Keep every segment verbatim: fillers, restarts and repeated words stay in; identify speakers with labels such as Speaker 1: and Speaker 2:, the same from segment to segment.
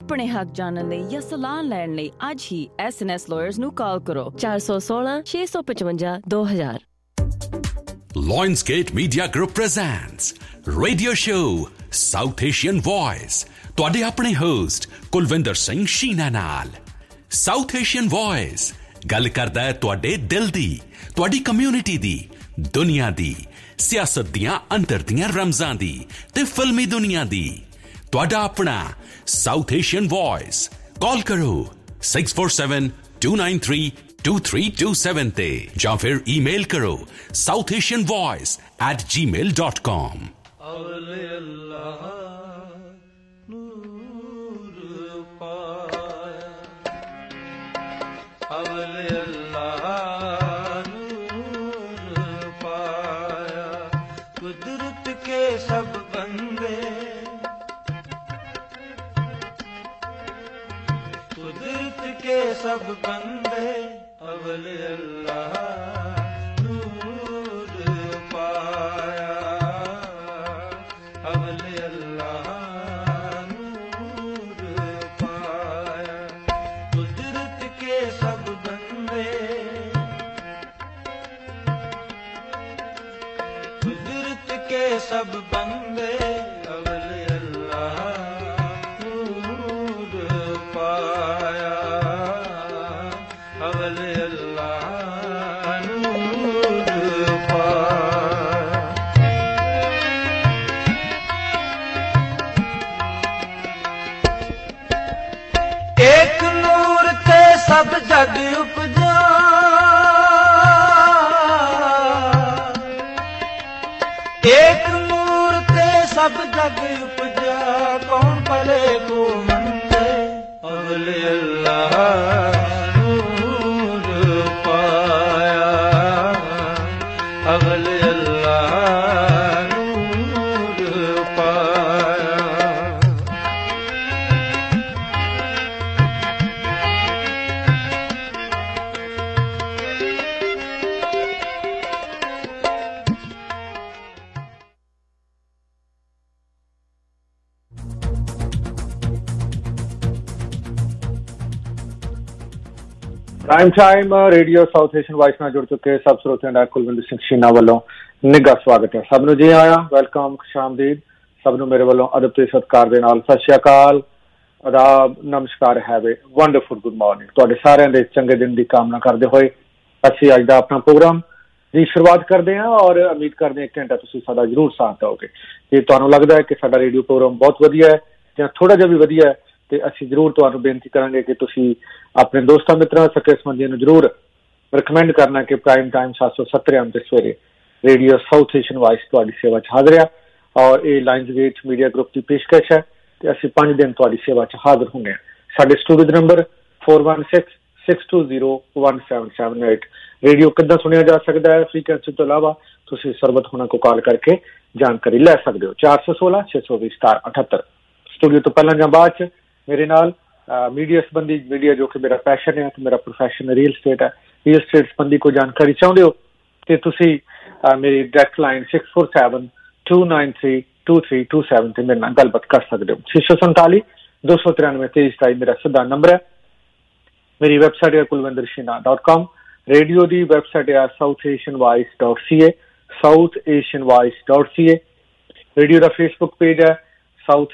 Speaker 1: अपने हक जानने या सलाह लैण लई अज ही एस एन एस लॉयर्स नू कॉल करो चार सौ सोलह छे सौ पचवंजा दो हजार।
Speaker 2: Lionsgate Media Group presents Radio Show South Asian Voice। ਤੁਹਾਡੇ ਆਪਣੇ ਹੋਸਟ ਕੁਲਵਿੰਦਰ ਸਿੰਘ ਸ਼ੀਨਾ ਨਾਲ। South Asian Voice ਗੱਲ ਕਰਦਾ ਹੈ ਤੁਹਾਡੇ ਦਿਲ ਦੀ, ਤੁਹਾਡੀ ਕਮਿਊਨਿਟੀ ਦੀ, ਦੁਨੀਆ ਦੀ, ਸਿਆਸਤ ਦੀਆਂ ਅੰਦਰ ਦੀਆਂ ਰਮਜ਼ਾਂ ਦੀ ਤੇ ਫਿਲਮੀ ਦੁਨੀਆ ਦੀ। ਤੁਹਾਡਾ ਆਪਣਾ South Asian Voice। ਕਾਲ ਕਰੋ six four seven two nine three two three two seven ਤੇ ਜਾਂ ਫਿਰ ਈਮੇਲ ਕਰੋ south asian voice at gmail dot com।
Speaker 3: कुदरत के सब बंदे कुदरत के सब बंदे अवले अल्लाह नूर पाया अवले अल्लाह नूर पाया। कुदरत के सब बंदे कुदरत के सब बंदे अवले अल्लाह नूर पाया अवले अल्लाह नूर पाया। एक नूर ते सब जग उपजा एक नूर ते सब जग उपजा कौन भले को मंदे अवले अल्लाह नूर पाया अवले अल्लाह नूर पाया।
Speaker 4: Prime time radio south Asian voice ਨਾਲ ਜੁੜ ਚੁੱਕੇ ਸਭ ਸਰੋਤਿਆਂ ਦਾ ਕੁਲਵਿੰਦਰ ਸਿੰਘ ਸ਼ੀਨਾ ਵੱਲੋਂ ਨਿੱਘਾ ਸਵਾਗਤ ਹੈ। ਸਭ ਨੂੰ ਜੀ ਆਇਆਂ, ਵੈਲਕਮ, ਖੁਸ਼ਾਮਦੀਦ। ਸਭ ਨੂੰ ਮੇਰੇ ਵੱਲੋਂ ਅਦਬ ਤੇ ਸਤਿਕਾਰ ਦੇ ਨਾਲ ਸਤਿ ਸ਼੍ਰੀ ਅਕਾਲ, ਆਦਾਬ, ਨਮਸਕਾਰ, have a wonderful good morning. ਤੁਹਾਡੇ ਸਾਰਿਆਂ ਦੇ ਚੰਗੇ ਦਿਨ ਦੀ ਕਾਮਨਾ ਕਰਦੇ ਹੋਏ ਅਸੀਂ ਅੱਜ ਦਾ ਆਪਣਾ ਪ੍ਰੋਗਰਾਮ ਦੀ ਸ਼ੁਰੂਆਤ ਕਰਦੇ ਹਾਂ ਔਰ ਉਮੀਦ ਕਰਦੇ ਹਾਂ ਇੱਕ ਘੰਟਾ ਤੁਸੀਂ ਸਾਡਾ ਜ਼ਰੂਰ ਸਾਥ ਦਿਓਗੇ। ਜੇ ਤੁਹਾਨੂੰ ਲੱਗਦਾ ਹੈ ਕਿ ਸਾਡਾ ਰੇਡੀਓ ਪ੍ਰੋਗਰਾਮ ਬਹੁਤ ਵਧੀਆ ਹੈ ਜਾਂ ਥੋੜ੍ਹਾ ਜਿਹਾ ਵੀ ਵਧੀਆ ਹੈ ਤੇ ਅਸੀਂ ਜ਼ਰੂਰ ਤੁਹਾਨੂੰ ਬੇਨਤੀ ਕਰਾਂਗੇ ਕਿ ਤੁਸੀਂ ਆਪਣੇ ਦੋਸਤਾਂ ਮਿੱਤਰਾਂ ਸਕੇ ਸੰਬੰਧੀਆਂ ਨੂੰ ਜ਼ਰੂਰ ਰਿਕਮੈਂਡ ਕਰਨਾ ਕਿ ਪ੍ਰਾਈਮ ਟਾਈਮ ਸੱਤ ਸੌ ਸੱਤਰ ਐਮ ਤੇ ਸਵੇਰੇ ਰੇਡੀਓ ਸਾਊਥ ਏਸ਼ੀਅਨ ਵਾਇਸ ਤੁਹਾਡੀ ਸੇਵਾ 'ਚ ਹਾਜ਼ਰ ਆ ਔਰ ਇਹ ਲਾਇਨਸਗੇਟ ਮੀਡੀਆ ਗਰੁੱਪ ਦੀ ਪੇਸ਼ਕਸ਼ ਹੈ ਤੇ ਅਸੀਂ ਪੰਜ ਦਿਨ ਤੁਹਾਡੀ ਸੇਵਾ 'ਚ ਹਾਜ਼ਰ ਹੁੰਦੇ ਹਾਂ। ਸਾਡੇ ਸਟੂਡੀਓ ਦਾ number four one six six two zero one seven seven eight। Radio ਕਿੱਦਾਂ ਸੁਣਿਆ ਜਾ ਸਕਦਾ ਹੈ ਫ੍ਰੀਕੁਐਂਸੀ ਤੋਂ ਇਲਾਵਾ ਤੁਸੀਂ ਸਰਬਤ ਹੋਣਾ ਕੋ ਕਾਲ ਕਰਕੇ ਜਾਣਕਾਰੀ ਲੈ ਸਕਦੇ ਹੋ ਚਾਰ ਸੌ ਸੋਲਾਂ ਛੇ ਸੌ ਵੀਹ ਸਤਾਰ ਅਠੱਤਰ। ਸਟੂਡੀਓ ਤੋਂ ਪਹਿਲਾਂ ਜਾਂ ਬਾਅਦ 'ਚ ਮੇਰੇ ਨਾਲ ਮੀਡੀਆ ਸੰਬੰਧੀ ਮੀਡੀਆ ਜੋ ਕਿ ਮੇਰਾ ਪੈਸ਼ਨ ਹੈ ਤੇ ਮੇਰਾ ਪ੍ਰੋਫੈਸ਼ਨ ਰੀਅਲ ਸਟੇਟ ਹੈ, ਰੀਅਲ ਸਟੇਟ ਸੰਬੰਧੀ ਕੋਈ ਜਾਣਕਾਰੀ ਚਾਹੁੰਦੇ ਹੋ ਤੇ ਤੁਸੀਂ ਮੇਰੀ direct line six four seven two nine three two three two seven ਤੇ ਮੇਰੇ ਨਾਲ ਗੱਲਬਾਤ ਕਰ ਸਕਦੇ ਹੋ। ਛੇ ਸੌ ਸੰਤਾਲੀ ਦੋ ਸੌ ਤਰਾਨਵੇਂ ਤੇਈ ਸਤਾਈ ਮੇਰਾ ਸਿੱਧਾ ਨੰਬਰ ਹੈ। ਮੇਰੀ ਵੈਬਸਾਈਟ ਹੈ Kulwinder Sheena dot com. Radio ਦੀ ਵੈਬਸਾਈਟ ਹੈ south Asian voice dot C A south Asian voice dot C A. Radio ਦਾ ਫੇਸਬੁੱਕ ਪੇਜ ਹੈ south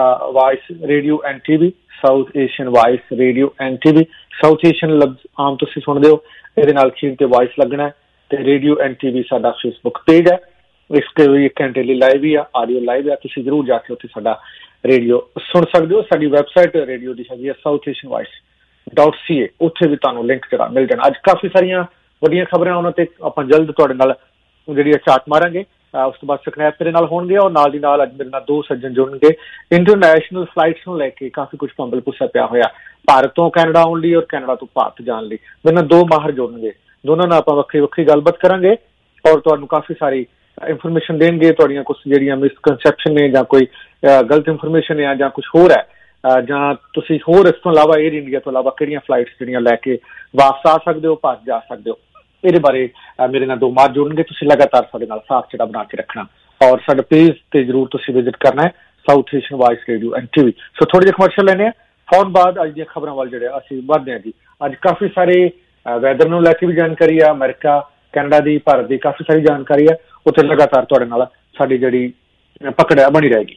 Speaker 4: voice radio and T V south Asian voice radio and T V. South Asian ਲਫ਼ਜ਼ ਆਮ ਤੁਸੀਂ ਸੁਣਦੇ ਹੋ, ਇਹਦੇ ਨਾਲ ਅਖੀਰ ਤੇ ਵਾਇਸ ਲੱਗਣਾ ਹੈ ਤੇ ਰੇਡੀਓ ਐਂਡ ਟੀ ਵੀ ਸਾਡਾ ਫੇਸਬੁੱਕ ਪੇਜ ਹੈ। ਇਸ ਤੇ ਵੀ ਇੱਕ ਘੰਟੇ ਲਈ ਲਾਈਵ ਹੀ ਆ, ਆਡੀਓ ਲਾਈਵ ਆ, ਤੁਸੀਂ ਜ਼ਰੂਰ ਜਾ ਕੇ ਉੱਥੇ ਸਾਡਾ ਰੇਡੀਓ ਸੁਣ ਸਕਦੇ ਹੋ। ਸਾਡੀ ਵੈਬਸਾਈਟ ਰੇਡੀਓ ਦੀ ਹੈਗੀ ਹੈ south Asian voice dot C A, ਉੱਥੇ ਵੀ ਤੁਹਾਨੂੰ ਲਿੰਕ ਜਿਹੜਾ ਮਿਲ ਜਾਣਾ। ਅੱਜ ਕਾਫੀ ਸਾਰੀਆਂ ਵੱਡੀਆਂ ਖਬਰਾਂ ਉਹਨਾਂ ਤੇ ਆਪਾਂ ਜਲਦ ਤੁਹਾਡੇ ਨਾਲ ਜਿਹੜੀ ਝਾਤ ਮਾਰਾਂਗੇ। ਉਸ ਤੋਂ ਬਾਅਦ ਸਕਨੈਪ ਮੇਰੇ ਨਾਲ ਹੋਣਗੇ ਔਰ ਨਾਲ ਦੀ ਨਾਲ ਅੱਜ ਮੇਰੇ ਨਾਲ ਦੋ ਸੱਜਣ ਜੁੜਨਗੇ। ਇੰਟਰਨੈਸ਼ਨਲ ਫਲਾਈਟਸ ਨੂੰ ਲੈ ਕੇ ਕਾਫੀ ਕੁਛ ਪੰਬਲ ਪੁੱਸਾ ਪਿਆ ਹੋਇਆ, ਭਾਰਤ ਤੋਂ ਕੈਨੇਡਾ ਆਉਣ ਲਈ ਔਰ ਕੈਨੇਡਾ ਤੋਂ ਭਾਰਤ ਜਾਣ ਲਈ। ਮੇਰੇ ਨਾਲ ਦੋ ਮਾਹਰ ਜੁੜਨਗੇ, ਦੋਨਾਂ ਨਾਲ ਆਪਾਂ ਵੱਖਰੀ ਵੱਖਰੀ ਗੱਲਬਾਤ ਕਰਾਂਗੇ ਔਰ ਤੁਹਾਨੂੰ ਕਾਫੀ ਸਾਰੀ ਇਨਫੋਰਮੇਸ਼ਨ ਦੇਣਗੇ। ਤੁਹਾਡੀਆਂ ਕੁਛ ਜਿਹੜੀਆਂ ਮਿਸਕਨਸੈਪਸ਼ਨ ਨੇ ਜਾਂ ਕੋਈ ਗਲਤ ਇਨਫੋਰਮੇਸ਼ਨ ਹੈ ਜਾਂ ਕੁਛ ਹੋਰ ਹੈ ਜਾਂ ਤੁਸੀਂ ਹੋਰ ਇਸ ਤੋਂ ਇਲਾਵਾ 에ਅਰ ਇੰਡੀਆ ਤੋਂ ਇਲਾਵਾ ਕਿਹੜੀਆਂ ਫਲਾਈਟਸ ਜਿਹੜੀਆਂ ਲੈ ਕੇ ਵਾਪਸ ਆ ਸਕਦੇ ਹੋ, ਭਾਰਤ ਜਾ ਸਕਦੇ ਹੋ, ਇਹਦੇ ਬਾਰੇ ਮੇਰੇ ਨਾਲ ਦੋ ਮਾਰ ਜੁੜਨਗੇ। ਤੁਸੀਂ ਲਗਾਤਾਰ ਸਾਡੇ ਨਾਲ ਸਾਥ ਜਿਹੜਾ ਬਣਾ ਕੇ ਰੱਖਣਾ ਔਰ ਸਾਡੇ ਪੇਜ ਤੇ ਜ਼ਰੂਰ ਤੁਸੀਂ ਵਿਜ਼ਿਟ ਕਰਨਾ ਹੈ south Asian voice radio and T V. So ਥੋੜੇ ਜਿਹੇ ਕਮਰਸ਼ੀਅਲ ਲੈਣੇ ਆ, ਫੌਰਨ ਬਾਅਦ ਅੱਜ ਦੀਆਂ ਖਬਰਾਂ ਵੱਲ ਜਿਹੜੇ ਅਸੀਂ ਵਧਦੇ ਹਾਂ ਜੀ। ਅੱਜ ਕਾਫੀ ਸਾਰੇ ਵੈਦਰ ਨੂੰ ਲੈ ਕੇ ਵੀ ਜਾਣਕਾਰੀ ਆ, ਅਮਰੀਕਾ ਕੈਨੇਡਾ ਦੀ, ਭਾਰਤ ਦੀ ਕਾਫੀ ਸਾਰੀ ਜਾਣਕਾਰੀ ਹੈ। ਉੱਥੇ ਲਗਾਤਾਰ ਤੁਹਾਡੇ ਨਾਲ ਸਾਡੀ ਜਿਹੜੀ पकड़ बनी रहेगी।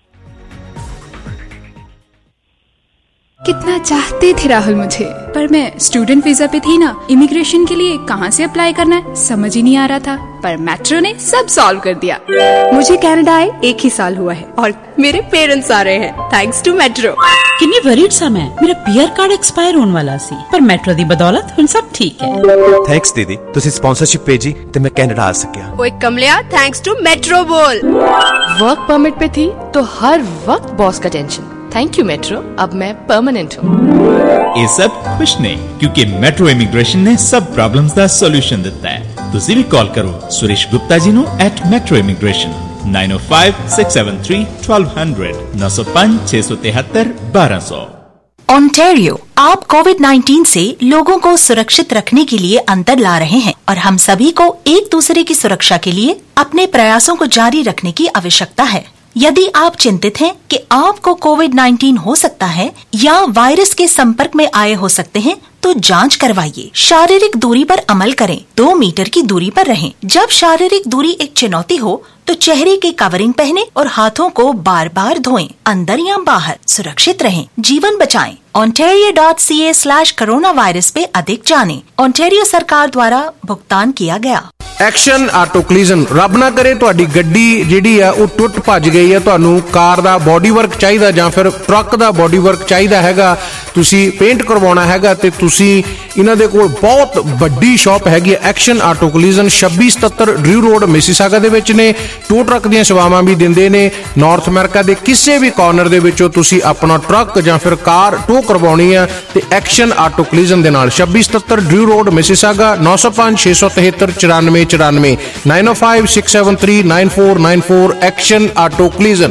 Speaker 5: कितना चाहते थे राहुल मुझे, पर मैं स्टूडेंट वीजा पे थी ना, इमिग्रेशन के लिए कहाँ से अप्लाई करना है समझ ही नहीं आ रहा था, पर मेट्रो ने सब सॉल्व कर दिया। मुझे कनाडा आए एक ही साल हुआ है और मेरे पेरेंट्स आ रहे हैं थैंक्स टू मेट्रो।
Speaker 6: किन्नी वरीड सा मैं, मेरा पीआर कार्ड एक्सपायर होने वाला सी, पर मेट्रो दी बदौलत हुण सब ठीक है।
Speaker 7: थैंक्स दीदी, तुसी स्पॉन्सरशिप भेजी ते मैं कनाडा आ सकिया।
Speaker 5: ओए कमलिया, थैंक्स टू मेट्रो बोल।
Speaker 8: वर्क परमिट पे थी तो हर वक्त बॉस का टेंशन, थैंक यू मेट्रो, अब मैं परमानेंट हूँ।
Speaker 9: ये सब खुश ने, क्योंकि मेट्रो इमिग्रेशन ने सब प्रॉब्लम्स दा सॉल्यूशन दिता है। तुसी भी कॉल करो सुरेश गुप्ता जी नु at metro immigration nine O five six seven three twelve hundred नौ सौ पांच छह सौ तिहत्तर बारह सौ।
Speaker 10: ओंटारियो आप कोविड नाइन्टीन से लोगों को सुरक्षित रखने के लिए अंतर ला रहे हैं और हम सभी को एक दूसरे की सुरक्षा के लिए अपने प्रयासों को जारी रखने की आवश्यकता है। यदि आप चिंतित हैं कि आपको कोविड नाइन्टीन हो सकता है या वायरस के संपर्क में आए हो सकते हैं, तो जांच करवाइए। शारीरिक दूरी पर अमल करें, दो मीटर की दूरी पर रहें। जब शारीरिक दूरी एक चुनौती हो तो चेहरे की कवरिंग पहने और हाथों को बार बार धोएं। अंदर या बाहर सुरक्षित रहें, जीवन बचाएं। Ontario dot C A slash corona virus पे अधिक जानें। ओंटारियो सरकार द्वारा भुगतान किया गया।
Speaker 11: एक्शन आटो कलीजन, रब ना करे तुहाडी गड्डी जिहड़ी आ ਉਹ ਟੁੱਟ ਭੱਜ ਗਈ ਹੈ, ਤੁਹਾਨੂੰ ਕਾਰ ਦਾ ਬੋਡੀ ਵਰਕ ਚਾਹੀਦਾ ਜਾਂ ਫਿਰ ਟਰੱਕ ਦਾ ਬੋਡੀ ਵਰਕ ਚਾਹੀਦਾ ਹੈਗਾ, ਤੁਸੀਂ ਪੇਂਟ ਕਰਵਾਉਣਾ ਹੈਗਾ ਤੇ ਤੁਸੀਂ ਇਹਨਾਂ ਦੇ ਕੋਲ ਬਹੁਤ ਵੱਡੀ ਸ਼ਾਪ ਹੈਗੀ ਹੈ ਐਕਸ਼ਨ ਆਟੋ ਕਲੀਜਨ ਛੱਬੀ ਸਤੱਤਰ ਡਰਿਊ ਰੋਡ ਮਿਸੀਸਾਗਾ ਦੇ ਵਿੱਚ ਨੇ। ਟੋ ਟਰੱਕ ਦੀਆਂ ਸੇਵਾਵਾਂ ਵੀ ਦਿੰਦੇ ਨੇ। ਨਾਰਥ ਅਮਰੀਕਾ ਦੇ ਕਿਸੇ ਵੀ ਕਾਰਨਰ ਦੇ ਵਿੱਚੋਂ ਤੁਸੀਂ ਆਪਣਾ ਟਰੱਕ ਜਾਂ ਫਿਰ ਕਾਰ ਟੋ ਕਰਵਾਉਣੀ ਆ ਤੇ ਐਕਸ਼ਨ ਆਟੋ ਕਲੀਜਨ ਦੇ ਨਾਲ ਛੱਬੀ ਸਤੱਤਰ ਡਰਿਊ ਰੋਡ ਮਿਸੀਸਾਗਾ ਨੌ ਸੌ ਪੰਜ ਛੇ ਸੌ ਤਿਹੱਤਰ ਚੁਰਾਨਵੇਂ ਚੁਰਾਨਵੇਂ nine O five six seven three nine four nine four action auto collision.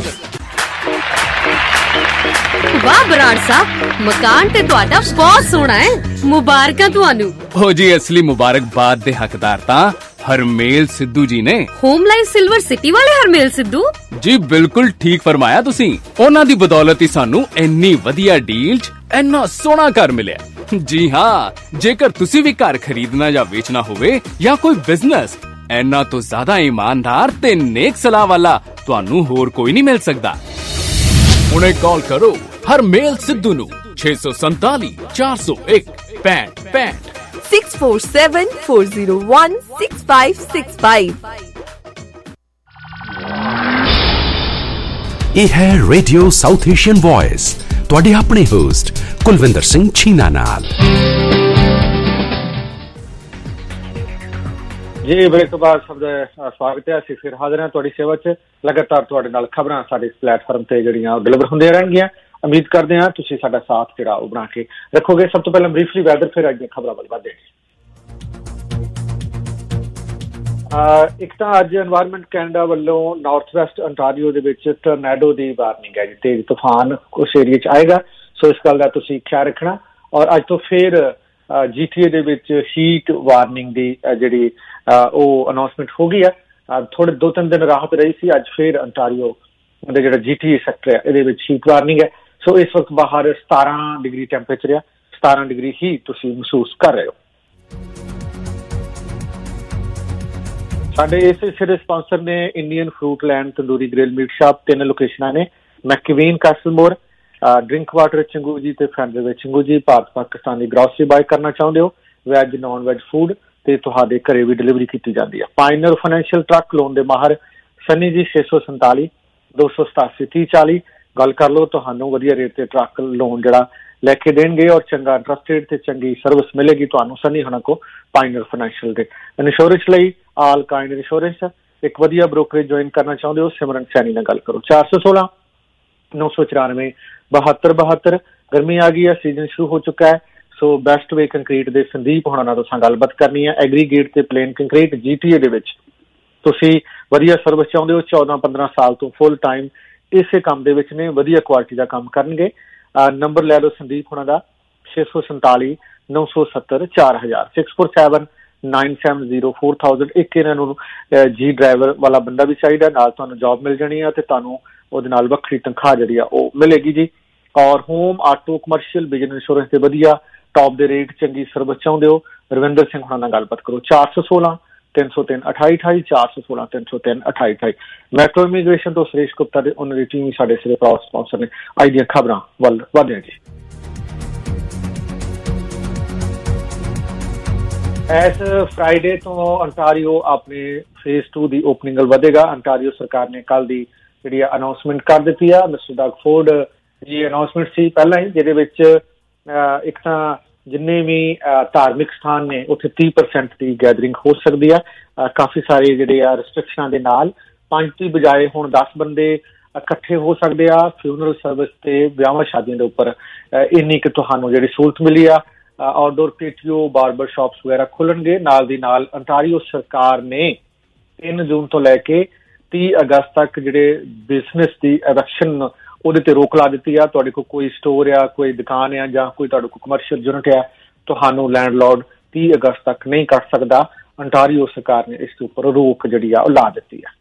Speaker 12: वाह बराड़ साहब, मकान ते तुहाडा बहुत सोहना है, मुबारकां तुहानू।
Speaker 13: हो जी, असली मुबारकबाद दे हकदार तां हरमेल सिद्धू जी ने।
Speaker 12: होम लाइफ सिल्वर सिटी वाले हरमेल सिद्धू
Speaker 13: जी, बिल्कुल ठीक फरमाया तुसी। उन्हां दी बदौलत ही सानू इन्नी वधिया डील च इन्ना सोहना घर मिलिया। जी हाँ, जेकर तुसी भी घर खरीदना या बेचना होवे या कोई बिजनेस, इन्ना तो ज्यादा ईमानदार ते नेक सलाह वाला तुहानू होर कोई नहीं मिल सकदा। हुणे कॉल करो हरमेल सिद्धू नू छे सौ संताली चार सौ एक पैंठ पैंठ
Speaker 14: six four seven four zero one six five six five.
Speaker 2: ਇਹ ਹੈ ਰੇਡੀਓ ਸਾਊਥ ਏਸ਼ੀਅਨ ਵੌਇਸ, ਤੁਹਾਡੇ ਆਪਣੇ ਹੋਸਟ ਕੁਲਵਿੰਦਰ ਸਿੰਘ ਛੀਨਾ ਨਾਲ।
Speaker 4: ਜੀ ਬ੍ਰੇਕ ਤੋਂ ਬਾਅਦ ਸਭ ਦਾ ਸਵਾਗਤ ਹੈ। ਅਸੀਂ ਫਿਰ ਹਾਜ਼ਰ ਹਾਂ ਤੁਹਾਡੀ ਸੇਵਾ 'ਚ। ਲਗਾਤਾਰ ਤੁਹਾਡੇ ਨਾਲ ਖਬਰਾਂ ਸਾਡੇ ਇਸ ਪਲੇਟਫਾਰਮ ਤੇ ਜਿਹੜੀਆਂ ਡਿਲੀਵਰ ਹੁੰਦੀਆਂ ਰਹਿਣਗੀਆਂ। ਉਮੀਦ ਕਰਦੇ ਹਾਂ ਤੁਸੀਂ ਸਾਡਾ ਸਾਥ ਜਿਹੜਾ ਉਹ ਬਣਾ ਕੇ ਰੱਖੋਗੇ। ਸਭ ਤੋਂ ਪਹਿਲਾਂ ਬਰੀਫਲੀ ਵੈਦਰ, ਫਿਰ ਅੱਜ ਦੀਆਂ ਖਬਰਾਂ ਵੱਲ ਵਧਦੇ ਹਾਂ। ਇੱਕ ਤਾਂ ਅੱਜ ਐਨਵਾਇਰਨਮੈਂਟ ਕੈਨੇਡਾ ਵੱਲੋਂ ਨਾਰਥ ਵੈਸਟ ਅੰਟਾਰੀਓ ਦੇ ਵਿੱਚ ਟਰਨੈਡੋ ਦੀ ਵਾਰਨਿੰਗ ਹੈ ਜੀ। ਤੇਜ਼ ਤੂਫਾਨ ਉਸ ਏਰੀਏ 'ਚ ਆਏਗਾ, ਸੋ ਇਸ ਗੱਲ ਦਾ ਤੁਸੀਂ ਖਿਆਲ ਰੱਖਣਾ। ਔਰ ਅੱਜ ਤੋਂ ਫਿਰ ਜੀ ਟੀ ਏ ਦੇ ਵਿੱਚ ਹੀਟ ਵਾਰਨਿੰਗ ਦੀ ਜਿਹੜੀ ਉਹ ਅਨਾਊਂਸਮੈਂਟ ਹੋ ਗਈ ਹੈ। ਥੋੜੇ ਦੋ ਤਿੰਨ ਦਿਨ ਰਾਹਤ ਰਹੀ ਸੀ, ਅੱਜ ਫਿਰ ਅੰਟਾਰੀਓ ਦੇ ਜਿਹੜਾ ਜੀ ਟੀ ਏ ਸੈਕਟਰ ਹੈ ਇਹਦੇ ਵਿੱਚ ਹੀਟ ਵਾਰਨਿੰਗ ਹੈ। ਸੋ ਇਸ ਵਕਤ ਬਾਹਰ ਸਤਾਰਾਂ ਡਿਗਰੀ ਟੈਂਪਰੇਚਰ ਆ, ਸਤਾਰਾਂ ਡਿਗਰੀ ਹੀ ਤੁਸੀਂ ਮਹਿਸੂਸ ਕਰ ਰਹੇ ਹੋ। ਸਾਡੇ ਇਸ ਹਿੱਸੇ ਦੇ ਸਪਾਂਸਰ ਨੇ Indian fruit land tandoori grill meat shop. ਤਿੰਨ ਲੋਕੇਸ਼ਨਾਂ ਨੇ, ਮੈਕਵੀਨ, ਕੈਸਲਮੋਰ, ਡਰਿੰਕ ਵਾਟਰ ਚੰਗੂ ਜੀ ਤੇ ਫਰੈਂਡਸ ਵਿੱਚ ਚੰਗੂ ਜੀ। ਭਾਰਤ ਪਾਕਿਸਤਾਨ ਦੀ ਗਰੋਸਰੀ ਬਾਏ ਕਰਨਾ ਚਾਹੁੰਦੇ ਹੋ, ਵੈਜ ਨੌਨ ਵੈਜ ਫੂਡ, ਤੇ ਤੁਹਾਡੇ ਘਰੇ ਵੀ ਡਿਲੀਵਰੀ ਕੀਤੀ ਜਾਂਦੀ ਹੈ। ਪਾਇਨਰ ਫਾਈਨੈਂਸ਼ੀਅਲ ਟਰੱਕ ਲੋਨ ਦੇ ਮਾਹਰ ਸਨੀ ਜੀ ਛੇ ਸੌ ਸੰਤਾਲੀ ਦੋ ਸੌ ਸਤਾਸੀ ਤੀਹ ਚਾਲੀ। ਗੱਲ ਕਰ ਲਓ, ਤੁਹਾਨੂੰ ਵਧੀਆ ਰੇਟ ਤੇ ਟਰੱਕ ਲੋਨ ਜਿਹੜਾ ਲੈ ਕੇ ਦੇਣਗੇ ਔਰ ਚੰਗਾ ਇੰਟਰਸਟ ਰੇਟ ਤੇ ਚੰਗੀ ਸਰਵਿਸ ਮਿਲੇਗੀ ਤੁਹਾਨੂੰ ਸਨੀ ਹੁਣਾਂ ਕੋ ਪਾਇਨਰ ਫਾਈਨੈਂਸ਼ੀਅਲ ਦੇ। ਇੰਸ਼ੋਰੈਂਸ ਲਈ ਆਲ ਕਾਇੰਡ ਇੰਸ਼ੋਰੈਂਸ। ਇੱਕ ਵਧੀਆ ਬ੍ਰੋਕਰੇਜ ਜੁਆਇਨ ਕਰਨਾ ਚਾਹੁੰਦੇ ਹੋ, ਸਿਮਰਨ ਸੈਣੀ ਨਾਲ ਗੱਲ ਕਰੋ। ਚਾਰ ਸੌ ਸੋਲਾਂ ਨੌ ਸੌ ਚੁਰਾਨਵੇਂ ਬਹੱਤਰ ਬਹੱਤਰ। ਗਰਮੀ ਆ ਗਈ ਹੈ, ਸੀਜ਼ਨ ਸ਼ੁਰੂ ਹੋ ਚੁੱਕਾ ਹੈ, ਸੋ ਬੈਸਟ ਵੇ ਕੰਕਰੀਟ ਦੇ ਸੰਦੀਪ ਹੋਣਾ ਨਾਲ ਤੁਸੀਂ ਗੱਲਬਾਤ ਕਰਨੀ ਹੈ। ਐਗਰੀਗੇਟ ਤੇ plain concrete G T A ਦੇ ਵਿੱਚ ਤੁਸੀਂ ਵਧੀਆ ਸਰਵਿਸ ਚਾਹੁੰਦੇ ਹੋ, ਚੌਦਾਂ ਪੰਦਰਾਂ ਸਾਲ ਤੋਂ ਫੁੱਲ ਟਾਈਮ ਇਸੇ ਕੰਮ ਦੇ ਵਿੱਚ ਨੇ, ਵਧੀਆ ਕੁਆਲਿਟੀ ਦਾ ਕੰਮ ਕਰਨਗੇ। ਨੰਬਰ ਲੈ ਲਓ ਸੰਦੀਪ ਹੋਣਾ ਦਾ ਛੇ ਸੌ ਸੰਤਾਲੀ ਨੌ ਸੌ ਸੱਤਰ ਚਾਰ ਹਜ਼ਾਰ six four seven nine seven zero four thousand. ਇੱਕ ਇਹਨਾਂ ਨੂੰ ਜੀ ਡਰਾਈਵਰ ਵਾਲਾ ਬੰਦਾ ਵੀ ਚਾਹੀਦਾ, ਨਾਲ ਤੁਹਾਨੂੰ ਜੋਬ ਮਿਲ ਜਾਣੀ ਆ ਤੇ ਤੁਹਾਨੂੰ ਉਹਦੇ ਨਾਲ ਵੱਖਰੀ ਤਨਖਾਹ ਜਿਹੜੀ ਆ ਉਹ ਮਿਲੇਗੀ ਜੀ। ਔਰ home, auto, commercial, business insurance ਦੇ ਵਧੀਆ ਟੌਪ ਦੇ ਰੇਟ, ਚੰਗੀ ਸਰਵਿਸ ਚਾਹੁੰਦੇ ਹੋ, ਰਵਿੰਦਰ ਸਿੰਘ ਹੁਣਾਂ ਨਾਲ ਗੱਲਬਾਤ ਕਰੋ। ਚਾਰ ਸੌ ਸੋਲਾਂ ਤਿੰਨ ਸੌ ਤਿੰਨ ਅਠਾਈ ਅਠਾਈ ਚਾਰ ਸੌ ਸੋਲਾਂ ਤਿੰਨ ਸੌ ਤਿੰਨ ਅਠਾਈ ਅਠਾਈ। ਮੈਟਰੋ ਇਮੀਗ੍ਰੇਸ਼ਨ ਤੋਂ ਸੁਰੇਸ਼ ਗੁਪਤਾ ਤੇ ਉਹਨਾਂ ਦੀ ਟੀਮ ਹੀ ਸਾਡੇ ਸਿਰੇ ਪ੍ਰਾਉਡ ਸਪਾਂਸਰ ਨੇ। ਅੱਜ ਦੀਆਂ ਖਬਰਾਂ ਵੱਲ ਵਧਦੇ ਹਾਂ ਜੀ। ਇਸ ਫਰਾਈਡੇ ਤੋਂ ਅੰਟਾਰੀਓ ਆਪਣੇ ਫੇਜ਼ ਟੂ ਦੀ ਓਪਨਿੰਗ ਵੱਲ ਵਧੇਗਾ। ਅੰਟਾਰੀਓ ਸਰਕਾਰ ਨੇ ਕੱਲ੍ਹ ਦੀ ਜਿਹੜੀ ਆ ਅਨਾਊਂਸਮੈਂਟ ਕਰ ਦਿੱਤੀ ਆ। ਮਿਸਟਰ ਡਗ ਫੋਰਡ ਦੀ ਅਨਾਊਂਸਮੈਂਟ ਸੀ ਪਹਿਲਾਂ ਹੀ, ਜਿਹਦੇ ਵਿੱਚ ਇੱਕ ਤਾਂ ਜਿੰਨੇ ਵੀ ਧਾਰਮਿਕ ਸਥਾਨ ਨੇ ਉੱਥੇ ਤੀਹ ਪਰਸੈਂਟ ਦੀ ਗੈਦਰਿੰਗ ਹੋ ਸਕਦੀ ਆ। ਕਾਫੀ ਸਾਰੇ ਜਿਹੜੇ ਆ ਰਿਸਟ੍ਰਿਕਸ਼ਨਾਂ ਦੇ ਨਾਲ ਪੰਜ ਦੀ ਬਜਾਏ ਹੁਣ ਦਸ ਬੰਦੇ ਇਕੱਠੇ ਹੋ ਸਕਦੇ ਆ। ਫਿਊਨਰਲ ਸਰਵਿਸ ਤੇ ਵਿਆਹਾਂ ਸ਼ਾਦੀਆਂ ਦੇ ਉੱਪਰ ਇੰਨੀ ਕੁ ਤੁਹਾਨੂੰ ਜਿਹੜੀ ਸਹੂਲਤ ਮਿਲੀ ਆ। ਆਊਟਡੋਰ ਪੀਟੀਓ, ਬਾਰਬਰ ਸ਼ਾਪਸ ਵਗੈਰਾ ਖੁੱਲਣਗੇ। ਨਾਲ ਦੀ ਨਾਲ ਅੰਟਾਰੀਓ ਸਰਕਾਰ ਨੇ ਤਿੰਨ ਜੂਨ ਤੋਂ ਲੈ ਕੇ ਤੀਹ ਅਗਸਤ ਤੱਕ ਜਿਹੜੇ ਬਿਜ਼ਨਸ ਦੀ ਇਰੈਕਸ਼ਨ ਉਹਦੇ ਤੇ ਰੋਕ ਲਾ ਦਿੱਤੀ ਆ। ਤੁਹਾਡੇ ਕੋਲ ਕੋਈ ਸਟੋਰ ਆ, ਕੋਈ ਦੁਕਾਨ ਆ ਜਾਂ ਕੋਈ ਤੁਹਾਡੇ ਕੋਲ ਕਮਰਸ਼ੀਅਲ ਯੂਨਿਟ ਆ, ਤੁਹਾਨੂੰ ਲੈਂਡਲੋਰਡ ਤੀਹ ਅਗਸਤ ਤੱਕ ਨਹੀਂ ਕਰ ਸਕਦਾ। ਅੰਟਾਰੀਓ ਸਰਕਾਰ ਨੇ ਇਸ ਦੇ ਉੱਪਰ ਰੋਕ ਜਿਹੜੀ ਆ ਉਹ ਲਾ ਦਿੱਤੀ ਆ।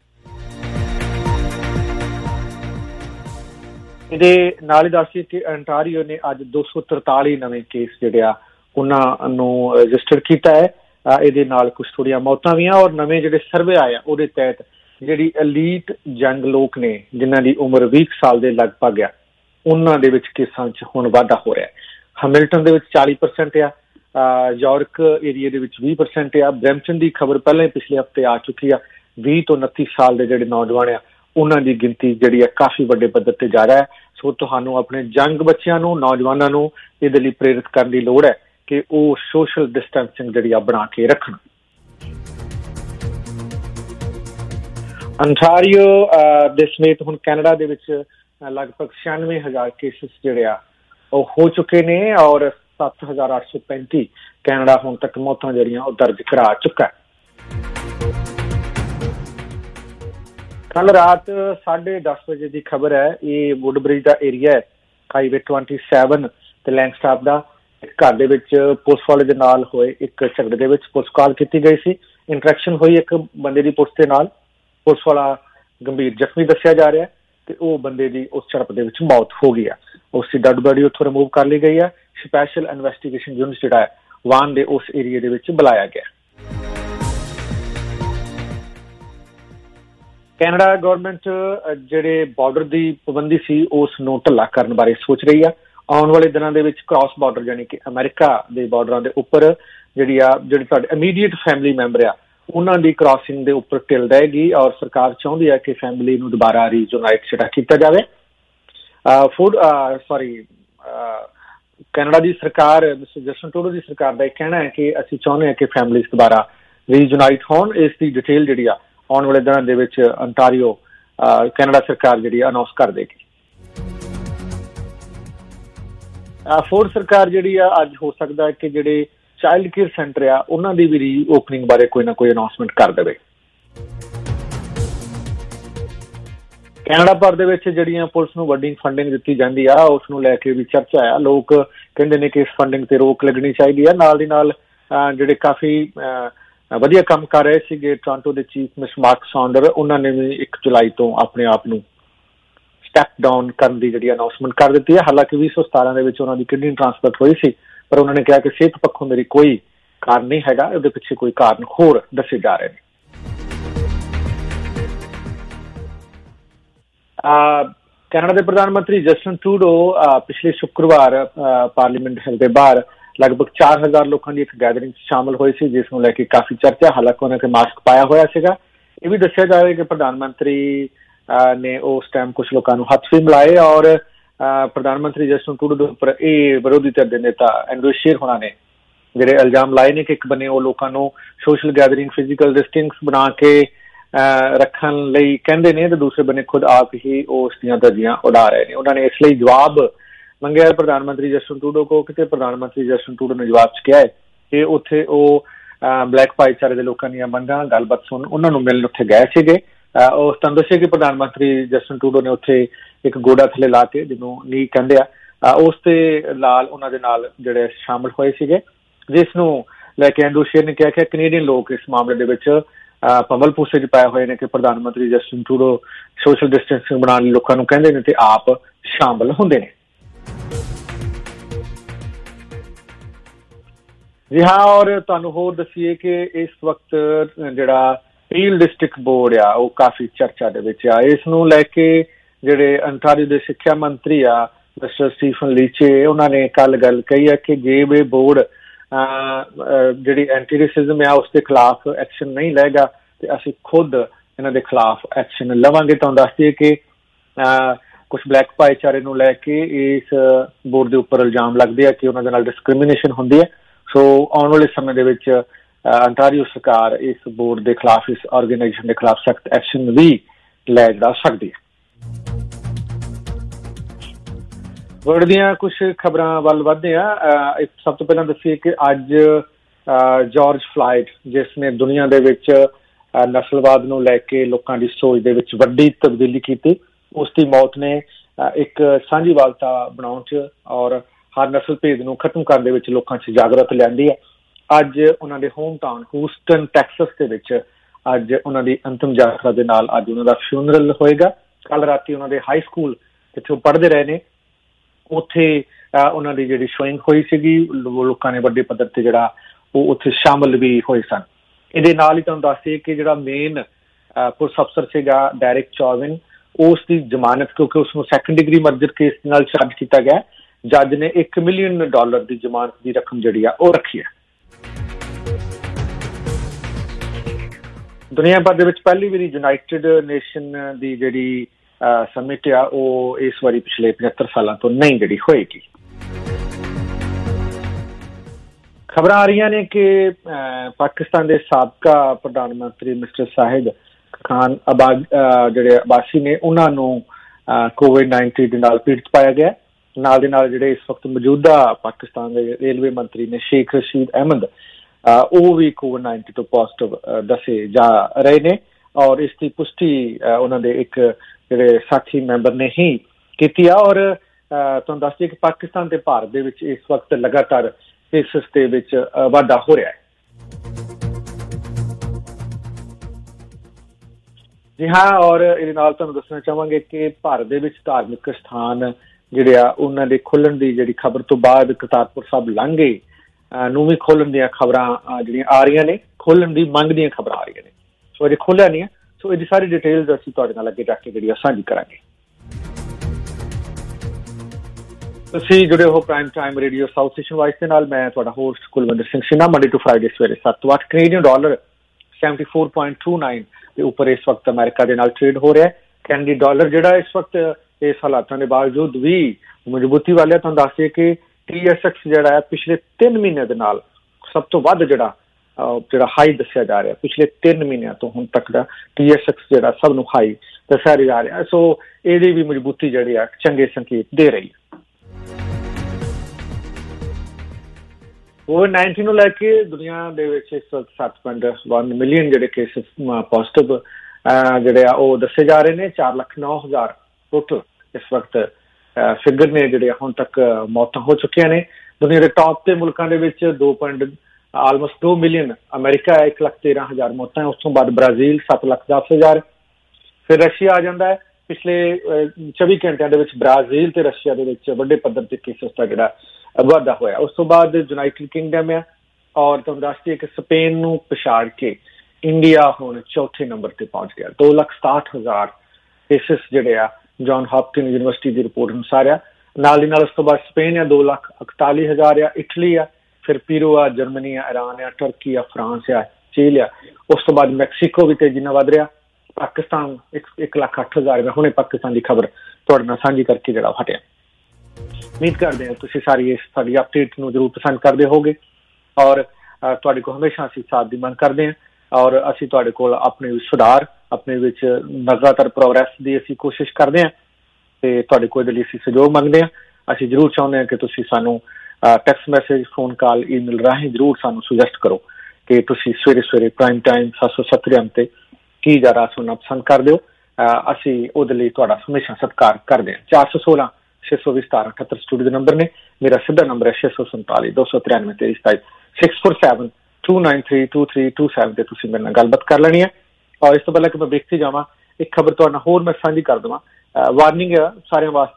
Speaker 4: ਇਹਦੇ ਨਾਲ ਹੀ ਦੱਸੀਏ ਕਿ ਅੰਟਾਰੀਓ ਨੇ ਅੱਜ ਦੋ ਸੌ ਤਰਤਾਲੀ ਨਵੇਂ ਕੇਸ ਜਿਹੜੇ ਆ ਉਹਨਾਂ ਨੂੰ ਰਜਿਸਟਰ ਕੀਤਾ ਹੈ। ਇਹਦੇ ਨਾਲ ਕੁਛ ਥੋੜ੍ਹੀਆਂ ਮੌਤਾਂ ਵੀ ਆ ਔਰ ਨਵੇਂ ਜਿਹੜੇ ਸਰਵੇ ਆਏ ਆ ਉਹਦੇ ਤਹਿਤ ਜਿਹੜੀ ਐਲੀਟ ਜੰਗ ਲੋਕ ਨੇ ਜਿਨ੍ਹਾਂ ਦੀ ਉਮਰ ਵੀਹ ਸਾਲ ਦੇ ਲਗਭਗ ਆ, ਉਹਨਾਂ ਦੇ ਵਿੱਚ ਕੇਸਾਂ 'ਚ ਹੁਣ ਵਾਧਾ ਹੋ ਰਿਹਾ। ਹੈਮਿਲਟਨ ਦੇ ਵਿੱਚ ਚਾਲੀ ਪਰਸੈਂਟ ਆ, ਯਾਰਕ ਏਰੀਏ ਦੇ ਵਿੱਚ ਵੀਹ ਪਰਸੈਂਟ ਆ। ਬਰੈਂਪਟਨ ਦੀ ਖਬਰ ਪਹਿਲਾਂ ਹੀ ਪਿਛਲੇ ਹਫ਼ਤੇ ਆ ਚੁੱਕੀ ਆ। ਵੀਹ ਤੋਂ ਉਨੱਤੀ ਸਾਲ ਦੇ ਜਿਹੜੇ ਨੌਜਵਾਨ ਆ ਉਹਨਾਂ ਦੀ ਗਿਣਤੀ ਜਿਹੜੀ ਆ ਕਾਫੀ ਵੱਡੇ ਪੱਧਰ ਤੇ ਜਾ ਰਿਹਾ ਹੈ। ਸੋ ਤੁਹਾਨੂੰ ਆਪਣੇ ਜੰਗ ਬੱਚਿਆਂ ਨੂੰ, ਨੌਜਵਾਨਾਂ ਨੂੰ ਇਹਦੇ ਲਈ ਪ੍ਰੇਰਿਤ ਕਰਨ ਦੀ ਲੋੜ ਹੈ ਕਿ ਉਹ ਸੋਸ਼ਲ ਡਿਸਟੈਂਸਿੰਗ ਜਿਹੜੀ ਆ ਬਣਾ ਕੇ ਰੱਖਣ। ਅੰਟਾਰੀਓ ਦੇ ਸਮੇਤ ਹੁਣ ਕੈਨੇਡਾ ਦੇ ਵਿੱਚ ਲਗਭਗ ਛਿਆਨਵੇਂ ਹਜ਼ਾਰ ਕੇਸਿਸ ਜਿਹੜੇ ਆ ਉਹ ਹੋ ਚੁੱਕੇ ਨੇ ਔਰ ਸੱਤ ਹਜ਼ਾਰ ਅੱਠ ਸੌ ਪੈਂਤੀ ਕੈਨੇਡਾ ਹੁਣ ਤੱਕ ਮੌਤਾਂ ਜਿਹੜੀਆਂ ਉਹ ਦਰਜ ਕਰਾ ਚੁੱਕਾ ਹੈ। ਕੱਲ ਰਾਤ ਸਾਢੇ ਦਸ ਵਜੇ ਦੀ ਖਬਰ ਹੈ। ਇਹ ਵੁੱਡਬ੍ਰਿਜ ਦਾ ਏਰੀਆ ਹੈ, ਹਾਈਵੇ ਟਵੰਟੀ ਸੈਵਨ ਤੇ ਲੈਂਗਸਟਾਫ ਦਾ। ਘਰ ਦੇ ਵਿੱਚ ਪੁਲਿਸ ਵਾਲੇ ਦੇ ਨਾਲ ਹੋਏ ਇੱਕ ਝਗੜੇ ਦੇ ਵਿੱਚ ਪੁਲਿਸ ਕਾਲ ਕੀਤੀ ਗਈ ਸੀ। ਇੰਟਰੈਕਸ਼ਨ ਹੋਈ ਇੱਕ ਬੰਦੇ ਦੀ ਪੁਲਿਸ ਦੇ ਨਾਲ। ਪੁਲਿਸ ਵਾਲਾ ਗੰਭੀਰ ਜ਼ਖਮੀ ਦੱਸਿਆ ਜਾ ਰਿਹਾ ਤੇ ਉਹ ਬੰਦੇ ਦੀ ਉਸ ਝੜਪ ਦੇ ਵਿੱਚ ਮੌਤ ਹੋ ਗਈ ਆ। ਉਸ ਦੀ ਡੈਡ ਬੋਡੀ ਉੱਥੋਂ ਰਿਮੂਵ ਕਰ ਲਈ ਗਈ ਆ। ਸਪੈਸ਼ਲ ਇਨਵੈਸਟੀਗੇਸ਼ਨ ਯੂਨਿਟ ਜਿਹੜਾ ਹੈ ਵਾਨ ਦੇ ਉਸ ਏਰੀਏ ਦੇ ਵਿੱਚ ਬੁਲਾਇਆ ਗਿਆ। ਕੈਨੇਡਾ ਗੌਰਮੈਂਟ ਜਿਹੜੇ ਬਾਰਡਰ ਦੀ ਪਾਬੰਦੀ ਸੀ ਉਸ ਨੂੰ ਢਿੱਲਾ ਕਰਨ ਬਾਰੇ ਸੋਚ ਰਹੀ ਆ। ਆਉਣ ਵਾਲੇ ਦਿਨਾਂ ਦੇ ਵਿੱਚ ਕ੍ਰਾਸ ਬਾਰਡਰ ਯਾਨੀ ਕਿ ਅਮਰੀਕਾ ਦੇ ਬਾਰਡਰਾਂ ਦੇ ਉੱਪਰ ਜਿਹੜੀ ਆ ਜਿਹੜੀ ਤੁਹਾਡੇ ਇਮੀਡੀਏਟ ਫੈਮਿਲੀ ਮੈਂਬਰ ਆ ਉਹਨਾਂ ਦੀ ਕ੍ਰਾਸਿੰਗ ਦੇ ਉੱਪਰ ਢਿੱਲ ਰਹੇਗੀ ਔਰ ਸਰਕਾਰ ਚਾਹੁੰਦੀ ਹੈ ਕਿ ਫੈਮਿਲੀ ਨੂੰ ਦੁਬਾਰਾ ਰੀਜੂਨਾਈਟ ਜਿਹੜਾ ਕੀਤਾ ਜਾਵੇ। ਫੂਡ ਸੌਰੀ ਕੈਨੇਡਾ ਦੀ ਸਰਕਾਰ, ਮਿਸਟਰ ਜਸਟਿਨ ਟਰੂਡੋ ਦੀ ਸਰਕਾਰ ਦਾ ਇਹ ਕਹਿਣਾ ਹੈ ਕਿ ਅਸੀਂ ਚਾਹੁੰਦੇ ਹਾਂ ਕਿ ਫੈਮਿਲੀਜ਼ ਦੁਬਾਰਾ ਰੀਜੂਨਾਈਟ ਹੋਣ। ਇਸ ਦੀ ਡਿਟੇਲ ਜਿਹੜੀ ਆ ਆਉਣ ਵਾਲੇ ਦਿਨਾਂ ਦੇ ਵਿੱਚ ਅੰਟਾਰੀਓ ਕੈਨੇਡਾ ਸਰਕਾਰ ਜਿਹੜੀ ਅਨਾਉਂਸ ਕਰ ਦੇਗੀ। ਫੋਰਡ ਸਰਕਾਰ ਜਿਹੜੀ ਆ ਅੱਜ ਹੋ ਸਕਦਾ ਹੈ ਕਿ ਜਿਹੜੇ ਚਾਈਲਡ ਕੇਅਰ ਸੈਂਟਰ ਆ ਉਹਨਾਂ ਦੀ ਵੀ ਰੀ ਓਪਨਿੰਗ ਬਾਰੇ ਕੋਈ ਨਾ ਕੋਈ ਅਨਾਉਂਸਮੈਂਟ ਕਰ ਦੇਵੇ। ਕੈਨੇਡਾ ਭਰ ਦੇ ਵਿੱਚ ਜਿਹੜੀਆਂ ਪੁਲਿਸ ਨੂੰ ਵੱਡੀ ਫੰਡਿੰਗ ਦਿੱਤੀ ਜਾਂਦੀ ਆ ਉਸ ਨੂੰ ਲੈ ਕੇ ਵੀ ਚਰਚਾ ਆ। ਲੋਕ ਕਹਿੰਦੇ ਨੇ ਕਿ ਇਸ ਫੰਡਿੰਗ ਤੇ ਰੋਕ ਲੱਗਣੀ ਚਾਹੀਦੀ ਆ। ਨਾਲ ਦੀ ਨਾਲ ਜਿਹੜੇ ਕਾਫੀ ਵਧੀਆ ਕੰਮ ਕਰ ਰਹੇ ਸੀਗੇ ਟੋਰਾਂਟੋ ਦੇ ਚੀਫ ਮਿਸ ਮਾਰਕ ਸੌਂਡਰ, ਉਹਨਾਂ ਨੇ ਵੀ ਇੱਕ ਜੁਲਾਈ ਤੋਂ ਆਪਣੇ ਆਪ ਨੂੰ ਸਟੈਪ ਡਾਊਨ ਕਰਨ ਦੀ ਜਿਹੜੀ ਅਨਾਉਂਸਮੈਂਟ ਕਰ ਦਿੱਤੀ ਹੈ। ਹਾਲਾਂਕਿ ਵੀਹ ਸੌ ਸਤਾਰਾਂ ਦੇ ਵਿੱਚ ਉਹਨਾਂ ਦੀ ਕਿਡਨੀ ਟ੍ਰਾਂਸਪਲਾਂਟ ਹੋਈ ਸੀ ਪਰ ਉਹਨਾਂ ਨੇ ਕਿਹਾ ਕਿ ਸਿਹਤ ਪੱਖੋਂ ਮੇਰੀ ਕੋਈ ਕਾਰਨ ਨਹੀਂ ਹੈਗਾ, ਉਹਦੇ ਪਿੱਛੇ ਕੋਈ ਕਾਰਨ ਹੋਰ ਦੱਸੇ ਜਾ ਰਹੇ ਨੇ। ਕੈਨੇਡਾ ਦੇ ਪ੍ਰਧਾਨ ਮੰਤਰੀ ਜਸਟਿਨ ਟਰੂਡੋ ਪਿਛਲੇ ਸ਼ੁੱਕਰਵਾਰ ਪਾਰਲੀਮੈਂਟ ਹਿਲ ਦੇ ਬਾਹਰ ਲਗਭਗ ਚਾਰ ਹਜ਼ਾਰ ਲੋਕਾਂ ਦੀ ਇੱਕ ਗੈਦਰਿੰਗ ਚ ਸ਼ਾਮਲ ਹੋਏ ਸੀ ਜਿਸ ਨੂੰ ਲੈ ਕੇ ਕਾਫੀ ਚਰਚਾ। ਹਾਲਾਂਕਿ ਉਹਨਾਂ ਨੇ ਮਾਸਕ ਪਾਇਆ ਹੋਇਆ ਸੀਗਾ। ਇਹ ਵੀ ਦੱਸਿਆ ਜਾ ਰਿਹਾ ਕਿ ਪ੍ਰਧਾਨ ਮੰਤਰੀ ਨੇ ਉਸ ਟਾਈਮ ਕੁਛ ਲੋਕਾਂ ਨੂੰ ਹੱਥ ਵੀ ਮਿਲਾਏ ਔਰ ਪ੍ਰਧਾਨ ਮੰਤਰੀ ਜਸਟਿਨ ਟਰੂਡੋ ਦੇ ਉੱਪਰ ਇਹ ਵਿਰੋਧੀ ਧਿਰ ਦੇ ਨੇਤਾ ਐਂਡਰੂ ਸ਼ੇਰ ਹੋਣਾ ਨੇ ਜਿਹੜੇ ਇਲਜ਼ਾਮ ਲਾਏ ਨੇ ਕਿ ਇੱਕ ਬੰਨੇ ਉਹ ਲੋਕਾਂ ਨੂੰ ਸੋਸ਼ਲ ਗੈਦਰਿੰਗ, ਫਿਜ਼ੀਕਲ ਡਿਸਟੈਂਸ ਬਣਾ ਕੇ ਰੱਖਣ ਲਈ ਕਹਿੰਦੇ ਨੇ ਤੇ ਦੂਸਰੇ ਬੰਨੇ ਖੁਦ ਆਪ ਹੀ ਉਸ ਦੀਆਂ ਧੱਜੀਆਂ ਉਡਾ ਰਹੇ ਨੇ। ਉਹਨਾਂ ਨੇ ਇਸ ਲਈ ਜਵਾਬ ਮੰਗਿਆ ਪ੍ਰਧਾਨ ਮੰਤਰੀ ਜਸਟਿਨ ਟਰੂਡੋ ਕੋਲ। ਕਿਤੇ ਪ੍ਰਧਾਨ ਮੰਤਰੀ ਜਸਟਿਨ ਟਰੂਡੋ ਨੇ ਜਵਾਬ 'ਚ ਕਿਹਾ ਹੈ ਕਿ ਉੱਥੇ ਉਹ ਬਲੈਕ ਭਾਈਚਾਰੇ ਦੇ ਲੋਕਾਂ ਦੀਆਂ ਮੰਗਾਂ ਗੱਲਬਾਤ ਸੁਣ ਉਹਨਾਂ ਨੂੰ ਮਿਲਣ ਉੱਥੇ ਗਏ ਸੀਗੇ। ਉਸ ਤੁਹਾਨੂੰ ਦੱਸਿਆ ਕਿ ਪ੍ਰਧਾਨ ਮੰਤਰੀ ਜਸਟਿਨ ਟਰੂਡੋ ਨੇ ਉੱਥੇ ਇੱਕ ਗੋਡਾ ਥੱਲੇ ਲਾ ਕੇ ਜਿਹਨੂੰ ਨੀ ਕਹਿੰਦੇ ਆ ਉਸ ਤੇ ਨਾਲ ਉਹਨਾਂ ਦੇ ਨਾਲ ਜਿਹੜੇ ਸ਼ਾਮਲ ਹੋਏ ਸੀਗੇ, ਜਿਸ ਨੂੰ ਲੈ ਕੇ ਐਂਡਰੂ ਸ਼ੇਰ ਨੇ ਕਿਹਾ ਕਿ ਕੈਨੇਡੀਅਨ ਲੋਕ ਇਸ ਮਾਮਲੇ ਦੇ ਵਿੱਚ ਭੰਬਲ ਭੂਸੇ 'ਚ ਪਾਏ ਹੋਏ ਨੇ ਕਿ ਪ੍ਰਧਾਨ ਮੰਤਰੀ ਜਸਟਿਨ ਟਰੂਡੋ ਸੋਸ਼ਲ ਡਿਸਟੈਂਸਿੰਗ ਬਣਾਉਣ ਲਈ ਲੋਕਾਂ ਨੂੰ ਕਹਿੰਦੇ ਨੇ ਤੇ ਆਪ ਸ਼ਾਮਲ ਹੁੰਦੇ ਨੇ। ਜੀ ਹਾਂ, ਔਰ ਤੁਹਾਨੂੰ ਹੋਰ ਦੱਸੀਏ ਕਿ ਇਸ ਵਕਤ ਜਿਹੜਾ ਪੀਲ ਡਿਸਟ੍ਰਿਕਟ ਬੋਰਡ ਆ ਉਹ ਕਾਫੀ ਚਰਚਾ ਦੇ ਵਿੱਚ ਆ। ਇਸ ਨੂੰ ਲੈ ਕੇ ਜਿਹੜੇ ਅੰਟਾਰੀਓ ਦੇ ਸਿੱਖਿਆ ਮੰਤਰੀ ਆ ਮਿਸਟਰ ਸਟੀਫਨ ਲੀਚੇ, ਉਹਨਾਂ ਨੇ ਕੱਲ ਗੱਲ ਕਹੀ ਹੈ ਕਿ ਜੇ ਇਹ ਬੋਰਡ ਜਿਹੜੀ ਐਂਟੀ ਰੇਸਿਜ਼ਮ ਆ ਉਸ ਦੇ ਖਿਲਾਫ ਐਕਸ਼ਨ ਨਹੀਂ ਲਏਗਾ ਤੇ ਅਸੀਂ ਖੁਦ ਇਹਨਾਂ ਦੇ ਖਿਲਾਫ ਐਕਸ਼ਨ ਲਵਾਂਗੇ। ਤੁਹਾਨੂੰ ਦੱਸ ਦਈਏ ਕਿ ਕੁਛ ਬਲੈਕ ਭਾਈਚਾਰੇ ਨੂੰ ਲੈ ਕੇ ਇਸ ਬੋਰਡ ਦੇ ਉੱਪਰ ਇਲਜ਼ਾਮ ਲੱਗਦੇ ਆ ਕਿ ਉਹਨਾਂ ਦੇ ਨਾਲ ਡਿਸਕ੍ਰਿਮੀਨੇਸ਼ਨ ਹੁੰਦੀ ਹੈ। ਸੋ ਆਉਣ ਵਾਲੇ ਸਮੇਂ ਦੇ ਵਿੱਚ ਅੰਟਾਰੀਓ ਸਰਕਾਰ ਇਸ ਬੋਰਡ ਦੇ ਖਿਲਾਫ, ਇਸ ਆਰਗੇਨਾਈਜੇਸ਼ਨ ਦੇ ਖਿਲਾਫ ਸਖਤ ਐਕਸ਼ਨ ਵੀ ਲੈ ਜਾ ਸਕਦੀ ਹੈ। ਵਰਲਡ ਦੀਆਂ ਕੁਝ ਖਬਰਾਂ ਵੱਲ ਵੱਧਦੇ ਆ। ਸਭ ਤੋਂ ਪਹਿਲਾਂ ਦੱਸੀਏ ਕਿ ਅੱਜ ਜਾਰਜ ਫਲਾਇਡ, ਜਿਸ ਨੇ ਦੁਨੀਆ ਦੇ ਵਿੱਚ ਨਸਲਵਾਦ ਨੂੰ ਲੈ ਕੇ ਲੋਕਾਂ ਦੀ ਸੋਚ ਦੇ ਵਿੱਚ ਵੱਡੀ ਤਬਦੀਲੀ ਕੀਤੀ, ਉਸ ਦੀ ਮੌਤ ਨੇ ਇੱਕ ਸਾਂਝੀਵਾਲਤਾ ਬਣਾਉਣ 'ਚ ਔਰ ਹਰ ਨਸਲ ਭੇਦ ਨੂੰ ਖਤਮ ਕਰਨ ਦੇ ਵਿੱਚ ਲੋਕਾਂ 'ਚ ਜਾਗਰਤ ਲਿਆਂਦੀ ਹੈ। ਅੱਜ ਉਹਨਾਂ ਦੇ ਹੋਮ ਟਾਊਨ ਹੂਸਟਨ ਟੈਕਸਸ ਦੇ ਵਿੱਚ ਅੱਜ ਉਹਨਾਂ ਦੀ ਅੰਤਿਮ ਯਾਤਰਾ ਦੇ ਨਾਲ ਅੱਜ ਉਹਨਾਂ ਦਾ ਫਿਊਨਰਲ ਹੋਏਗਾ। ਕੱਲ ਰਾਤੀ ਉਹਨਾਂ ਦੇ ਹਾਈ ਸਕੂਲ ਜਿੱਥੇ ਉਹ ਪੜ੍ਹਦੇ ਰਹੇ ਨੇ ਉੱਥੇ ਉਹਨਾਂ ਦੀ ਜਿਹੜੀ ਸ਼ੋਇੰਗ ਹੋਈ ਸੀਗੀ, ਲੋਕਾਂ ਨੇ ਵੱਡੇ ਪੱਧਰ ਤੇ ਜਿਹੜਾ ਉਹ ਉੱਥੇ ਸ਼ਾਮਲ ਵੀ ਹੋਏ ਸਨ। ਇਹਦੇ ਨਾਲ ਹੀ ਤੁਹਾਨੂੰ ਦੱਸਦੇ ਕਿ ਜਿਹੜਾ ਮੇਨ ਪੁਲਿਸ ਅਫਸਰ ਸੀਗਾ ਡੈਰਿਕ ਚੌਵਿਨ, ਉਸ ਦੀ ਜ਼ਮਾਨਤ, ਕਿਉਂਕਿ ਉਸਨੂੰ ਸੈਕੰਡ ਡਿਗਰੀ ਮਰਡਰ ਕੇਸ ਨਾਲ ਚਾਰਜ ਕੀਤਾ ਗਿਆ, ਜੱਜ ਨੇ ਇੱਕ ਮਿਲੀਅਨ ਡਾਲਰ ਦੀ ਜ਼ਮਾਨਤ ਦੀ ਰਕਮ ਜਿਹੜੀ ਆ ਉਹ ਰੱਖੀ ਹੈ। ਦੁਨੀਆ ਭਰ ਦੇ ਵਿੱਚ ਪਹਿਲੀ ਵਾਰੀ ਯੂਨਾਈਟਿਡ ਨੇਸ਼ਨ ਦੀ ਜਿਹੜੀ ਸਮਿਟ ਆ ਉਹ ਇਸ ਵਾਰੀ ਪਿਛਲੇ ਪਝੱਤਰ ਸਾਲਾਂ ਤੋਂ ਨਹੀਂ ਜਿਹੜੀ ਹੋਏਗੀ। ਖਬਰਾਂ ਆ ਰਹੀਆਂ ਨੇ ਕਿ ਪਾਕਿਸਤਾਨ ਦੇ ਸਾਬਕਾ ਪ੍ਰਧਾਨ ਮੰਤਰੀ ਮਿਸਟਰ ਸਾਹਿਦ ਖਾਨ ਅਬਾ ਜਿਹੜੇ ਅਬਾਸੀ ਨੇ, ਉਹਨਾਂ ਨੂੰ ਕੋਵਿਡ ਨਾਈਨਟੀਨ ਦੇ ਨਾਲ ਪੀੜਤ ਪਾਇਆ ਗਿਆ। ਨਾਲ ਦੇ ਨਾਲ ਜਿਹੜੇ ਇਸ ਵਕਤ ਮੌਜੂਦਾ ਪਾਕਿਸਤਾਨ ਦੇ ਰੇਲਵੇ ਮੰਤਰੀ ਨੇ ਸ਼ੇਖ ਰਸ਼ੀਦ ਅਹਿਮਦ, ਉਹ ਵੀ ਕੋਵਿਡ ਨਾਈਨਟੀਨ ਤੋਂ ਪੋਜ਼ਿਟਿਵ ਦੱਸੇ ਜਾ ਰਹੇ ਨੇ ਔਰ ਇਸ ਦੀ ਪੁਸ਼ਟੀ ਉਹਨਾਂ ਦੇ ਇੱਕ ਜਿਹੜੇ ਸਾਥੀ ਮੈਂਬਰ ਨੇ ਹੀ ਕੀਤੀ ਆ। ਔਰ ਤੁਹਾਨੂੰ ਦੱਸ ਦਈਏ ਕਿ ਪਾਕਿਸਤਾਨ ਤੇ ਭਾਰਤ ਦੇ ਵਿੱਚ ਇਸ ਵਕਤ ਲਗਾਤਾਰ ਕੇਸਿਸ ਦੇ ਵਿੱਚ ਵਾਧਾ ਹੋ ਰਿਹਾ ਹੈ। ਜੀ ਹਾਂ, ਔਰ ਇਹਦੇ ਨਾਲ ਤੁਹਾਨੂੰ ਦੱਸਣਾ ਚਾਹਾਂਗੇ ਕਿ ਭਾਰਤ ਦੇ ਵਿੱਚ ਧਾਰਮਿਕ ਸਥਾਨ ਜਿਹੜੇ ਆ ਉਹਨਾਂ ਦੇ ਖੁੱਲਣ ਦੀ ਜਿਹੜੀ ਖਬਰ ਤੋਂ ਬਾਅਦ ਕਰਤਾਰਪੁਰ ਸਾਹਿਬ ਲਾਂਘੇ ਨੂੰ ਵੀ ਖੋਲਣ ਦੀਆਂ ਖਬਰਾਂ ਜਿਹੜੀਆਂ ਆ ਰਹੀਆਂ ਨੇ, ਖੋਲਣ ਦੀ ਮੰਗ ਦੀਆਂ ਖਬਰਾਂ ਆ ਰਹੀਆਂ ਨੇ। ਸੋ ਅਜੇ ਖੋਲਿਆ ਨਹੀਂ ਹੈ, ਸੋ ਇਹਦੀ ਸਾਰੀ ਡਿਟੇਲਸ ਅਸੀਂ ਤੁਹਾਡੇ ਨਾਲ ਅੱਗੇ ਜਾ ਕੇ ਜਿਹੜੀ ਸਾਂਝੀ ਕਰਾਂਗੇ। ਤੁਸੀਂ ਜੁੜੇ ਹੋ prime time radio south station voice ਦੇ ਨਾਲ। ਮੈਂ ਤੁਹਾਡਾ host Kulwinder Singh Sheena. Monday to Friday ਸਵੇਰੇ ਸੱਤ ਤੋਂ ਅੱਠ Canadian dollar seventy four point two nine ਦੇ ਉੱਪਰ ਇਸ ਵਕਤ ਅਮਰੀਕਾ ਦੇ ਨਾਲ ਟ੍ਰੇਡ ਹੋ ਰਿਹਾ ਹੈ। ਕੈਨੇਡੀ ਡਾਲਰ ਜਿਹੜਾ ਇਸ ਵਕਤ ਇਸ ਹਾਲਾਤਾਂ ਦੇ ਬਾਵਜੂਦ ਵੀ ਮਜ਼ਬੂਤੀ ਵਾਲਿਆ। ਤੁਹਾਨੂੰ ਦੱਸ ਦਈਏ ਕਿ ਟੀ ਐਸ ਐਕਸ ਜਿਹੜਾ ਹੈ ਪਿਛਲੇ ਤਿੰਨ ਮਹੀਨਿਆਂ ਦੇ ਨਾਲ ਸਭ ਤੋਂ ਵੱਧ ਜਿਹੜਾ ਜਿਹੜਾ ਹਾਈ ਦੱਸਿਆ ਜਾ ਰਿਹਾ, ਪਿਛਲੇ ਤਿੰਨ ਮਹੀਨਿਆਂ ਤੋਂ ਹੁਣ ਤੱਕ ਦਾ ਟੀ ਐਸ ਐਕਸ ਜਿਹੜਾ ਸਭ ਨੂੰ ਹਾਈ ਦੱਸਿਆ ਜਾ ਰਿਹਾ। ਸੋ ਇਹਦੀ ਵੀ ਮਜ਼ਬੂਤੀ ਜਿਹੜੀ ਆ ਚੰਗੇ ਸੰਕੇਤ ਦੇ ਰਹੀ ਹੈ। ਕੋਵਿਡ ਨਾਈਨਟੀਨ ਨੂੰ ਲੈ ਕੇ ਦੁਨੀਆ ਦੇ ਵਿੱਚ ਇਸ ਵਕਤ ਸੱਤ ਪੁਆਇੰਟ ਇੱਕ ਮਿਲੀਅਨ ਜਿਹੜੇ ਕੇਸਿਸ ਪੋਜ਼ਿਟਿਵ ਜਿਹੜੇ ਆ ਉਹ ਦੱਸੇ ਜਾ ਰਹੇ ਨੇ। ਚਾਰ ਲੱਖ ਨੌ ਹਜ਼ਾਰ ਟੋਟਲ ਇਸ ਵਕਤ ਫਿਗਰ ਨੇ ਜਿਹੜੇ ਹੁਣ ਤੱਕ ਮੌਤਾਂ ਹੋ ਚੁੱਕੀਆਂ ਨੇ। ਦੁਨੀਆ ਦੇ ਟੌਪ ਦੇ ਮੁਲਕਾਂ ਦੇ ਵਿੱਚ ਦੋ ਪੁਆਇੰਟ ਆਲਮੋਸਟ ਦੋ ਮਿਲੀਅਨ ਅਮਰੀਕਾ ਹੈ, ਇੱਕ ਲੱਖ ਤੇਰਾਂ ਹਜ਼ਾਰ ਮੌਤਾਂ। ਉਸ ਤੋਂ ਬਾਅਦ ਬ੍ਰਾਜ਼ੀਲ ਸੱਤ ਲੱਖ ਦਸ ਹਜ਼ਾਰ, ਫਿਰ ਰਸ਼ੀਆ ਆ ਜਾਂਦਾ ਹੈ। ਪਿਛਲੇ ਚੌਵੀ ਘੰਟਿਆਂ ਦੇ ਵਿੱਚ ਬ੍ਰਾਜ਼ੀਲ ਤੇ ਰਸ਼ੀਆ ਦੇ ਵਿੱਚ ਵੱਡੇ ਪੱਧਰ ਤੇ ਕੇਸਿਸ ਦਾ ਜਿਹੜਾ ਵਾਧਾ ਹੋਇਆ। ਉਸ ਤੋਂ ਬਾਅਦ ਯੂਨਾਈਟਿਡ ਕਿੰਗਡਮ ਆ ਔਰ ਤੁਹਾਨੂੰ ਦੱਸ ਦਈਏ ਕਿ ਸਪੇਨ ਨੂੰ ਪਛਾੜ ਕੇ ਇੰਡੀਆ ਹੁਣ ਚੌਥੇ ਨੰਬਰ ਤੇ ਪਹੁੰਚ ਗਿਆ। ਦੋ ਲੱਖ ਸਤਾਹਠ ਹਜ਼ਾਰ ਕੇਸਿਸ ਜਿਹੜੇ ਆ ਜੌਨ ਹੌਪਕਿੰਸ ਯੂਨੀਵਰਸਿਟੀ ਦੀ ਰਿਪੋਰਟ ਅਨੁਸਾਰ ਆ। ਨਾਲ ਦੀ ਨਾਲ ਉਸ ਤੋਂ ਬਾਅਦ ਸਪੇਨ ਆ ਦੋ ਲੱਖ ਇਕਤਾਲੀ ਹਜ਼ਾਰ ਆ, ਇਟਲੀ ਆ, ਫਿਰ ਪੀਰੋ ਆ, ਜਰਮਨੀ ਆ, ਇਰਾਨ ਆ, ਟਰਕੀ ਆ, ਫਰਾਂਸ ਆ, ਚੀਲ ਆ। ਉਸ ਤੋਂ ਬਾਅਦ ਮੈਕਸੀਕੋ ਵੀ ਤੇਜ਼ੀ ਨਾਲ ਵੱਧ ਰਿਹਾ। ਪਾਕਿਸਤਾਨ ਇੱਕ ਇੱਕ ਲੱਖ ਅੱਠ ਹਜ਼ਾਰ। ਹੁਣੇ ਪਾਕਿਸਤਾਨ ਦੀ ਖਬਰ ਤੁਹਾਡੇ ਨਾਲ ਸਾਂਝੀ ਕਰਕੇ ਜਿਹੜਾ ਹਟਿਆ। ਉਮੀਦ ਕਰਦੇ ਹਾਂ ਤੁਸੀਂ ਸਾਰੀ ਇਸ ਸਾਡੀ ਅਪਡੇਟ ਨੂੰ ਜ਼ਰੂਰ ਪਸੰਦ ਕਰਦੇ ਹੋਗੇ ਔਰ ਤੁਹਾਡੇ ਕੋਲ ਹਮੇਸ਼ਾ ਅਸੀਂ ਸਾਥ ਦੀ ਮੰਗ ਕਰਦੇ ਹਾਂ ਔਰ ਅਸੀਂ ਤੁਹਾਡੇ ਕੋਲ ਆਪਣੇ ਸੁਧਾਰ, ਆਪਣੇ ਵਿੱਚ ਲਗਾਤਾਰ ਪ੍ਰੋਗਰੈਸ ਦੀ ਅਸੀਂ ਕੋਸ਼ਿਸ਼ ਕਰਦੇ ਹਾਂ ਤੇ ਤੁਹਾਡੇ ਕੋਲ ਇਹਦੇ ਲਈ ਅਸੀਂ ਸਹਿਯੋਗ ਮੰਗਦੇ ਹਾਂ। ਅਸੀਂ ਜ਼ਰੂਰ ਚਾਹੁੰਦੇ ਹਾਂ ਕਿ ਤੁਸੀਂ ਸਾਨੂੰ text message, phone call, email ਰਾਹੀਂ ਜ਼ਰੂਰ ਸਾਨੂੰ ਸੁਜੈਸਟ ਕਰੋ ਕਿ ਤੁਸੀਂ ਸਵੇਰੇ ਸਵੇਰੇ ਪ੍ਰਾਈਮ ਟਾਈਮ ਸੱਤ ਸੌ ਸੱਤਰ ਐਮ ਤੇ ਕੀ ਜ਼ਿਆਦਾ ਸੁਣਨਾ ਪਸੰਦ ਕਰਦੇ ਹੋ। ਅਸੀਂ ਉਹਦੇ ਲਈ ਤੁਹਾਡਾ ਹਮੇਸ਼ਾ ਸਤਿਕਾਰ ਕਰਦੇ ਹਾਂ। ਚਾਰ ਸੌ ਸੋਲਾਂ ਛੇ ਸੌ ਵੀਹ ਸਤਾਰਾਂ ਅਠੱਤਰ ਸਟੂਡੀਓ ਦੇ ਨੰਬਰ ਨੇ। ਮੇਰਾ ਸਿੱਧਾ ਨੰਬਰ ਹੈ ਛੇ ਸੌ ਸੰਤਾਲੀ ਦੋ ਸੌ ਤਰਾਨਵੇਂ ਤੇਈ ਸਤਾਈ six four seven two nine three two three two seven ਤੇ ਤੁਸੀਂ ਮੇਰੇ ਨਾਲ ਗੱਲਬਾਤ ਕਰ ਲੈਣੀ ਹੈ। ਔਰ ਇਸ ਤੋਂ ਪਹਿਲਾਂ ਕਿ ਮੈਂ ਵੇਖਦੇ ਜਾਵਾਂ, ਇੱਕ ਖਬਰ ਤੁਹਾਡੇ ਨਾਲ ਹੋਰ ਮੈਂ ਸਾਂਝੀ ਕਰ ਦੇਵਾਂ। ਵਾਰਨਿੰਗ ਹੈ ਸਾਰਿਆਂ ਵਾਸਤੇ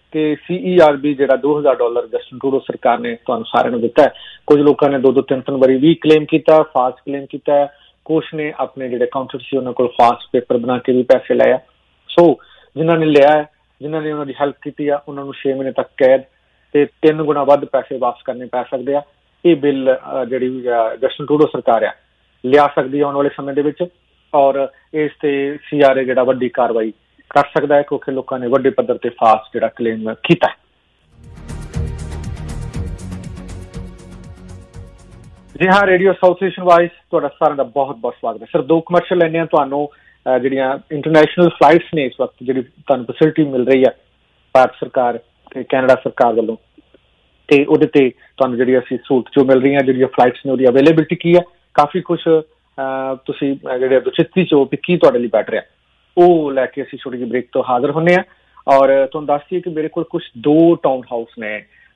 Speaker 4: ਕਿ ਸੀ ਈ ਆਰ ਬੀ ਜਿਹੜਾ ਦੋ ਹਜ਼ਾਰ ਡਾਲਰ ਜਸਟਿਨ ਟਰੂਡੋ ਸਰਕਾਰ ਨੇ ਤੁਹਾਨੂੰ ਸਾਰਿਆਂ ਨੂੰ ਦਿੱਤਾ ਹੈ। ਕੁਝ ਲੋਕਾਂ ਨੇ ਦੋ ਦੋ ਤਿੰਨ ਤਿੰਨ ਵਾਰੀ ਵੀ ਕਲੇਮ ਕੀਤਾ, ਫਾਸਟ ਕਲੇਮ ਕੀਤਾ, ਕੁਛ ਨੇ ਆਪਣੇ ਜਿਹੜੇ ਅਕਾਊਂਟੈਂਟ ਸੀ ਉਹਨਾਂ ਕੋਲ ਫਾਸਟ ਪੇਪਰ ਬਣਾ ਕੇ ਵੀ ਪੈਸੇ ਲਏ ਆ। ਸੋ ਜਿਨ੍ਹਾਂ ਨੇ ਲਿਆ ਹੈ, ਜਿਨ੍ਹਾਂ ਨੇ ਉਹਨਾਂ ਦੀ ਹੈਲਪ ਕੀਤੀ ਆ, ਉਹਨਾਂ ਨੂੰ ਛੇ ਮਹੀਨੇ ਤੱਕ ਕੈਦ ਤੇ ਤਿੰਨ ਗੁਣਾ ਵੱਧ ਪੈਸੇ ਵਾਪਸ ਕਰਨੇ ਪੈ ਸਕਦੇ ਆ। ਇਹ ਬਿੱਲ ਜਿਹੜੀ ਜਸਟਿਨ ਟਰੂਡੋ ਸਰਕਾਰ ਆ ਲਿਆ ਸਕਦੀ ਹੈ ਆਉਣ ਵਾਲੇ ਸਮੇਂ ਦੇ ਵਿੱਚ, ਔਰ ਇਸ ਤੇ ਸੀ ਆਰ ਏ ਜਿਹੜਾ ਵੱਡੀ ਕਾਰਵਾਈ ਕਰ ਸਕਦਾ ਹੈ ਕਿਉਂਕਿ ਲੋਕਾਂ ਨੇ ਵੱਡੇ ਪੱਧਰ ਤੇ ਫਾਸਟ ਜਿਹੜਾ ਕਲੇਮ ਕੀਤਾ ਹੈ। ਜੀ ਹਾਂ, ਰੇਡੀਓ ਸਾਊਥ ਏਸ਼ੀਅਨ ਵਾਇਸ ਤੁਹਾਡਾ ਸਾਰਿਆਂ ਦਾ ਬਹੁਤ ਬਹੁਤ ਸਵਾਗਤ ਹੈ। ਸਰ ਦੋ ਕਮਰਸ਼ੀਅਲ ਲੈਣੇ ਆ ਤੁਹਾਨੂੰ, ਜਿਹੜੀਆਂ ਇੰਟਰਨੈਸ਼ਨਲ ਫਲਾਈਟਸ ਨੇ ਇਸ ਵਕਤ ਜਿਹੜੀ ਤੁਹਾਨੂੰ ਫੈਸਿਲਿਟੀ ਮਿਲ ਰਹੀ ਹੈ ਭਾਰਤ ਸਰਕਾਰ ਤੇ ਕੈਨੇਡਾ ਸਰਕਾਰ ਵੱਲੋਂ, ਤੇ ਉਹਦੇ ਤੇ ਤੁਹਾਨੂੰ ਜਿਹੜੀ ਅਸੀਂ ਸਹੂਲਤ ਜੋ ਮਿਲ ਰਹੀਆਂ ਜਿਹੜੀਆਂ ਫਲਾਈਟਸ ਨੇ ਉਹਦੀ ਅਵੇਲੇਬਿਲਿਟੀ ਕੀ ਹੈ, ਕਾਫੀ ਕੁਛ ਤੁਸੀਂ ਜਿਹੜੇ ਦੁਚਿੱਤੀ ਚੋ ਵੀ ਕੀ ਤੁਹਾਡੇ ਲਈ ਬੈਠ ਰਿਹਾ ਉਹ ਲੈ ਕੇ ਅਸੀਂ ਛੋਟੀ ਜਿਹੀ ਬ੍ਰੇਕ ਤੋਂ ਹਾਜ਼ਰ ਹੁੰਦੇ ਹਾਂ। ਔਰ ਤੁਹਾਨੂੰ ਦੱਸ ਦਈਏ ਕਿ ਮੇਰੇ ਕੋਲ ਕੁਛ ਦੋ ਟਾਊਨ ਹਾਊਸ ਨੇ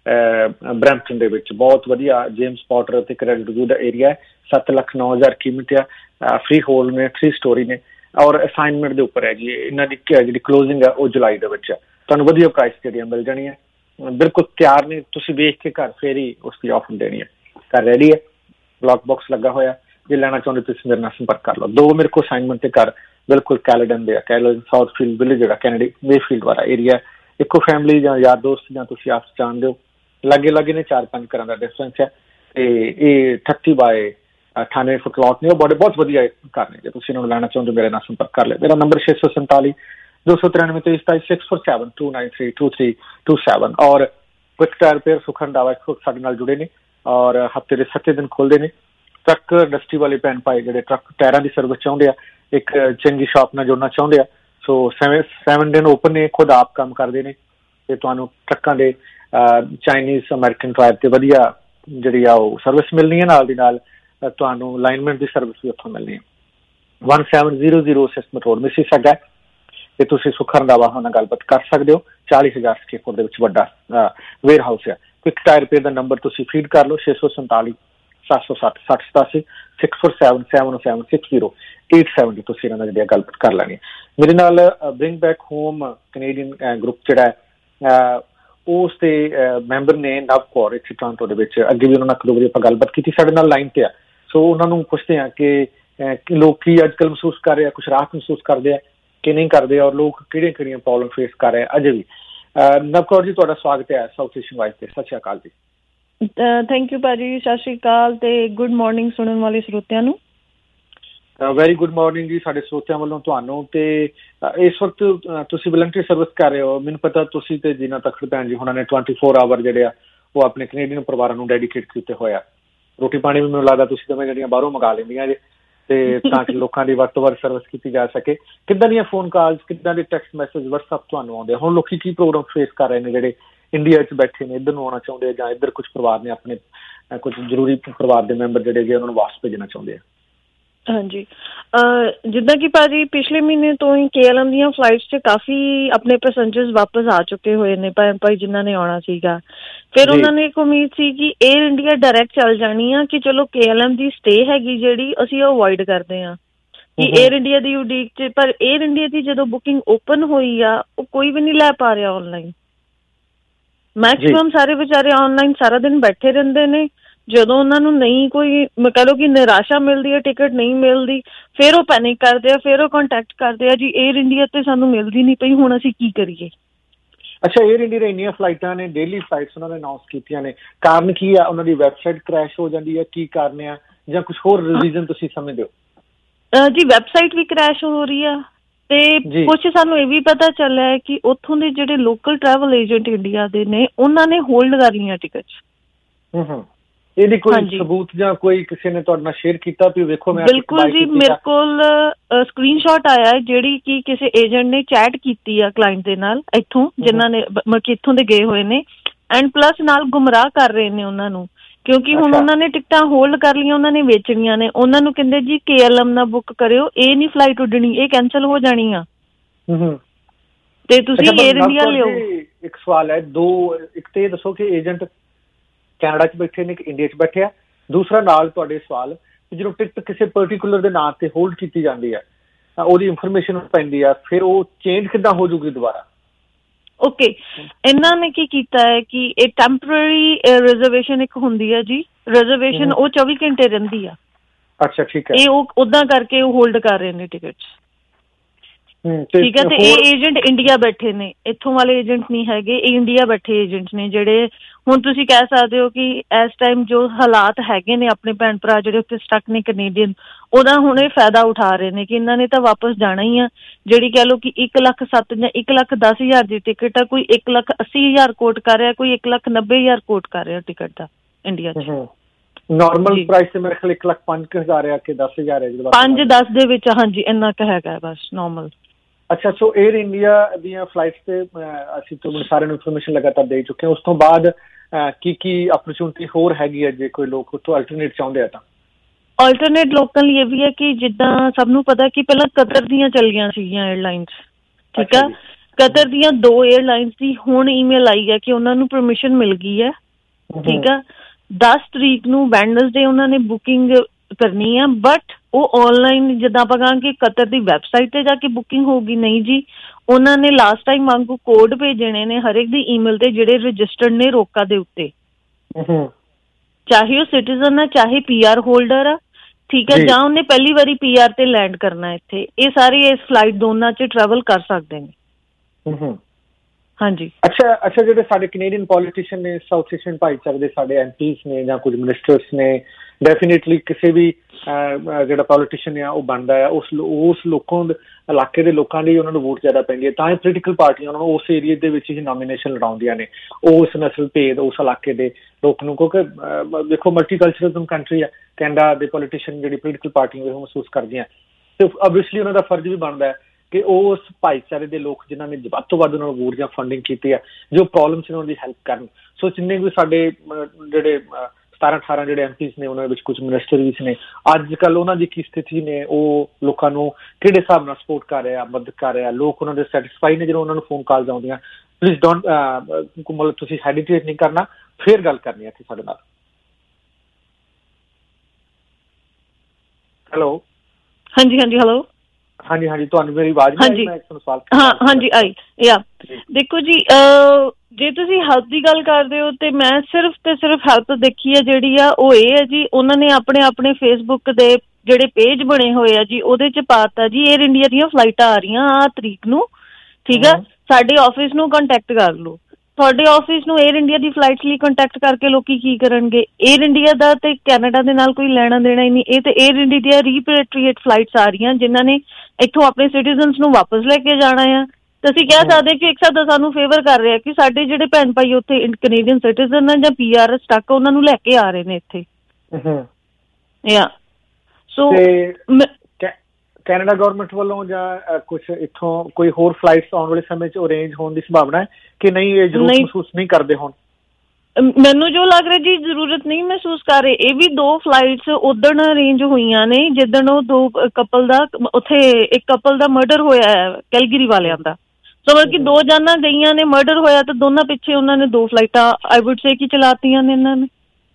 Speaker 4: ਬਰੈਂਪਟਨ ਦੇ ਵਿੱਚ, ਬਹੁਤ ਵਧੀਆ ਜੇਮਸ ਪੋਟਰ ਅਤੇ ਕ੍ਰੈਡਿਟ ਰਿਵਿਊ ਦਾ ਏਰੀਆ ਹੈ। ਸੱਤ ਲੱਖ ਨੌ ਹਜ਼ਾਰ ਕੀਮਤ ਆ, ਫ੍ਰੀ ਹੋਲਡ ਨੇ, ਥ੍ਰੀ ਸਟੋਰੀ ਨੇ ਔਰ ਅਸਾਈਨਮੈਂਟ ਦੇ ਉੱਪਰ ਹੈ ਜੀ। ਇਹਨਾਂ ਦੀ ਜਿਹੜੀ ਕਲੋਜ਼ਿੰਗ ਹੈ ਉਹ ਜੁਲਾਈ ਦੇ ਵਿੱਚ ਹੈ। ਤੁਹਾਨੂੰ ਵਧੀਆ ਪ੍ਰਾਈਸ ਜਿਹੜੀਆਂ ਮਿਲ ਜਾਣੀਆਂ, ਬਿਲਕੁਲ ਤਿਆਰ ਨੇ, ਤੁਸੀਂ ਵੇਖ ਕੇ ਘਰ ਫੇਰ ਹੀ ਉਸਦੀ ਆਫਰ ਦੇਣੀ ਹੈ। ਘਰ ਰੈਡੀ ਹੈ, ਬਲੌਕ ਬਾਕਸ ਲੱਗਾ ਹੋਇਆ, ਜੇ ਲੈਣਾ ਚਾਹੁੰਦੇ ਤੁਸੀਂ ਮੇਰੇ ਨਾਲ ਸੰਪਰਕ ਕਰ ਲਓ। ਦੋ ਮੇਰੇ ਕੋਲ ਅਸਾਈਨਮੈਂਟ ਤੇ ਘਰ ਬਿਲਕੁਲ ਕੈਲੇਡਨ ਦੇ ਆ, ਕੈਲੇਡਨ ਸਾਊਥਫੀਲਡ ਵਿਲੇਜ ਜਿਹੜਾ ਕੈਨੇਡੀ ਵੇਫੀਲਡ ਵਾਲਾ ਏਰੀਆ, ਇੱਕੋ ਫੈਮਿਲੀ ਜਾਂ ਯਾਰ ਦੋਸਤ ਜਾਂ ਤੁਸੀਂ ਆਪਸ ਜਾਣਦੇ ਹੋ, ਲਾਗੇ ਲਾਗੇ ਨੇ, ਚਾਰ ਪੰਜ ਘਰਾਂ ਦਾ ਡਿਸਟੈਂਸ ਹੈ ਤੇ ਇਹ ਅਠੱਤੀ ਬਾਏ ਅਠਾਨਵੇਂ ਫੁੱਟ ਲੋਟ ਨੇ, ਉਹ ਬੜੇ ਬਹੁਤ ਵਧੀਆ ਘਰ ਨੇ। ਜੇ ਤੁਸੀਂ ਇਹਨਾਂ ਨੂੰ ਲੈਣਾ ਚਾਹੁੰਦੇ ਮੇਰੇ ਨਾਲ ਸੰਪਰਕ ਕਰ ਲਿਓ। ਮੇਰਾ ਨੰਬਰ ਛੇ ਸੌ ਸੰਤਾਲੀ ਦੋ ਸੌ ਤਰਾਨਵੇਂ ਤੇਈ ਸਤਾਈ six four seven two nine three two three two seven. ਔਰ quick tyre repair Sukhan Randhawa ਇਸ ਵਕਤ ਸਾਡੇ ਨਾਲ ਜੁੜੇ ਨੇ ਔਰ ਹਫ਼ਤੇ ਦੇ ਸੱਤੇ ਦਿਨ ਖੋਲ੍ਹਦੇ ਨੇ। ਟਰੱਕ ਇੰਡਸਟਰੀ ਵਾਲੇ ਭੈਣ ਭਾਈ ਜਿਹੜੇ ਟਰੱਕ ਟਾਇਰਾਂ ਦੀ ਸਰਵਿਸ ਚਾਹੁੰਦੇ ਆ, ਇੱਕ ਚੰਗੀ ਸ਼ਾਪ ਨਾਲ ਜੁੜਨਾ ਚਾਹੁੰਦੇ ਆ, ਸੋ ਸੈਵਨ ਸੈਵਨ ਦਿਨ ਓਪਨ ਨੇ, ਖੁਦ ਆਪ ਕੰਮ ਕਰਦੇ ਨੇ ਤੇ ਤੁਹਾਨੂੰ ਟਰੱਕਾਂ ਦੇ ਚਾਈਨੀਜ਼ ਅਮਰੀਕਨ ਟਾਇਰ ਤੇ ਵਧੀਆ ਜਿਹੜੀ ਆ ਉਹ ਸਰਵਿਸ ਮਿਲਣੀ ਹੈ। ਨਾਲ ਦੀ ਨਾਲ ਤੁਹਾਨੂੰ ਲਾਈਨਮੈਂਟ ਦੀ ਸਰਵਿਸ ਵੀ ਉੱਥੋਂ ਮਿਲਣੀ ਹੈ। One seven zero zero Sismet road Mississauga ਤੇ ਤੁਸੀਂ ਸੁਖਨ ਰੰਧਾਵਾ ਨਾਲ ਗੱਲਬਾਤ ਕਰ ਸਕਦੇ ਹੋ। ਚਾਲੀ ਹਜ਼ਾਰ ਸਕੁਅਰ ਫੁੱਟ ਦੇ ਵਿੱਚ ਵੱਡਾ ਵੇਅਰ ਹਾਊਸ ਹੈ। ਕੁਇਕ ਟਾਇਰ ਰਿਪੇਅਰ ਦਾ ਨੰਬਰ ਤੁਸੀਂ ਫੀਡ ਕਰ ਲਓ, ਛੇ ਸੌ ਸੰਤਾਲੀ ਸੱਤ ਸੌ ਸੱਤ ਸੱਠ ਸਤਾਸੀ six four seven seven seven six zero eight seven ਦੀ ਤੁਸੀਂ ਇਹਨਾਂ ਨਾਲ ਜਿਹੜੀ ਗੱਲਬਾਤ ਕਰ ਲੈਣੀ ਹੈ। ਮੇਰੇ ਨਾਲ bring back home Canadian group ਜਿਹੜਾ ਹੈ ਉਸ ਦੇ ਮੈਂਬਰ ਨੇ ਨਵ ਕੌਰ ਇੱਥੇ ਟੋਰਾਂਟੋ ਦੇ ਵਿੱਚ, ਅੱਗੇ ਵੀ ਉਹਨਾਂ ਨਾਲ ਇੱਕ ਦੋ ਵਾਰੀ ਆਪਾਂ ਗੱਲਬਾਤ ਕੀਤੀ, ਸਾਡੇ ਨਾਲ ਲਾਈਨ ਤੇ ਆ। ਸੋ ਉਹਨਾਂ ਨੂੰ ਪੁੱਛਦੇ ਹਾਂ ਕਿ ਲੋਕ ਕੀ ਅੱਜ ਕੱਲ੍ਹ ਮਹਿਸੂਸ ਕਰ ਰਹੇ ਆ, ਕੁਛ ਰਾਹਤ ਮਹਿਸੂਸ ਕਰਦੇ ਆ ਕਿ ਨਹੀਂ ਕਰਦੇ, ਔਰ ਲੋਕ ਕਿਹੜੀਆਂ ਕਿਹੜੀਆਂ ਪ੍ਰੋਬਲਮ ਫੇਸ ਕਰ ਰਹੇ ਅਜੇ ਵੀ। ਨਵ ਕੌਰ ਜੀ ਤੁਹਾਡਾ ਸਵਾਗਤ ਹੈ ਸਾਊਥ ਏਸ਼ੀਅਨ ਵਾਈਸ ਤੇ। ਸਤਿ ਸ਼੍ਰੀ ਅਕਾਲ ਜੀ।
Speaker 15: ਥੈਂਕ ਯੂ ਭਾਜੀ, ਸਤਿ ਸ਼੍ਰੀ ਅਕਾਲ ਤੇ ਗੁੱਡ ਮਾਰਨਿੰਗ ਸੁਣਨ ਵਾਲੇ ਸਰੋਤਿਆਂ ਨੂੰ।
Speaker 4: ਵੈਰੀ ਗੁੱਡ ਮਾਰਨਿੰਗ ਜੀ ਸਾਡੇ ਸਰੋਤਿਆਂ ਵੱਲੋਂ ਤੁਹਾਨੂੰ। ਤੇ ਇਸ ਵਕਤ ਤੁਸੀਂ ਵਲੰਟਰੀ ਸਰਵਿਸ ਕਰ ਰਹੇ ਹੋ, ਮੈਨੂੰ ਪਤਾ ਤੁਸੀਂ ਤੇ ਜੀਨਾ ਤਖੜ ਭੈਣ ਜੀ ਉਹਨਾਂ ਨੇ ਟਵੈਂਟੀ ਫੋਰ ਆਵਰ ਜਿਹੜੇ ਆ ਉਹ ਆਪਣੇ ਕੈਨੇਡੀਅਨ ਪਰਿਵਾਰਾਂ ਨੂੰ ਡੈਡੀਕੇਟ ਕੀਤੇ ਹੋਏ ਆ। ਰੋਟੀ ਪਾਣੀ ਵੀ ਮੈਨੂੰ ਲੱਗਦਾ ਤੁਸੀਂ ਦੋਵੇਂ ਜਿਹੜੀਆਂ ਬਾਹਰੋਂ ਮੰਗਾ ਲੈਂਦੀਆਂ ਜੇ ਤੇ ਤਾਂ ਕਿ ਲੋਕਾਂ ਦੀ ਵੱਧ ਤੋਂ ਵੱਧ ਸਰਵਿਸ ਕੀਤੀ ਜਾ ਸਕੇ। ਕਿੱਦਾਂ ਦੀਆਂ ਫੋਨ ਕਾਲਸ, ਕਿੱਦਾਂ ਦੇ ਟੈਕਸਟ ਮੈਸੇਜ, ਵਟਸਐਪ ਤੁਹਾਨੂੰ ਆਉਂਦੇ? ਹੁਣ ਲੋਕੀ ਕੀ ਪ੍ਰੋਬਲਮ ਫੇਸ ਕਰ ਰਹੇ ਨੇ ਜਿਹੜੇ ਇੰਡੀਆ 'ਚ ਬੈਠੇ ਨੇ, ਇੱਧਰ ਨੂੰ ਆਉਣਾ ਚਾਹੁੰਦੇ ਆ ਜਾਂ ਇੱਧਰ ਕੁਛ ਪਰਿਵਾਰ ਨੇ ਆਪਣੇ ਕੁਝ ਜ਼ਰੂਰੀ ਪਰਿਵਾਰ ਦੇ ਮੈਂਬਰ ਜਿਹੜੇ ਜੇ ਉਹਨਾਂ ਨੂੰ ਵਾਪਸ ਭੇਜਣਾ ਚਾਹੁੰਦੇ ਆ?
Speaker 15: ਹਾਂਜੀ, ਜਿੱਦਾਂ ਕਿ ਭਾਜੀ ਪਿਛਲੇ ਮਹੀਨੇ ਤੋਂ ਹੀ ਕੇ ਐਲ ਐਮ ਦੀਆਂ ਫਲਾਈਟਸ 'ਚ ਕਾਫੀ ਆਪਣੇ ਪੈਸੰਜਰਸ ਵਾਪਸ ਆ ਚੁੱਕੇ ਹੋਏ ਨੇ ਭੈਣ ਭਾਈ ਜਿਨ੍ਹਾਂ ਨੇ ਆਉਣਾ ਸੀਗਾ। ਫਿਰ ਉਹਨਾਂ ਨੇ ਇੱਕ ਉਮੀਦ ਸੀ ਕਿ ਏਅਰ ਇੰਡੀਆ ਡਾਇਰੈਕਟ ਚੱਲ ਜਾਣੀ ਆ ਕਿ ਚਲੋ ਕੇ ਐਲ ਐਮ ਦੀ ਸਟੇ ਹੈਗੀ ਜਿਹੜੀ ਅਸੀਂ ਉਹ ਅਵੋਇਡ ਕਰਦੇ ਹਾਂ ਕਿ ਏਅਰ ਇੰਡੀਆ ਦੀ ਉਡੀਕ 'ਚ। ਪਰ ਏਅਰ ਇੰਡੀਆ ਦੀ ਜਦੋਂ ਬੁਕਿੰਗ ਓਪਨ ਹੋਈ ਆ ਉਹ ਕੋਈ ਵੀ ਨਹੀਂ ਲੈ ਪਾ ਰਿਹਾ ਔਨਲਾਈਨ। ਮੈਕਸੀਮਮ ਸਾਰੇ ਵਿਚਾਰੇ ਔਨਲਾਈਨ ਸਾਰਾ ਦਿਨ ਬੈਠੇ ਰਹਿੰਦੇ ਨੇ। ਜਦੋਂ ਉਹਨਾਂ ਨੂੰ ਨਹੀਂ ਕੋਈ ਕਹਿ ਲਓ ਕਿ ਨਿਰਾਸ਼ਾ ਮਿਲਦੀ ਹੈ, ਟਿਕਟ ਨਹੀਂ ਮਿਲਦੀ, ਫਿਰ ਉਹ ਪੈਨਿਕ ਕਰਦੇ ਆ, ਫਿਰ ਉਹ ਕੰਟੈਕਟ ਕਰਦੇ ਆ ਜੀ ਏਅਰ ਇੰਡੀਆ ਤੇ ਸਾਨੂੰ ਮਿਲਦੀ ਨਹੀਂ ਪਈ, ਹੁਣ ਅਸੀਂ ਕੀ ਕਰੀਏ।
Speaker 4: ਅੱਛਾ, ਏਅਰ ਇੰਡੀਆ ਦੀਆਂ ਇੰਨੀਆਂ ਫਲਾਈਟਾਂ ਨੇ, ਡੇਲੀ ਫਲਾਈਟਸ ਉਹਨਾਂ ਨੇ ਅਨਾਊਂਸ ਕੀਤੀਆਂ ਨੇ, ਕਾਰਨ ਕੀ ਆ? ਉਹਨਾਂ ਦੀ ਵੈਬਸਾਈਟ ਕਰੈਸ਼ ਹੋ ਜਾਂਦੀ ਹੈ, ਕੀ ਕਾਰਨ ਆ, ਜਾਂ ਕੁਛ ਹੋਰ ਰੀਜ਼ਨ ਤੁਸੀਂ ਸਮਝਦੇ ਹੋ?
Speaker 15: ਜੀ ਵੈਬਸਾਈਟ ਵੀ ਕਰੈਸ਼ ਹੋ ਰਹੀ ਆ ਤੇ ਕੁਛ ਸਾਨੂੰ ਇਹ ਵੀ ਪਤਾ ਚੱਲਿਆ ਹੈ ਕਿ ਉੱਥੋਂ ਦੇ ਜਿਹੜੇ ਲੋਕਲ ਟਰੈਵਲ ਏਜੰਟ ਇੰਡੀਆ ਦੇ ਨੇ ਉਹਨਾਂ ਨੇ ਹੋਲਡ ਕਰ ਲਈਆਂ ਟਿਕਟਸ।
Speaker 4: ਹੂੰ, ਇਹਦੀ ਕੋਈ ਸਬੂਤ ਜਾਂ ਕੋਈ ਕਿਸੇ ਨੇ ਤੁਹਾਡੇ ਨਾਲ ਸ਼ੇਅਰ ਕੀਤਾ ਵੀ ਵੇਖੋ ਮੈਂ?
Speaker 15: ਬਿਲਕੁਲ ਜੀ, ਮੇਰੇ ਕੋਲ ਸਕਰੀਨਸ਼ਾਟ ਆਇਆ ਹੈ ਜਿਹੜੀ ਕਿ ਕਿਸੇ ਏਜੰਟ ਨੇ ਚੈਟ ਕੀਤੀ ਆ ਕਲਾਇੰਟ ਦੇ ਨਾਲ ਇੱਥੋਂ, ਜਿਨ੍ਹਾਂ ਨੇ ਮਤਲਬ ਇੱਥੋਂ ਦੇ ਗਏ ਹੋਏ ਨੇ, ਐਂਡ ਪਲੱਸ ਨਾਲ ਗੁੰਮਰਾਹ ਕਰ ਰਹੇ ਨੇ ਉਹਨਾਂ ਨੂੰ ਕਿਉਂਕਿ ਹੁਣ ਉਹਨਾਂ ਨੇ ਟਿਕਟਾਂ ਹੋਲਡ ਕਰ ਲਈਆਂ, ਉਹਨਾਂ ਨੇ ਵੇਚਣੀਆਂ ਨੇ। ਉਹਨਾਂ ਨੂੰ ਕਹਿੰਦੇ ਜੀ ਕੇ ਐਲ ਐਮ ਨਾਲ ਬੁੱਕ ਕਰਿਓ, ਇਹ ਨਹੀਂ ਫਲਾਈਟ ਉੱਡਣੀ, ਇਹ ਕੈਂਸਲ ਹੋ ਜਾਣੀ ਆ ਤੇ ਤੁਸੀਂ ਏਅਰ ਇੰਡੀਆ ਲਿਓ।
Speaker 4: ਇੱਕ ਸਵਾਲ ਹੈ, ਦੋ ਇੱਕ ਤੇ ਇਹ ਦੱਸੋ ਕਿ ਏਜੰਟ ਕੈਨੇਡਾ 'ਚ ਬੈਠੇ ਨੇ ਕਿ ਇੰਡੀਆ 'ਚ ਬੈਠੇ ਆ? ਦੂਸਰਾ ਨਾਲ ਤੁਹਾਡੇ ਸਵਾਲ, ਜਦੋਂ ਟਿਕਟ ਕਿਸੇ ਪਰਟੀਕੂਲਰ ਦੇ ਨਾਂ ਤੇ ਹੋਲਡ ਕੀਤੀ ਜਾਂਦੀ ਹੈ ਤਾਂ ਉਹਦੀ ਇਨਫੋਰਮੇਸ਼ਨ ਪੈਂਦੀ ਆ, ਫਿਰ ਉਹ ਚੇਂਜ ਕਿੱਦਾਂ ਹੋ ਜੂਗੀ ਦੁਬਾਰਾ?
Speaker 15: ਓਕੇ, ਇਹਨਾਂ ਨੇ ਕੀ ਕੀਤਾ ਹੈ ਕਿ ਇਹ ਟੈਂਪਰੇਰੀ ਰਿਜ਼ਰਵੇਸ਼ਨ ਇੱਕ ਹੁੰਦੀ ਹੈ ਜੀ, ਰਿਜ਼ਰਵੇਸ਼ਨ ਉਹ ਚੌਵੀ ਘੰਟੇ ਰਹਿੰਦੀ ਆ।
Speaker 4: ਅੱਛਾ, ਠੀਕ ਹੈ।
Speaker 15: ਇਹ ਉਹ ਉਦਾਂ ਕਰਕੇ ਉਹ ਹੋਲਡ ਕਰ ਰਹੇ ਨੇ ਟਿਕਟਸ, ਠੀਕ ਹੈ। ਤੇ ਇਹ ਏਜੰਟ ਇੰਡੀਆ ਬੈਠੇ ਨੇ, ਇੱਥੋਂ ਵਾਲੇ ਏਜੰਟ ਨਹੀਂ ਹੈਗੇ, ਇਹ ਇੰਡੀਆ ਬੈਠੇ ਏਜੰਟ ਨੇ ਜਿਹੜੇ ਹੁਣ ਤੁਸੀਂ ਕਹਿ ਸਕਦੇ ਹੋ ਕਿ ਇਸ ਟਾਈਮ ਜੋ ਹਾਲਾਤ ਹੈਗੇ ਨੇ ਆਪਣੇ ਭੈਣ ਭਰਾ ਜਿਹੜੇ ਉੱਥੇ ਸਟਕ ਨੇ ਕੈਨੇਡੀਅਨ, ਉਹਦਾ ਹੁਣ ਇਹ ਫਾਇਦਾ ਉਠਾ ਰਹੇ ਨੇ ਕਿ ਇਹਨਾਂ ਨੇ ਤਾਂ ਵਾਪਸ ਜਾਣਾ ਹੀ ਆ। ਜਿਹੜੀ ਕਹਿ ਲਓ ਕਿ ਇੱਕ ਲੱਖ ਸੱਤ ਜਾਂ ਇੱਕ ਲੱਖ ਦਸ ਹਜ਼ਾਰ ਦੀ ਟਿਕਟ ਆ, ਕੋਈ ਇੱਕ ਲੱਖ ਅੱਸੀ ਹਜ਼ਾਰ ਕੋਟ ਕਰ ਰਿਹਾ, ਕੋਈ ਇੱਕ ਲੱਖ ਨੱਬੇ ਹਜ਼ਾਰ ਕੋਟ ਕਰ ਰਿਹਾ ਟਿਕਟ ਦਾ ਇੰਡੀਆ 'ਚ।
Speaker 4: ਨਾਰਮਲ ਪ੍ਰਾਈਸ ਤੇ ਮੇਰੇ ਖਿਆਲ ਇੱਕ ਲੱਖ ਪੰਜ ਹਜ਼ਾਰ ਆ ਕਿ ਦਸ ਹਜ਼ਾਰ ਹੈ,
Speaker 15: ਪੰਜ ਦਸ ਦੇ ਵਿੱਚ, ਹਾਂਜੀ ਇੰਨਾ ਕੁ ਹੈਗਾ ਬਸ ਨਾਰਮਲ।
Speaker 4: ਅੱਛਾ, ਸੋ ਏਅਰ ਇੰਡੀਆ ਦੀਆਂ ਫਲਾਈਟਸ ਤੇ ਅਸੀਂ ਤੁਹਾਨੂੰ ਸਾਰਿਆਂ ਨੂੰ ਇਨਫੋਰਮੇਸ਼ਨ ਲਗਾਤਾਰ ਦੇ ਚੁੱਕੇ ਹਾਂ। ਉਸ ਤੋਂ ਬਾਅਦ ਕੀ ਕੀ ਅਪਰਚੂਨਿਟੀ ਹੋਰ ਹੈਗੀ ਹੈ ਜੇ ਕੋਈ ਲੋਕ ਉੱਥੋਂ ਅਲਟਰਨੇਟ ਚਾਹੁੰਦੇ ਆ ਤਾਂ?
Speaker 15: ਅਲਟਰਨੇਟ ਲੋਕਾਂ ਲਈ ਇਹ ਵੀ ਹੈ ਕਿ ਜਿੱਦਾਂ ਸਭ ਨੂੰ ਪਤਾ ਕਿ ਪਹਿਲਾਂ ਕਤਰ ਦੀਆਂ ਚੱਲੀਆਂ ਸੀਗੀਆਂ ਏਅਰਲਾਈਨਸ, ਠੀਕ ਆ। ਕਤਰ ਦੀਆਂ ਦੋ ਏਅਰਲਾਈਨਸ ਦੀ ਹੁਣ ਈਮੇਲ ਆਈ ਹੈ ਕਿ ਉਹਨਾਂ ਨੂੰ ਪਰਮਿਸ਼ਨ ਮਿਲ ਗਈ ਹੈ, ਠੀਕ ਆ। ਦਸ ਤਰੀਕ ਨੂੰ ਵੈਡਨਸਡੇ ਉਹਨਾਂ ਨੇ ਬੁਕਿੰਗ ਕਰਨੀ ਆ, ਬਟ ਉਹ ਔਨਲਾਈਨ ਜਿੱਦਾਂ ਆਪਾਂ ਕਹਾਂਗੇ ਕਤਰ ਦੀ ਵੈਬਸਾਈਟ ਤੇ ਜਾ ਕੇ ਬੁਕਿੰਗ ਹੋਊਗੀ, ਨਹੀਂ ਜੀ। ਉਹਨਾਂ ਨੇ ਲਾਸਟ ਟਾਈਮ ਵਾਂਗੂ ਕੋਡ ਭੇਜਣੇ ਨੇ ਹਰੇਕ ਦੀ ਈਮੇਲ ਤੇ ਜਿਹੜੇ ਰਜਿਸਟਰਡ ਨੇ ਰੋਕਾ ਦੇ ਉੱਤੇ, ਚਾਹੇ ਉਹ ਸਿਟੀਜ਼ਨ ਆ ਚਾਹੇ ਪੀ ਆਰ ਹੋਲਡਰ ਆ, ਠੀਕ ਹੈ, ਜਾਂ ਉਹਨੇ ਪਹਿਲੀ ਵਾਰੀ ਪੀ ਆਰ ਤੇ ਲੈਂਡ ਕਰਨਾ ਇੱਥੇ। ਇਹ ਸਾਰੇ ਇਸ ਫਲਾਈਟ ਦੋਨਾਂ 'ਚ ਟਰੈਵਲ ਕਰ ਸਕਦੇ ਨੇ। ਹਾਂਜੀ। ਅੱਛਾ
Speaker 4: ਅੱਛਾ ਜਿਹੜੇ ਸਾਡੇ ਕੈਨੇਡੀਅਨ ਪੋਲੀਟੀਸ਼ੀਅਨ ਨੇ, ਸਾਊਥ ਏਸ਼ੀਅਨ ਭਾਈਚਾਰੇ ਦੇ ਸਾਡੇ ਐਮ ਪੀਜ਼ ਨੇ ਜਾਂ ਕੁਝ ਮਿਨਿਸਟਰਸ ਨੇ, ਡੈਫੀਨੇਟਲੀ ਕਿਸੇ ਵੀ ਜਿਹੜਾ ਪੋਲੀਟੀਸ਼ੀਅਨ ਆ ਉਹ ਬਣਦਾ ਹੈ ਉਸ ਉਸ ਲੋਕਾਂ ਇਲਾਕੇ ਦੇ ਲੋਕਾਂ ਲਈ ਉਹਨਾਂ ਨੂੰ ਵੋਟ ਜ਼ਿਆਦਾ ਪੈਂਦੀ ਹੈ, ਤਾਂ ਹੀ ਪੋਲੀਟੀਕਲ ਪਾਰਟੀਆਂ ਉਹਨਾਂ ਨੂੰ ਉਸ ਏਰੀਏ ਦੇ ਵਿੱਚ ਹੀ ਨੋਮੀਨੇਸ਼ਨ ਲੜਾਉਂਦੀਆਂ ਨੇ, ਉਸ ਨਸਲ ਭੇਦ ਉਸ ਇਲਾਕੇ ਦੇ ਲੋਕ ਨੂੰ। ਕਿਉਂਕਿ ਦੇਖੋ ਮਲਟੀਕਲਚਰਲਿਜ਼ਮ ਕੰਟਰੀ ਆ ਕੈਨੇਡਾ ਦੇ, ਪੋਲੀਟੀਸ਼ੀਅਨ ਜਿਹੜੀ ਪੋਲੀਟੀਕਲ ਪਾਰਟੀਆਂ ਉਹ ਮਹਿਸੂਸ ਕਰਦੀਆਂ, ਤੇ ਓਬਵੀਅਸਲੀ ਉਹਨਾਂ ਦਾ ਫਰਜ਼ ਵੀ ਬਣਦਾ ਹੈ ਕਿ ਉਸ ਭਾਈਚਾਰੇ ਦੇ ਲੋਕ ਜਿਨ੍ਹਾਂ ਨੇ ਵੱਧ ਤੋਂ ਵੱਧ ਉਹਨਾਂ ਨੂੰ ਵੋਟ ਜਾਂ ਫੰਡਿੰਗ ਕੀਤੀ ਹੈ, ਜੋ ਪ੍ਰੋਬਲਮਸ ਨੇ ਉਹਨਾਂ ਦੀ ਹੈਲਪ ਕਰਨ। ਸੋ ਜਿੰਨੇ ਵੀ ਸਾਡੇ ਜਿਹੜੇ ਸਤਾਰਾਂ ਅਠਾਰਾਂ ਜਿਹੜੇ ਐਮ ਪੀਜ਼ ਨੇ ਉਹਨਾਂ ਵਿੱਚ ਕੁਝ ਮਿਨਿਸਟਰ ਵੀ ਨੇ, ਅੱਜ ਕੱਲ੍ਹ ਉਹਨਾਂ ਦੀ ਕੀ ਸਥਿਤੀ ਨੇ, ਉਹ ਲੋਕਾਂ ਨੂੰ ਕਿਹੜੇ ਹਿਸਾਬ ਨਾਲ ਸਪੋਰਟ ਕਰ ਰਿਹਾ, ਮਦਦ ਕਰ ਰਿਹਾ, ਲੋਕ ਉਹਨਾਂ ਦੇ ਸੈਟਿਸਫਾਈ ਨੇ ਜਦੋਂ ਉਹਨਾਂ ਨੂੰ ਫੋਨ ਕਾਲਸ ਆਉਂਦੀਆਂ? ਪਲੀਜ਼ ਡੋਂਟ ਮਤਲਬ ਤੁਸੀਂ ਹੈਡੀਟੇਟ ਨਹੀਂ ਕਰਨਾ, ਫੇਰ ਗੱਲ ਕਰਨੀ ਹੈ ਇੱਥੇ ਸਾਡੇ ਨਾਲ। ਹੈਲੋ।
Speaker 15: ਹਾਂਜੀ ਹਾਂਜੀ ਹੈਲੋ।
Speaker 4: ਹਾਂਜੀ ਹਾਂਜੀ, ਤੁਹਾਨੂੰ ਮੇਰੀ ਆਵਾਜ਼ ਨਹੀਂ ਆਈ?
Speaker 15: ਹਾਂ ਹਾਂਜੀ ਆਈ। ਯਾ ਦੇਖੋ ਜੀ, ਜੇ ਤੁਸੀਂ ਹੈਲਪ ਦੀ ਗੱਲ ਕਰਦੇ ਹੋ ਤੇ ਮੈਂ ਸਿਰਫ ਤੇ ਸਿਰਫ ਹੈਲਪ ਦੇਖੀ ਹੈ ਜਿਹੜੀ ਆ ਉਹ ਇਹ ਹੈ ਜੀ, ਉਹਨਾਂ ਨੇ ਆਪਣੇ ਆਪਣੇ ਫੇਸਬੁੱਕ ਦੇ ਜਿਹੜੇ ਪੇਜ ਬਣੇ ਹੋਏ ਆ ਜੀ ਉਹਦੇ 'ਚ ਪਾਤਾ ਜੀ ਏਅਰ ਇੰਡੀਆ ਦੀਆਂ ਫਲਾਈਟਾਂ ਆ ਰਹੀਆਂ ਆਹ ਤਰੀਕ ਨੂੰ, ਠੀਕ ਆ, ਸਾਡੇ ਆਫਿਸ ਨੂੰ ਕੰਟੈਕਟ ਕਰ ਲਓ। ਤੁਹਾਡੇ ਆਫਿਸ ਨੂੰ ਏਅਰ ਇੰਡੀਆ ਦੀ ਫਲਾਈਟਸ ਲਈ ਕੰਟੈਕਟ ਕਰਕੇ ਲੋਕੀ ਕੀ ਕਰਨਗੇ? ਏਅਰ ਇੰਡੀਆ ਦਾ ਤੇ ਕੈਨੇਡਾ ਦੇ ਨਾਲ ਕੋਈ ਲੈਣਾ ਦੇਣਾ ਹੀ ਨਹੀਂ। ਇਹ ਤੇ ਏਅਰ ਇੰਡੀਆ ਦੀਆਂ ਰੀਪੈਟਰੀਏਟ ਫਲਾਈਟਸ ਆ ਰਹੀਆਂ ਜਿਨ੍ਹਾਂ ਨੇ ਇੱਥੋਂ ਆਪਣੇ ਸਿਟੀਜ਼ਨਸ ਨੂੰ ਵਾਪਸ ਲੈ ਕੇ ਜਾਣਾ ਆ। ਤੇ ਅਸੀਂ ਕਹਿ ਸਕਦੇ ਕਿ ਇੱਕ ਹਿਸਾਬ ਦਾ ਸਾਨੂੰ ਫੇਵਰ ਕਰ ਰਿਹਾ ਕਿ ਸਾਡੇ ਜਿਹੜੇ ਭੈਣ ਭਾਈ ਉੱਥੇ ਕੈਨੇਡੀਅਨ ਸਿਟੀਜ਼ਨ ਆ ਜਾਂ ਪੀ ਆਰ ਸਟੱਕ ਉਹਨਾਂ ਨੂੰ ਲੈ ਕੇ ਆ ਰਹੇ ਨੇ ਇੱਥੇ। ਯਾ ਸੋ
Speaker 4: ਕੈਨੇਡਾ ਗਵਰਨਮੈਂਟ ਵੱਲੋਂ ਜਾਂ ਕੁਝ ਇੱਥੋਂ ਕੋਈ ਹੋਰ ਫਲਾਈਟਸ ਆਉਣ ਵਾਲੇ ਸਮੇਂ 'ਚ ਅਰੇਂਜ ਹੋਣ ਦੀ ਸੰਭਾਵਨਾ ਹੈ ਕਿ ਨਹੀਂ? ਇਹ ਜ਼ਰੂਰ ਮਹਿਸੂਸ ਨਹੀਂ ਕਰਦੇ ਹੁਣ?
Speaker 15: ਮੈਨੂੰ ਜੋ ਲੱਗ ਰਿਹਾ ਜੀ ਜ਼ਰੂਰਤ ਨਹੀਂ ਮਹਿਸੂਸ ਕਰ ਰਹੇ। ਇਹ ਵੀ ਦੋ ਫਲਾਈਟਸ ਉਦਣ ਅਰੇਂਜ ਹੋਈਆਂ ਨੇ ਜਿੱਦਣ ਉਹ ਦੋ ਕਪਲ ਦਾ ਉੱਥੇ ਇੱਕ ਕਪਲ ਦਾ ਮਰਡਰ ਹੋਇਆ ਹੈ ਕੈਲਗਰੀ ਵਾਲਿਆਂ ਦਾ। ਸੋ ਬਲਕਿ ਦੋ ਜਾਨਾਂ ਗਈਆਂ ਨੇ, ਮਰਡਰ ਹੋਇਆ ਤੇ ਦੋਨਾਂ ਪਿੱਛੇ ਉਹਨਾਂ ਨੇ ਦੋ ਫਲਾਈਟਾਂ ਆਈ ਵੁੱਡ ਸੇ ਕਿ ਚਲਾਤੀਆਂ ਨੇ ਇਹਨਾਂ ਨੇ।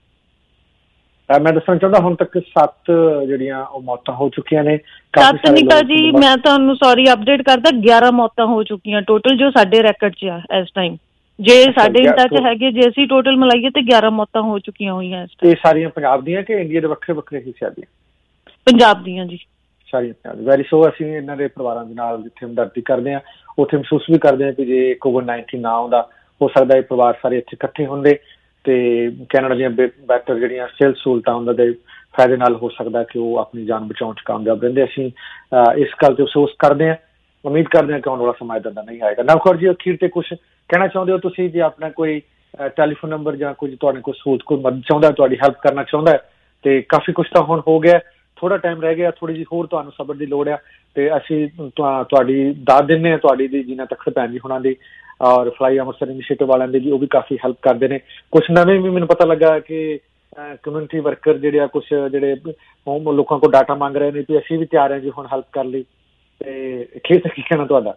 Speaker 4: ਮੈਂ ਦੱਸਣਾ ਚਾਹੁੰਦਾ ਹੁਣ ਤੱਕ ਸੱਤ ਜਿਹੜੀਆਂ ਉਹ ਮੌਤਾਂ ਹੋ ਚੁੱਕੀਆਂ ਨੇ।
Speaker 15: ਸੱਤ ਨਹੀਂ ਭਾਜੀ, ਮੈਂ ਤੁਹਾਨੂੰ ਸੌਰੀ ਅਪਡੇਟ ਕਰਦਾ, ਗਿਆਰਾਂ ਮੌਤਾਂ ਹੋ ਚੁੱਕੀਆਂ ਟੋਟਲ ਜੋ ਸਾਡੇ ਰੈਕਡ 'ਚ ਆ ਇਸ ਟਾਈਮ। ਜੇ ਸਾਡੇ ਇੰਟਾਂ 'ਚ ਹੈਗੇ, ਜੇ ਅਸੀਂ ਟੋਟਲ ਮਿਲਾਈਏ ਤੇ ਗਿਆਰਾਂ ਮੌਤਾਂ ਹੋ ਚੁੱਕੀਆਂ ਹੋਈਆਂ ਇਸ ਟਾਈਮ।
Speaker 4: ਇਹ ਸਾਰੀਆਂ ਪੰਜਾਬ ਦੀਆਂ ਕਿ ਇੰਡੀਆ ਦੇ ਵੱਖਰੇ ਵੱਖਰੇ ਹਿੱਸਿਆਂ ਦੀਆਂ?
Speaker 15: ਪੰਜਾਬ ਦੀਆਂ ਜੀ,
Speaker 4: ਸਾਰੀਆਂ ਪੰਜਾਬ। ਵੈਰੀ ਸੋ ਅਸੀਂ ਇਹਨਾਂ ਦੇ ਪਰਿਵਾਰਾਂ ਦੇ ਨਾਲ ਜਿੱਥੇ ਹਮਦਰਦੀ ਕਰਦੇ ਹਾਂ ਉੱਥੇ ਮਹਿਸੂਸ ਵੀ ਕਰਦੇ ਹਾਂ ਕਿ ਜੇ ਕੋਵਿਡ ਨਾਈਨਟੀਨ ਨਾ ਆਉਂਦਾ ਹੋ ਸਕਦਾ ਇਹ ਪਰਿਵਾਰ ਸਾਰੇ ਇੱਥੇ ਇਕੱਠੇ ਹੁੰਦੇ ਤੇ ਕੈਨੇਡਾ ਦੀਆਂ ਬਿਹਤਰ ਜਿਹੜੀਆਂ ਸਿਹਤ ਸਹੂਲਤਾਂ ਉਹਨਾਂ ਦੇ ਫਾਇਦੇ ਨਾਲ ਹੋ ਸਕਦਾ ਕਿ ਉਹ ਆਪਣੀ ਜਾਨ ਬਚਾਉਣ 'ਚ ਕਾਮਯਾਬ ਰਹਿੰਦੇ। ਅਸੀਂ ਇਸ ਗੱਲ ਤੇ ਅਫਸੋਸ ਕਰਦੇ ਹਾਂ, ਉਮੀਦ ਕਰਦੇ ਹਾਂ ਕਿ ਆਉਣ ਵਾਲਾ ਸਮਾਂ ਇੱਦਾਂ ਦਾ ਨਹੀਂ ਆਏਗਾ। ਨਵਖੌਰ ਜੀ, ਅਖੀਰ ਤੇ ਕੁਛ ਕਹਿਣਾ ਚਾਹੁੰਦੇ ਹੋ ਤੁਸੀਂ? ਜੇ ਆਪਣਾ ਕੋਈ ਟੈਲੀਫੋਨ ਨੰਬਰ ਜਾਂ ਕੁਝ ਤੁਹਾਡੇ ਕੋਲ ਸਹੂਲਤ ਕੋਈ ਮਦਦ ਚਾਹੁੰਦਾ, ਤੁਹਾਡੀ ਹੈਲਪ ਕਰਨਾ ਚਾਹੁੰਦਾ ਤੇ ਕਾਫੀ ਕੁਛ ਤਾਂ ਹੁਣ ਹੋ ਗਿਆ, ਥੋੜਾ ਟਾਈਮ ਰਹਿ ਗਿਆ, ਥੋੜੀ ਜਿਹੀ ਹੋਰ ਤੁਹਾਨੂੰ ਸਬਰ ਦੀ ਲੋੜ ਆ ਤੇ ਅਸੀਂ ਤੁਹਾਡੀ ਦਾਦ ਦਿੰਦੇ ਹਾਂ, ਤੁਹਾਡੀ ਦੀ ਜਿਨ੍ਹਾਂ ਤੱਕ ਭੈਣ ਜੀ ਹੋਣਾ ਦੀ ਔਰ ਫਲਾਈ ਅੰਮ੍ਰਿਤਸਰ ਇਨੀਸ਼ੀਏਟਿਵ ਵਾਲਿਆਂ ਦੇ ਵੀ, ਉਹ ਵੀ ਕਾਫੀ ਹੈਲਪ ਕਰਦੇ ਨੇ। ਕੁਛ ਨਵੇਂ ਵੀ ਮੈਨੂੰ ਪਤਾ ਲੱਗਾ ਕਿ ਕਮਿਊਨਿਟੀ ਵਰਕਰ ਜਿਹੜੇ ਆ ਕੁਛ ਜਿਹੜੇ ਲੋਕਾਂ ਕੋਲ ਡਾਟਾ ਮੰਗ ਰਹੇ ਨੇ ਵੀ ਅਸੀਂ ਵੀ ਤਿਆਰ ਹਾਂ ਜੀ ਹੁਣ ਹੈਲਪ ਕਰਨ ਲਈ। ਤੇ ਕੀ ਕੀ ਕਹਿਣਾ ਤੁਹਾਡਾ?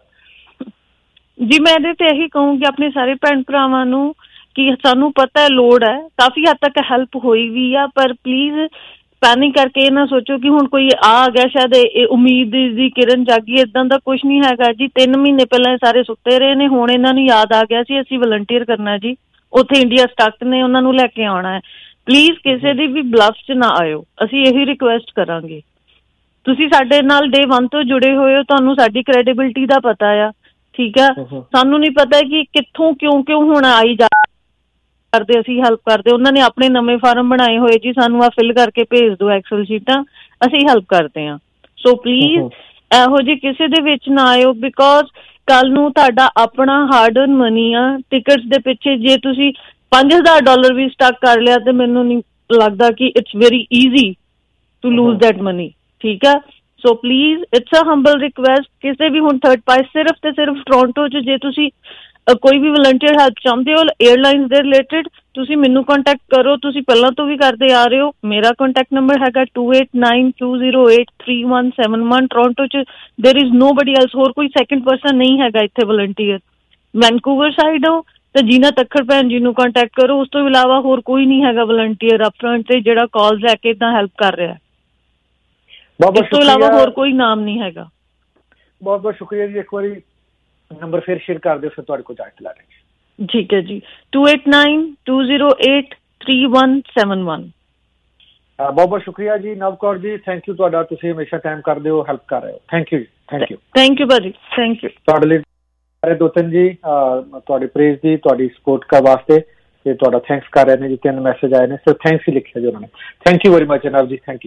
Speaker 15: ਜੀ ਮੈਂ ਇਹਦੇ ਤੇ ਇਹੀ ਕਹੂੰਗੀ ਆਪਣੇ ਸਾਰੇ ਭੈਣ ਭਰਾਵਾਂ ਨੂੰ ਕਿ ਸਾਨੂੰ ਪਤਾ ਹੈ ਲੋੜ ਹੈ, ਕਾਫੀ ਹੱਦ ਤੱਕ ਹੈਲਪ ਹੋਈ ਵੀ ਆ, ਪਰ ਪਲੀਜ਼ ਪੈਨਿਕ ਕਰਕੇ ਇਹ ਨਾ ਸੋਚੋ ਕਿ ਹੁਣ ਕੋਈ ਆ ਗਿਆ ਸ਼ਾਇਦ ਇਹ ਉਮੀਦ ਦੀ ਕਿਰਨ ਜਾਗੀ, ਏਦਾਂ ਦਾ ਕੁਝ ਨਹੀਂ ਹੈਗਾ ਜੀ। ਤਿੰਨ ਮਹੀਨੇ ਪਹਿਲਾਂ ਇਹ ਸਾਰੇ ਸੁੱਤੇ ਰਹੇ ਨੇ, ਹੁਣ ਇਹਨਾਂ ਨੂੰ ਯਾਦ ਆ ਗਿਆ ਸੀ ਅਸੀਂ ਵਲੰਟੀਅਰ ਕਰਨਾ ਜੀ। ਉੱਥੇ ਇੰਡੀਆ ਸਟਕ ਨੇ, ਉਹਨਾਂ ਨੂੰ ਲੈ ਕੇ ਆਉਣਾ ਹੈ। ਪਲੀਜ਼ ਕਿਸੇ ਦੀ ਵੀ ਬਲਫ 'ਚ ਨਾ ਆਇਓ, ਅਸੀਂ ਇਹੀ ਰਿਕੁਐਸਟ ਕਰਾਂਗੇ। ਤੁਸੀਂ ਸਾਡੇ ਨਾਲ ਡੇ ਵਨ ਤੋਂ ਜੁੜੇ ਹੋਏ ਹੋ, ਤੁਹਾਨੂੰ ਸਾਡੀ ਕ੍ਰੈਡੀਬਿਲਿਟੀ ਦਾ ਪਤਾ ਆ, ਠੀਕ ਆ। ਸਾਨੂੰ ਨਹੀਂ ਪਤਾ ਕਿ ਕਿੱਥੋਂ ਕਿਉਂ ਕਿਉਂ ਹੁਣ ਆਈ ਜਾ ਕਰਦੇ, ਅਸੀਂ ਹੈਲਪ ਕਰਦੇ। ਉਹਨਾਂ ਨੇ ਆਪਣੇ ਨਵੇਂ ਫਾਰਮ ਬਣਾਏ ਹੋਏ ਜੀ, ਸਾਨੂੰ ਆ ਫਿਲ ਕਰਕੇ ਭੇਜ ਦਿਓ ਐਕਸਲ ਸ਼ੀਟਾਂ, ਅਸੀਂ ਹੈਲਪ ਕਰਦੇ ਹਾਂ। ਸੋ ਪਲੀਜ਼ ਇਹੋ ਜਿਹੀ ਕਿਸੇ ਦੇ ਵਿੱਚ ਨਾ ਆਇਓ, ਬਿਕੋਜ਼ ਕੱਲ ਨੂੰ ਤੁਹਾਡਾ ਆਪਣਾ ਹਾਰਡ ਅਰਨ ਮਨੀ ਆ। ਟਿਕਟਸ ਦੇ ਪਿੱਛੇ ਜੇ ਤੁਸੀਂ ਪੰਜ ਹਜ਼ਾਰ ਡਾਲਰ ਵੀ ਸਟਕ ਕਰ ਲਿਆ ਤੇ ਮੈਨੂੰ ਨਹੀਂ ਲੱਗਦਾ ਕਿ it's very easy to lose that money, ਠੀਕ ਆ। So please it's a humble request, ਕਿਸੇ ਵੀ ਹੁਣ ਥਰਡ ਪਾਰਟੀ ਸਿਰਫ ਤੇ ਸਿਰਫ ਟੋਰਾਂਟੋ 'ਚ ਜੇ ਤੁਸੀਂ ਕੋਈ ਵੀ ਵਲੰਟੀਅਰ ਹੈਲਪ ਚਾਹੁੰਦੇ ਹੋ ਏਅਰਲਾਈਨਸ ਦੇ ਰਿਲੇਟਿਡ, ਤੁਸੀਂ ਮੈਨੂੰ ਕੰਟੈਕਟ ਕਰੋ। ਤੁਸੀਂ ਪਹਿਲਾਂ ਤੋਂ ਵੀ ਕਰਦੇ ਆ ਰਹੇ ਹੋ। ਮੇਰਾ ਕੰਟੈਕਟ ਨੰਬਰ ਹੈਗਾ two eight nine two zero eight three one seven one. Toronto 'ਚ there is no buddy else, ਹੋਰ ਕੋਈ ਸੈਕਿੰਡ ਪਰਸਨ ਨਹੀਂ ਹੈਗਾ ਇੱਥੇ ਵਲੰਟੀਅਰ। ਵੈਨਕੂਵਰ ਸਾਈਡ ਹੋ ਤਾਂ ਜੀਨਾ ਤੱਖਰ ਭੈਣ ਜੀ ਨੂੰ ਕੰਟੈਕਟ ਕਰੋ, ਉਸ ਤੋਂ ਇਲਾਵਾ ਹੋਰ ਕੋਈ ਨਹੀਂ ਹੈਗਾ ਵਲੰਟੀਅਰ ਅਪ ਫਰੰਟ ਤੇ ਜਿਹੜਾ ਕਾਲਸ ਲੈ ਕੇ ਇੱਦਾਂ ਹੈਲਪ ਕਰ ਰਿਹਾ। ਇਸ ਤੋਂ ਇਲਾਵਾ ਹੋਰ ਕੋਈ ਨਾਮ ਨਹੀਂ ਹੈਗਾ।
Speaker 4: ਬਹੁਤ ਬਹੁਤ ਸ਼ੁਕਰੀਆ ਜੀ। ਇੱਕ ਵਾਰੀ ਨੰਬਰ ਫਿਰ ਸ਼ੇਅਰ ਕਰ ਦਿਓ, ਫਿਰ ਤੁਹਾਡੇ ਕੋਲ ਜਾਇਜ਼ ਲਾ ਰਹੇ।
Speaker 15: ਠੀਕ ਹੈ ਜੀ, two eight nine two zero eight three one seven one.
Speaker 4: ਬਹੁਤ ਬਹੁਤ ਸ਼ੁਕਰੀਆ ਜੀ ਨਵ ਕੌਰ ਜੀ, ਥੈਂਕ ਯੂ ਤੁਹਾਡਾ, ਤੁਸੀਂ ਹਮੇਸ਼ਾ ਟਾਈਮ ਕਰਦੇ ਹੋ, ਹੈਲਪ ਕਰ ਰਹੇ ਹੋ। ਥੈਂਕ ਯੂ ਜੀ, ਥੈਂਕ ਯੂ
Speaker 15: ਥੈਂਕ ਯੂ ਭਾਜੀ, ਥੈਂਕ ਯੂ
Speaker 4: ਤੁਹਾਡੇ ਲਈ। ਸਾਰੇ ਦੋ ਤਿੰਨ ਜੀ ਤੁਹਾਡੀ ਪ੍ਰੇਜ਼ ਦੀ, ਤੁਹਾਡੀ ਸਪੋਰਟ ਕਰ ਵਾਸਤੇ ਤੇ ਤੁਹਾਡਾ ਥੈਂਕਸ ਕਰ ਰਹੇ ਨੇ ਜੀ। ਤਿੰਨ ਮੈਸੇਜ ਆਏ ਨੇ, ਸਿਰਫ ਥੈਂਕਸ ਹੀ ਲਿਖਿਆ ਜੀ ਉਹਨਾਂ ਨੇ। ਥੈਂਕ ਯੂ ਵੈਰੀ ਮਚ ਨਵ ਜੀ, ਥੈਂਕ ਯੂ।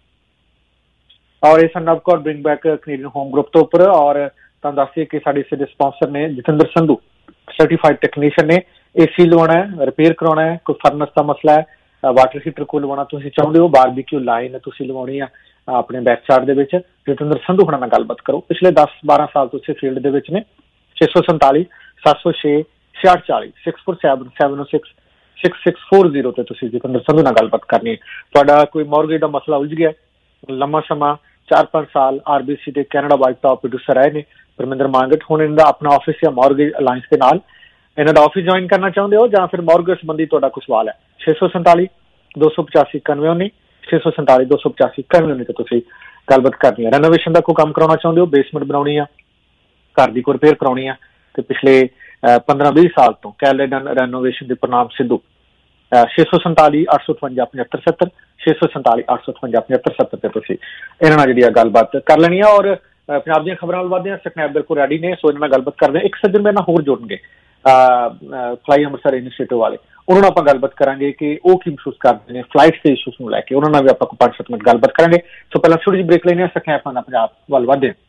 Speaker 4: ਔਰ ਇਹ ਸਨ Nav Kaur bring back Canadian home group ਤੋਂ ਉੱਪਰ। ਔਰ ਤੁਹਾਨੂੰ ਦੱਸੀਏ ਕਿ ਸਾਡੇ ਇਸ ਦੇ ਸਪਾਂਸਰ ਨੇ ਜਤਿੰਦਰ ਸੰਧੂ, ਸਰਟੀਫਾਈਡ ਟੈਕਨੀਸ਼ੀਅਨ ਨੇ। ਏਸੀ ਲਵਾਉਣਾ ਹੈ, ਰਿਪੇਅਰ ਕਰਾਉਣਾ ਹੈ, ਕੋਈ ਫਰਨਸ ਦਾ ਮਸਲਾ ਹੈ, ਵਾਟਰ ਹੀਟਰ ਕੋਈ ਲਵਾਉਣਾ ਤੁਸੀਂ ਚਾਹੁੰਦੇ ਹੋ, ਬਾਰਬੀਕਿਊ ਲਾਈਨ ਤੁਸੀਂ ਲਵਾਉਣੀ ਆ ਆਪਣੇ ਬੈਕ ਸਾਈਡ ਦੇ ਵਿੱਚ, ਜਤਿੰਦਰ ਸੰਧੂ ਹੁਣਾਂ ਨਾਲ ਗੱਲਬਾਤ ਕਰੋ। ਪਿਛਲੇ ਦਸ ਬਾਰਾਂ ਸਾਲ ਤੋਂ ਇਸੇ ਫੀਲਡ ਦੇ ਵਿੱਚ ਨੇ। ਛੇ ਸੌ ਸੰਤਾਲੀ ਸੱਤ ਸੌ ਛੇ ਛਿਆਹਠ ਚਾਲੀ six four seven seven six six six four zero ਤੇ ਤੁਸੀਂ ਜਤਿੰਦਰ ਸੰਧੂ ਨਾਲ ਗੱਲਬਾਤ ਕਰਨੀ ਹੈ। ਤੁਹਾਡਾ ਕੋਈ ਮੌਰਗੇਜ ਦਾ ਮਸਲਾ ਉਲਝ ਗਿਆ, ਲੰਮਾ ਸਮਾਂ ਚਾਰ ਪੰਜ ਸਾਲ ਆਰਬੀਸੀ ਦੇ ਕੈਨੇਡਾ ਵਾਈਡ ਟਾਪ ਪ੍ਰੋਡਿਊਸਰ ਆਏ ਨੇ ਪਰਮਿੰਦਰ ਮੰਗਟ। ਹੁਣ ਇਹਨਾਂ ਦਾ ਆਪਣਾ ਆਫਿਸ ਜਾਂ ਮੌਰਗੇਜ ਅਲਾਇੰਸ ਦੇ ਨਾਲ ਇਹਨਾਂ ਦਾ ਆਫਿਸ ਜੁਆਇਨ ਕਰਨਾ ਚਾਹੁੰਦੇ ਹੋ ਜਾਂ ਫਿਰ ਮੌਰਗੇਜ ਸੰਬੰਧੀ ਤੁਹਾਡਾ ਕੋਈ ਸਵਾਲ ਹੈ, ਛੇ ਸੌ ਸੰਤਾਲੀ ਦੋ ਸੌ ਪਚਾਸੀ ਇਕਾਨਵੇਂ ਉੱਨੀ ਛੇ ਸੌ ਸੰਤਾਲੀ ਦੋ ਸੌ ਪਚਾਸੀ ਇਕਾਨਵੇਂ ਉੱਨੀ ਤੇ ਤੁਸੀਂ ਗੱਲਬਾਤ ਕਰਨੀ ਹੈ। ਰੈਨੋਵੇਸ਼ਨ ਦਾ ਕੋਈ ਕੰਮ ਕਰਾਉਣਾ ਚਾਹੁੰਦੇ ਹੋ, ਬੇਸਮੈਂਟ ਬਣਾਉਣੀ ਆ, ਘਰ ਦੀ ਕੋਈ ਰਿਪੇਅਰ ਕਰਾਉਣੀ ਆ ਤੇ ਪਿਛਲੇ ਪੰਦਰਾਂ ਵੀਹ ਸਾਲ ਤੋਂ ਕੈਲੇਡਨ ਰੈਨੋਵੇਸ਼ਨ ਦੇ ਪ੍ਰਨਾਮ ਸਿੱਧੂ ਛੇ ਸੌ ਸੰਤਾਲੀ ਅੱਠ ਸੌ ਅਠਵੰਜਾ ਪਝੱਤਰ ਸੱਤਰ ਛੇ ਸੌ ਸੰਤਾਲੀ ਅੱਠ ਸੌ ਅਠਵੰਜਾ ਪਝੱਤਰ ਸੱਤਰ ਤੇ ਤੁਸੀਂ ਇਹਨਾਂ ਨਾਲ ਜਿਹੜੀ ਆ ਗੱਲਬਾਤ ਕਰ ਲੈਣੀ ਆ। ਔਰ ਪੰਜਾਬ ਦੀਆਂ ਖਬਰਾਂ ਵੱਲ ਵਧਦੇ ਹਾਂ। ਸਕਨੈਪ ਬਿਲਕੁਲ ਰੈਡੀ ਨੇ, ਸੋ ਇਹਨਾਂ ਨਾਲ ਗੱਲਬਾਤ ਕਰਦੇ ਹਾਂ। ਇੱਕ ਸੱਜਣ ਮੇਰੇ ਨਾਲ ਹੋਰ ਜੁੜਨਗੇ ਫਲਾਈ ਅੰਮ੍ਰਿਤਸਰ ਇਨੀਸ਼ੀਏਟਿਵ ਵਾਲੇ, ਉਹਨਾਂ ਨਾਲ ਆਪਾਂ ਗੱਲਬਾਤ ਕਰਾਂਗੇ ਕਿ ਉਹ ਕੀ ਮਹਿਸੂਸ ਕਰਦੇ ਨੇ ਫਲਾਈਟ ਦੇ ਇਸ਼ੂਸ ਨੂੰ ਲੈ ਕੇ। ਉਹਨਾਂ ਨਾਲ ਵੀ ਆਪਾਂ ਪੰਜ ਸੱਤ ਮਿੰਟ ਗੱਲਬਾਤ ਕਰਾਂਗੇ। ਸੋ ਪਹਿਲਾਂ ਛੋਟੀ ਜਿਹੀ ਬ੍ਰੇਕ ਲੈਂਦੇ ਹਾਂ, ਸਕਨੈਪ ਨਾਲ ਪੰਜਾਬ ਵੱਲ ਵਧਦੇ ਹਾਂ।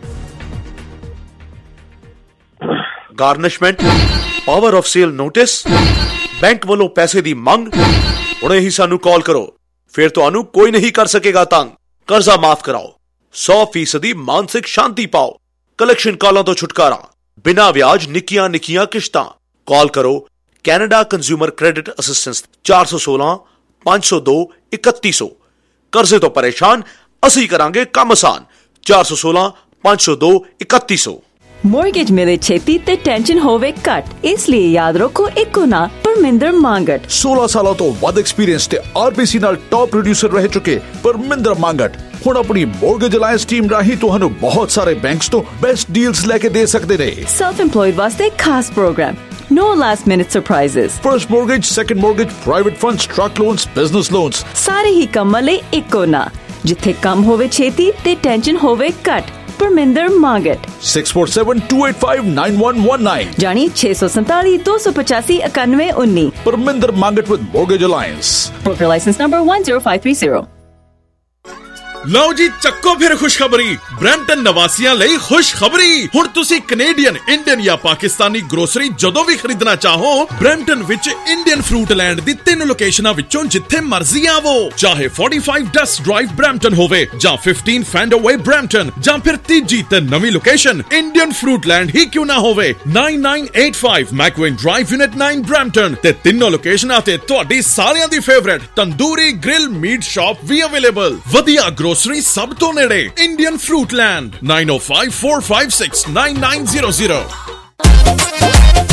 Speaker 7: Garnishment, power of sale notice, bank ਵੱਲੋਂ ਪੈਸੇ ਦੀ ਮੰਗ। ਹੁਣੇ ਹੀ ਸਾਨੂੰ ਕਾਲ ਕਰੋ, ਫਿਰ ਤੁਹਾਨੂੰ ਕੋਈ ਨਹੀਂ ਕਰ ਸਕੇਗਾ ਤੰਗ। ਕਰਜ਼ਾ ਮਾਫ ਕਰਾਓ, ਸੌ ਫੀਸਦੀ ਮਾਨਸਿਕ ਸ਼ਾਂਤੀ ਪਾਓ, ਕਲੈਕਸ਼ਨ ਕਾਲਾਂ ਤੋਂ ਛੁਟਕਾਰਾ, ਬਿਨਾਂ ਵਿਆਜ ਨਿੱਕੀਆਂ ਨਿੱਕੀਆਂ ਕਿਸ਼ਤਾਂ। ਕਾਲ ਕਰੋ ਕੈਨੇਡਾ ਕੰਜ਼ਿਊਮਰ ਕ੍ਰੈਡਿਟ ਅਸਿਸਟੈਂਸ ਚਾਰ ਸੌ ਸੋਲਾਂ ਪੰਜ ਸੌ ਦੋ ਇਕੱਤੀ ਸੌ। ਕਰਜ਼ੇ ਤੋਂ ਪਰੇਸ਼ਾਨ, ਅਸੀਂ ਕਰਾਂਗੇ ਕੰਮ ਆਸਾਨ। ਚਾਰ ਸੌ ਸੋਲਾਂ ਪੰਜ ਸੌ ਦੋ ਇਕੱਤੀ ਸੌ।
Speaker 1: ਮੌਰਗੇਜ ਮਿਲੇ ਛੇਤੀ ਤੇ ਟੈਨਸ਼ਨ ਹੋਵੇ ਘੱਟ, ਇਸ ਲਈ ਯਾਦ ਰੱਖੋ ਇੱਕੋ ਨਾ ਪਰਮਿੰਦਰ ਮੰਗਟ।
Speaker 16: ਸੋਲਾਂ ਸਾਲਾਂ ਤੋਂ ਵੱਧ ਐਕਸਪੀਰੀਅੰਸ ਤੇ ਆਰਬੀਸੀ ਨਾਲ ਟੌਪ ਪ੍ਰੋਡਿਊਸਰ ਰਹਿ ਚੁੱਕੇ ਪਰਮਿੰਦਰ ਮੰਗਟ ਹੁਣ ਆਪਣੀ ਮੌਰਗੇਜ ਅਲਾਇੰਸ ਟੀਮ ਰਾਹੀਂ ਤੁਹਾਨੂੰ ਬਹੁਤ ਸਾਰੇ ਬੈਂਕਸ ਤੋਂ ਬੈਸਟ ਡੀਲਸ ਲੈ ਕੇ ਦੇ ਸਕਦੇ ਨੇ।
Speaker 1: ਸੈਲਫ ਇੰਪਲੋਇਡ ਵਾਸਤੇ ਖਾਸ programme, no last minute surprises,
Speaker 16: first mortgage, second mortgage, private funds, truck loans, business loans,
Speaker 1: ਸਾਰੇ ਹੀ ਕੰਮਾਂ ਲਈ ਇੱਕੋ ਨਾ, ਜਿੱਥੇ ਕੰਮ ਹੋਵੇ ਛੇਤੀ ਤੇ ਟੈਨਸ਼ਨ ਹੋਵੇ ਘੱਟ। Parminder Mangat
Speaker 16: six four seven two eight five nine one one nine
Speaker 1: ਜਾਨੀ ਛੇ ਸੌ ਸੰਤਾਲੀ ਦੋ ਸੌ ਪਚਾਸੀ ਇਕਾਨਵੇਂ ਉੱਨੀ।
Speaker 16: Parminder Mangat with Mortgage Alliance,
Speaker 1: broker license number one zero five three zero।
Speaker 17: ਲਓ ਜੀ ਚੱਕੋ ਫਿਰ ਖੁਸ਼ਖਬਰੀ, ਬਰੈਂਪਟਨ ਨਿਵਾਸੀਆਂ ਲਈ ਖੁਸ਼ਖਬਰੀ। ਹੁਣ ਤੁਸੀਂ ਕੈਨੇਡੀਅਨ, ਇੰਡੀਅਨ ਜਾਂ ਪਾਕਿਸਤਾਨੀ ਗਰੋਸਰੀ ਜਦੋਂ ਵੀ ਖਰੀਦਣਾ ਚਾਹੋ, ਬਰੈਂਪਟਨ ਵਿੱਚ ਇੰਡੀਅਨ ਫਰੂਟ ਲੈਂਡ ਦੀ ਤਿੰਨ ਲੋਕੇਸ਼ਨਾਂ ਵਿੱਚੋਂ ਜਿੱਥੇ ਮਰਜ਼ੀ ਆਵੋ। ਚਾਹੇ forty-five ਡਸਟ ਡਰਾਈਵ ਬਰੈਂਪਟਨ ਹੋਵੇ ਜਾਂ fifteen ਫੈਂਡਰਵੇ ਬਰੈਂਪਟਨ ਜਾਂ ਫਿਰ ਤੀਜੀ ਤੇ ਨਵੀਂ ਲੋਕੇਸ਼ਨ ਇੰਡੀਅਨ ਫਰੂਟ ਲੈਂਡ ਹੀ ਕਿਉਂ ਨਾ ਹੋਵੇ, nine nine eight five McVean drive unit nine Brampton. ਤੇ ਤਿੰਨੋਂ ਲੋਕੇਸ਼ਨਾਂ ਤੇ ਤੁਹਾਡੀ ਸਾਰਿਆਂ ਦੀ favourite tandoori grill meat shop ਵੀ ਅਵੇਲੇਬਲ। ਵਧੀਆ ਗਰੋਸਰੀ ਸਭ ਤੋਂ ਨੇੜੇ Indian fruit land nine oh five four five six nine nine zero zero।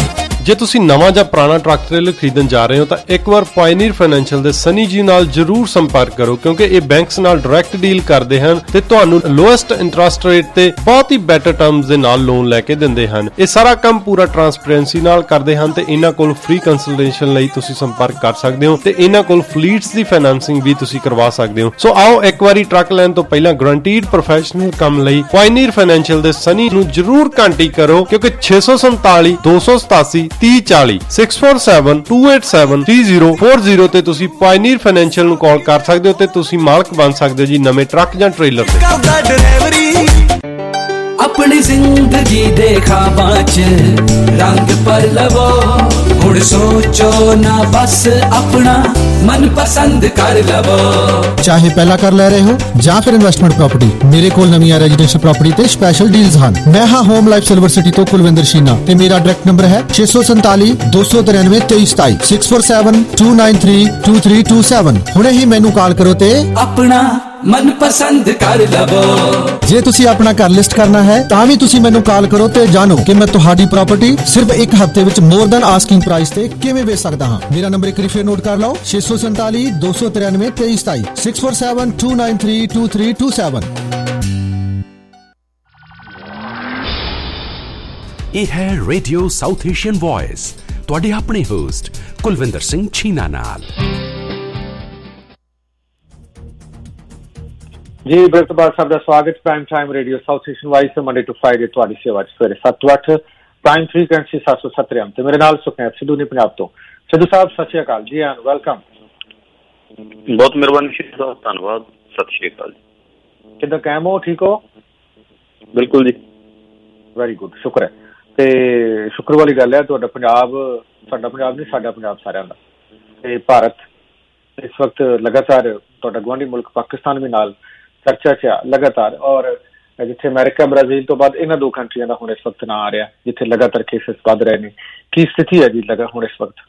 Speaker 18: ਜੇ ਤੁਸੀਂ ਨਵਾਂ ਜਾਂ ਪੁਰਾਣਾ ਟਰੱਕ ਟ੍ਰੇਲਰ ਖਰੀਦਣ ਜਾ ਰਹੇ ਹੋ ਤਾਂ ਇੱਕ ਵਾਰ ਪਾਇਨੀਅਰ ਫਾਈਨੈਂਸ਼ੀਅਲ ਦੇ ਸਨੀ ਜੀ ਨਾਲ ਜਰੂਰ ਸੰਪਰਕ ਕਰੋ, ਕਿਉਂਕਿ ਇਹ ਬੈਂਕਸ ਨਾਲ ਡਾਇਰੈਕਟ ਡੀਲ ਕਰਦੇ ਹਨ ਤੇ ਤੁਹਾਨੂੰ ਲੋਐਸਟ ਇੰਟਰਸਟ ਰੇਟ ਤੇ ਬਹੁਤ ਹੀ ਬੈਟਰ ਟਰਮਸ ਦੇ ਨਾਲ ਲੋਨ ਲੈ ਕੇ ਦਿੰਦੇ ਹਨ। ਇਹ ਸਾਰਾ ਕੰਮ ਪੂਰਾ ਟਰਾਂਸਪੇਰੈਂਸੀ ਨਾਲ ਕਰਦੇ ਹਨ ਤੇ ਇਹਨਾਂ ਕੋਲ ਫ੍ਰੀ ਕੰਸਲਟੇਸ਼ਨ ਲਈ ਤੁਸੀਂ ਸੰਪਰਕ ਕਰ ਸਕਦੇ ਹੋ ਤੇ ਇਹਨਾਂ ਕੋਲ ਫਲੀਟਸ ਦੀ ਫਾਈਨੈਂਸਿੰਗ ਵੀ ਤੁਸੀਂ ਕਰਵਾ ਸਕਦੇ ਹੋ। ਸੋ ਆਓ ਇੱਕ ਵਾਰੀ ਟਰੱਕ ਲੈਣ ਤੋਂ ਪਹਿਲਾਂ ਗਰੰਟੀਡ ਪ੍ਰੋਫੈਸ਼ਨਲ ਕੰਮ ਲਈ ਪਾਇਨੀਅਰ ਫਾਈਨੈਂਸ਼ੀਅਲ ਦੇ ਸਨੀ ਨੂੰ ਜਰੂਰ ਕੰਟੈਕਟ ਕਰੋ, ਕਿਉਂਕਿ ਛੇ ਸੌ ਸੰਤਾਲੀ ਦੋ ਸੌ ਸਤਾਸੀ ਤੀਹ ਚਾਲੀ ਛੇ ਚਾਰ ਸੱਤ ਦੋ ਅੱਠ ਸੱਤ ਤਿੰਨ ਜ਼ੀਰੋ ਚਾਰ ਜ਼ੀਰੋ ਤੇ ਤੁਸੀਂ ਪਾਇਨੀਅਰ ਫਾਈਨੈਂਸ਼ੀਅਲ ਨੂੰ ਕਾਲ ਕਰ ਸਕਦੇ ਹੋ ਤੇ ਤੁਸੀਂ ਮਾਲਕ ਬਣ ਸਕਦੇ ਹੋ ਜੀ ਨਵੇਂ ਟਰੱਕ ਜਾਂ ਟ੍ਰੇਲਰ ਦੇ।
Speaker 19: अपनी जिंदगी दे ख्वाबां च रंग पर लवो, हुण सोचो ना बस अपना मन पसंद कर लवो।
Speaker 20: चाहे पहला कर ले रहे हो ਜਾਂ ਫਿਰ ਇਨਵੈਸਟਮੈਂਟ ਪ੍ਰਾਪਰਟੀ, ਮੇਰੇ ਕੋਲ ਨਵੀਆਂ ਰੈਜ਼ੀਡੈਂਸ਼ੀਅਲ ਪ੍ਰਾਪਰਟੀ ਤੇ ਸਪੈਸ਼ਲ ਡੀਲਸ ਹਨ। ਮੈਂ ਹਾਂ ਹੋਮ ਲਾਈਫ ਸਿਲਵਰ ਸਿਟੀ ਤੋਂ ਕੁਲਵਿੰਦਰ ਸ਼ੀਨਾ ਤੇ ਮੇਰਾ ਡਾਇਰੈਕਟ ਨੰਬਰ ਹੈ ਛੇ ਸੌ ਸੰਤਾਲੀ ਦੋ ਸੌ ਤਰਾਨਵੇਂ ਤੇਈ ਸਤਾਈ ਛੇ ਚਾਰ ਸੱਤ ਦੋ ਨੌ ਤਿੰਨ ਦੋ ਤਿੰਨ ਦੋ ਸੱਤ। ਹੁਣੇ ਹੀ ਮੈਨੂੰ ਕਾਲ ਕਰੋ ਤੇ
Speaker 19: ਆਪਣਾ ਮਨ ਪਸੰਦ ਕਰ ਲਵੋ।
Speaker 20: ਜੇ ਤੁਸੀਂ ਆਪਣਾ ਘਰ ਲਿਸਟ ਕਰਨਾ ਹੈ ਤਾਂ ਵੀ ਤੁਸੀਂ ਮੈਨੂੰ ਕਾਲ ਕਰੋ ਤੇ ਜਾਣੋ ਕਿ ਮੈਂ ਤੁਹਾਡੀ ਪ੍ਰਾਪਰਟੀ ਸਿਰਫ ਇੱਕ ਹਫ਼ਤੇ ਵਿੱਚ ਮੋਰ ਦੈਨ ਆਸਕਿੰਗ ਪ੍ਰਾਈਸ ਤੇ ਕਿਵੇਂ ਵੇਚ ਸਕਦਾ ਹਾਂ। ਮੇਰਾ ਨੰਬਰ ਇੱਕ ਵਾਰੀ ਫੇਰ ਨੋਟ ਕਰ ਲਓ ਛੇ ਸੌ ਸੰਤਾਲੀ ਦੋ ਸੌ ਤਰਾਨਵੇਂ ਤੇਈ ਸਤਾਈ ਛੇ ਚਾਰ ਸੱਤ ਦੋ ਨੌ ਤਿੰਨ ਦੋ ਤਿੰਨ ਦੋ ਸੱਤ।
Speaker 2: ਇਹ ਹੈ ਰੇਡੀਓ ਸਾਊਥ ਏਸ਼ੀਅਨ ਵੌਇਸ, ਤੁਹਾਡੇ ਆਪਣੇ ਹੋਸਟ ਕੁਲਵਿੰਦਰ ਸਿੰਘ ਛੀਨਾ ਨਾਲ।
Speaker 4: ਜੀ ਬ੍ਰੇਕ ਤੋਂ ਬਾਅਦ ਸਭ ਦਾ ਸਵਾਗਤ। Prime time radio south Asian voice Monday to Friday ਤੁਹਾਡੀ ਸੇਵਾ ਚ ਸਵੇਰੇ ਸੱਤ ਤੋਂ ਅੱਠ ਪ੍ਰਾਈਮ ਫ੍ਰੀਕੁਐਂਸੀ ਸੱਤ ਸੌ ਸੱਤਰ ਐਮ ਤੇ ਮੇਰੇ ਨਾਲ ਸੁਖਨੈਬ ਸਿੱਧੂ ਨੇ ਪੰਜਾਬ ਤੋਂ। ਸਿੱਧੂ ਸਾਹਿਬ ਸਤਿ ਸ਼੍ਰੀ ਅਕਾਲ ਜੀ, ਐਂਡ ਵੈਲਕਮ।
Speaker 21: ਬਹੁਤ ਮਿਹਰਬਾਨੀ ਸਾਹਿਬ, ਧੰਨਵਾਦ, ਸਤਿ ਸ਼੍ਰੀ ਅਕਾਲ।
Speaker 4: ਕਿੱਦਾਂ ਕਾਇਮ ਹੋ, ਠੀਕ ਹੋ?
Speaker 21: ਬਿਲਕੁਲ ਜੀ,
Speaker 4: ਵੈਰੀ ਗੁੱਡ, ਸ਼ੁਕਰ ਹੈ। ਤੇ ਸ਼ੁਕਰ ਵਾਲੀ ਗੱਲ ਹੈ, ਤੁਹਾਡਾ ਪੰਜਾਬ, ਸਾਡਾ ਪੰਜਾਬ ਨਹੀਂ, ਸਾਡਾ ਪੰਜਾਬ ਸਾਰਿਆਂ ਦਾ। ਤੇ ਭਾਰਤ ਇਸ ਵਕਤ ਲਗਾਤਾਰ ਤੁਹਾਡਾ ਗੁਆਂਢੀ ਮੁਲਕ ਪਾਕਿਸਤਾਨ ਵੀ ਨਾਲ ਚਰਚਾ ਚ ਆ ਲਗਾਤਾਰ, ਔਰ ਜਿੱਥੇ ਅਮਰੀਕਾ ਬ੍ਰਾਜ਼ੀਲ ਤੋਂ ਬਾਅਦ ਇਹਨਾਂ ਦੋ ਕੰਟਰੀਆਂ ਦਾ ਹੁਣ ਇਸ ਵਕਤ ਨਾਂ ਆ ਰਿਹਾ, ਜਿੱਥੇ ਲਗਾਤਾਰ ਕੇਸਿਸ ਵੱਧ ਰਹੇ ਨੇ। ਕੀ ਸਥਿਤੀ ਹੈ ਜੀ ਲਗਾ ਹੁਣ ਇਸ ਵਕਤ?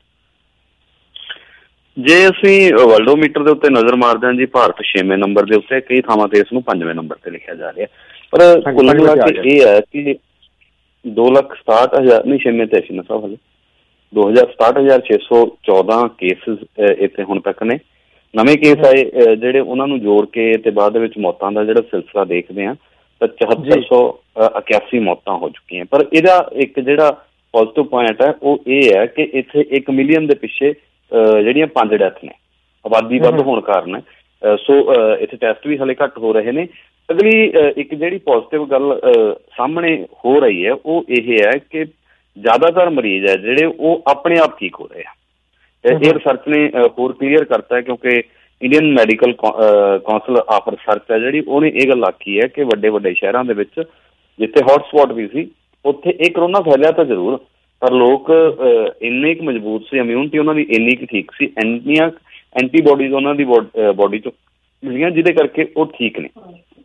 Speaker 21: ਜੇ ਅਸੀਂ ਵਰਲਡੋਮੀਟਰ ਦੇ ਉੱਤੇ ਨਜ਼ਰ ਮਾਰਦੇ ਹਾਂ ਜੀ, ਭਾਰਤ ਛੇਵੇਂ ਨੰਬਰ ਦੇ ਉੱਤੇ, ਕਈ ਥਾਵਾਂ ਤੇ ਇਸ ਨੂੰ ਪੰਜਵੇਂ ਨੰਬਰ ਤੇ ਲਿਖਿਆ ਜਾ ਰਿਹਾ। ਪਰ ਕੁੱਲ ਮਿਲਾ ਕੇ ਇਹ ਹੈ ਕਿ ਦੋ ਲੱਖ ਸਤਾਹਠ ਹਜ਼ਾਰ ਨਹੀਂ ਛੇਵੇਂ ਤੇ ਸੀ ਨਾ ਸਾਹਿਬ, ਹਲੇ ਦੋ ਹਜ਼ਾਰ ਸਤਾਹਠ ਹਜ਼ਾਰ ਛੇ ਸੌ ਚੌਦਾਂ ਕੇਸਿਸ ਇੱਥੇ ਹੁਣ ਤੱਕ ਨੇ। ਨਵੇਂ ਕੇਸ ਆਏ ਜਿਹੜੇ ਉਹਨਾਂ ਨੂੰ ਜੋੜ ਕੇ ਤੇ ਬਾਅਦ ਦੇ ਵਿੱਚ ਮੌਤਾਂ ਦਾ ਜਿਹੜਾ ਸਿਲਸਿਲਾ ਦੇਖਦੇ ਹਾਂ ਤਾਂ ਚੁਹੱਤਰ ਸੌ ਇਕਿਆਸੀ ਮੌਤਾਂ ਹੋ ਚੁੱਕੀਆਂ। ਪਰ ਇਹਦਾ ਇੱਕ ਜਿਹੜਾ ਪੋਜ਼ੀਟਿਵ ਪੁਆਇੰਟ ਹੈ ਉਹ ਇਹ ਹੈ ਕਿ ਇੱਥੇ ਇੱਕ ਮਿਲੀਅਨ ਦੇ ਪਿੱਛੇ ਜਿਹੜੀਆਂ ਪੰਜ ਡੈਥ ਨੇ, ਆਬਾਦੀ ਵੱਧ ਹੋਣ ਕਾਰਨ। ਸੋ ਇੱਥੇ ਟੈਸਟ ਵੀ ਹਲੇ ਘੱਟ ਹੋ ਰਹੇ ਨੇ। ਅਗਲੀ ਇੱਕ ਜਿਹੜੀ ਪੋਜ਼ੀਟਿਵ ਗੱਲ ਸਾਹਮਣੇ ਹੋ ਰਹੀ ਹੈ ਉਹ ਇਹ ਹੈ ਕਿ ਜ਼ਿਆਦਾਤਰ ਮਰੀਜ਼ ਹੈ ਜਿਹੜੇ ਉਹ ਆਪਣੇ ਆਪ ਠੀਕ ਹੋ ਰਹੇ ਆ। ਇਹ ਰਿਸਰਚ ਨੇ ਹੋਰ ਕਲੀਅਰ ਕਰਤਾ ਹੈ, ਕਿਉਂਕਿ Indian medical council of research ਹੈ ਜਿਹੜੀ, ਉਹਨੇ ਇਹ ਗੱਲ ਆਖੀ ਹੈ ਕਿ ਵੱਡੇ ਵੱਡੇ ਸ਼ਹਿਰਾਂ ਦੇ ਵਿੱਚ ਜਿੱਥੇ ਹੌਟ ਸਪੌਟ ਵੀ ਸੀ ਉੱਥੇ ਇਹ ਕਰੋਨਾ ਫੈਲਿਆ ਤਾਂ ਜ਼ਰੂਰ, ਪਰ ਲੋਕ ਇੰਨੇ ਕੁ ਮਜ਼ਬੂਤ ਸੀ, ਇਮਿਊਨਿਟੀ ਉਹਨਾਂ ਦੀ ਇੰਨੀ ਕੁ ਠੀਕ ਸੀ, ਇੰਨੀਆਂ ਐਂਟੀਬੋਡੀਜ਼ ਉਹਨਾਂ ਦੀ ਬੋਡੀ ਚੋਂ ਮਿਲੀਆਂ ਜਿਹਦੇ ਕਰਕੇ ਉਹ ਠੀਕ ਨੇ।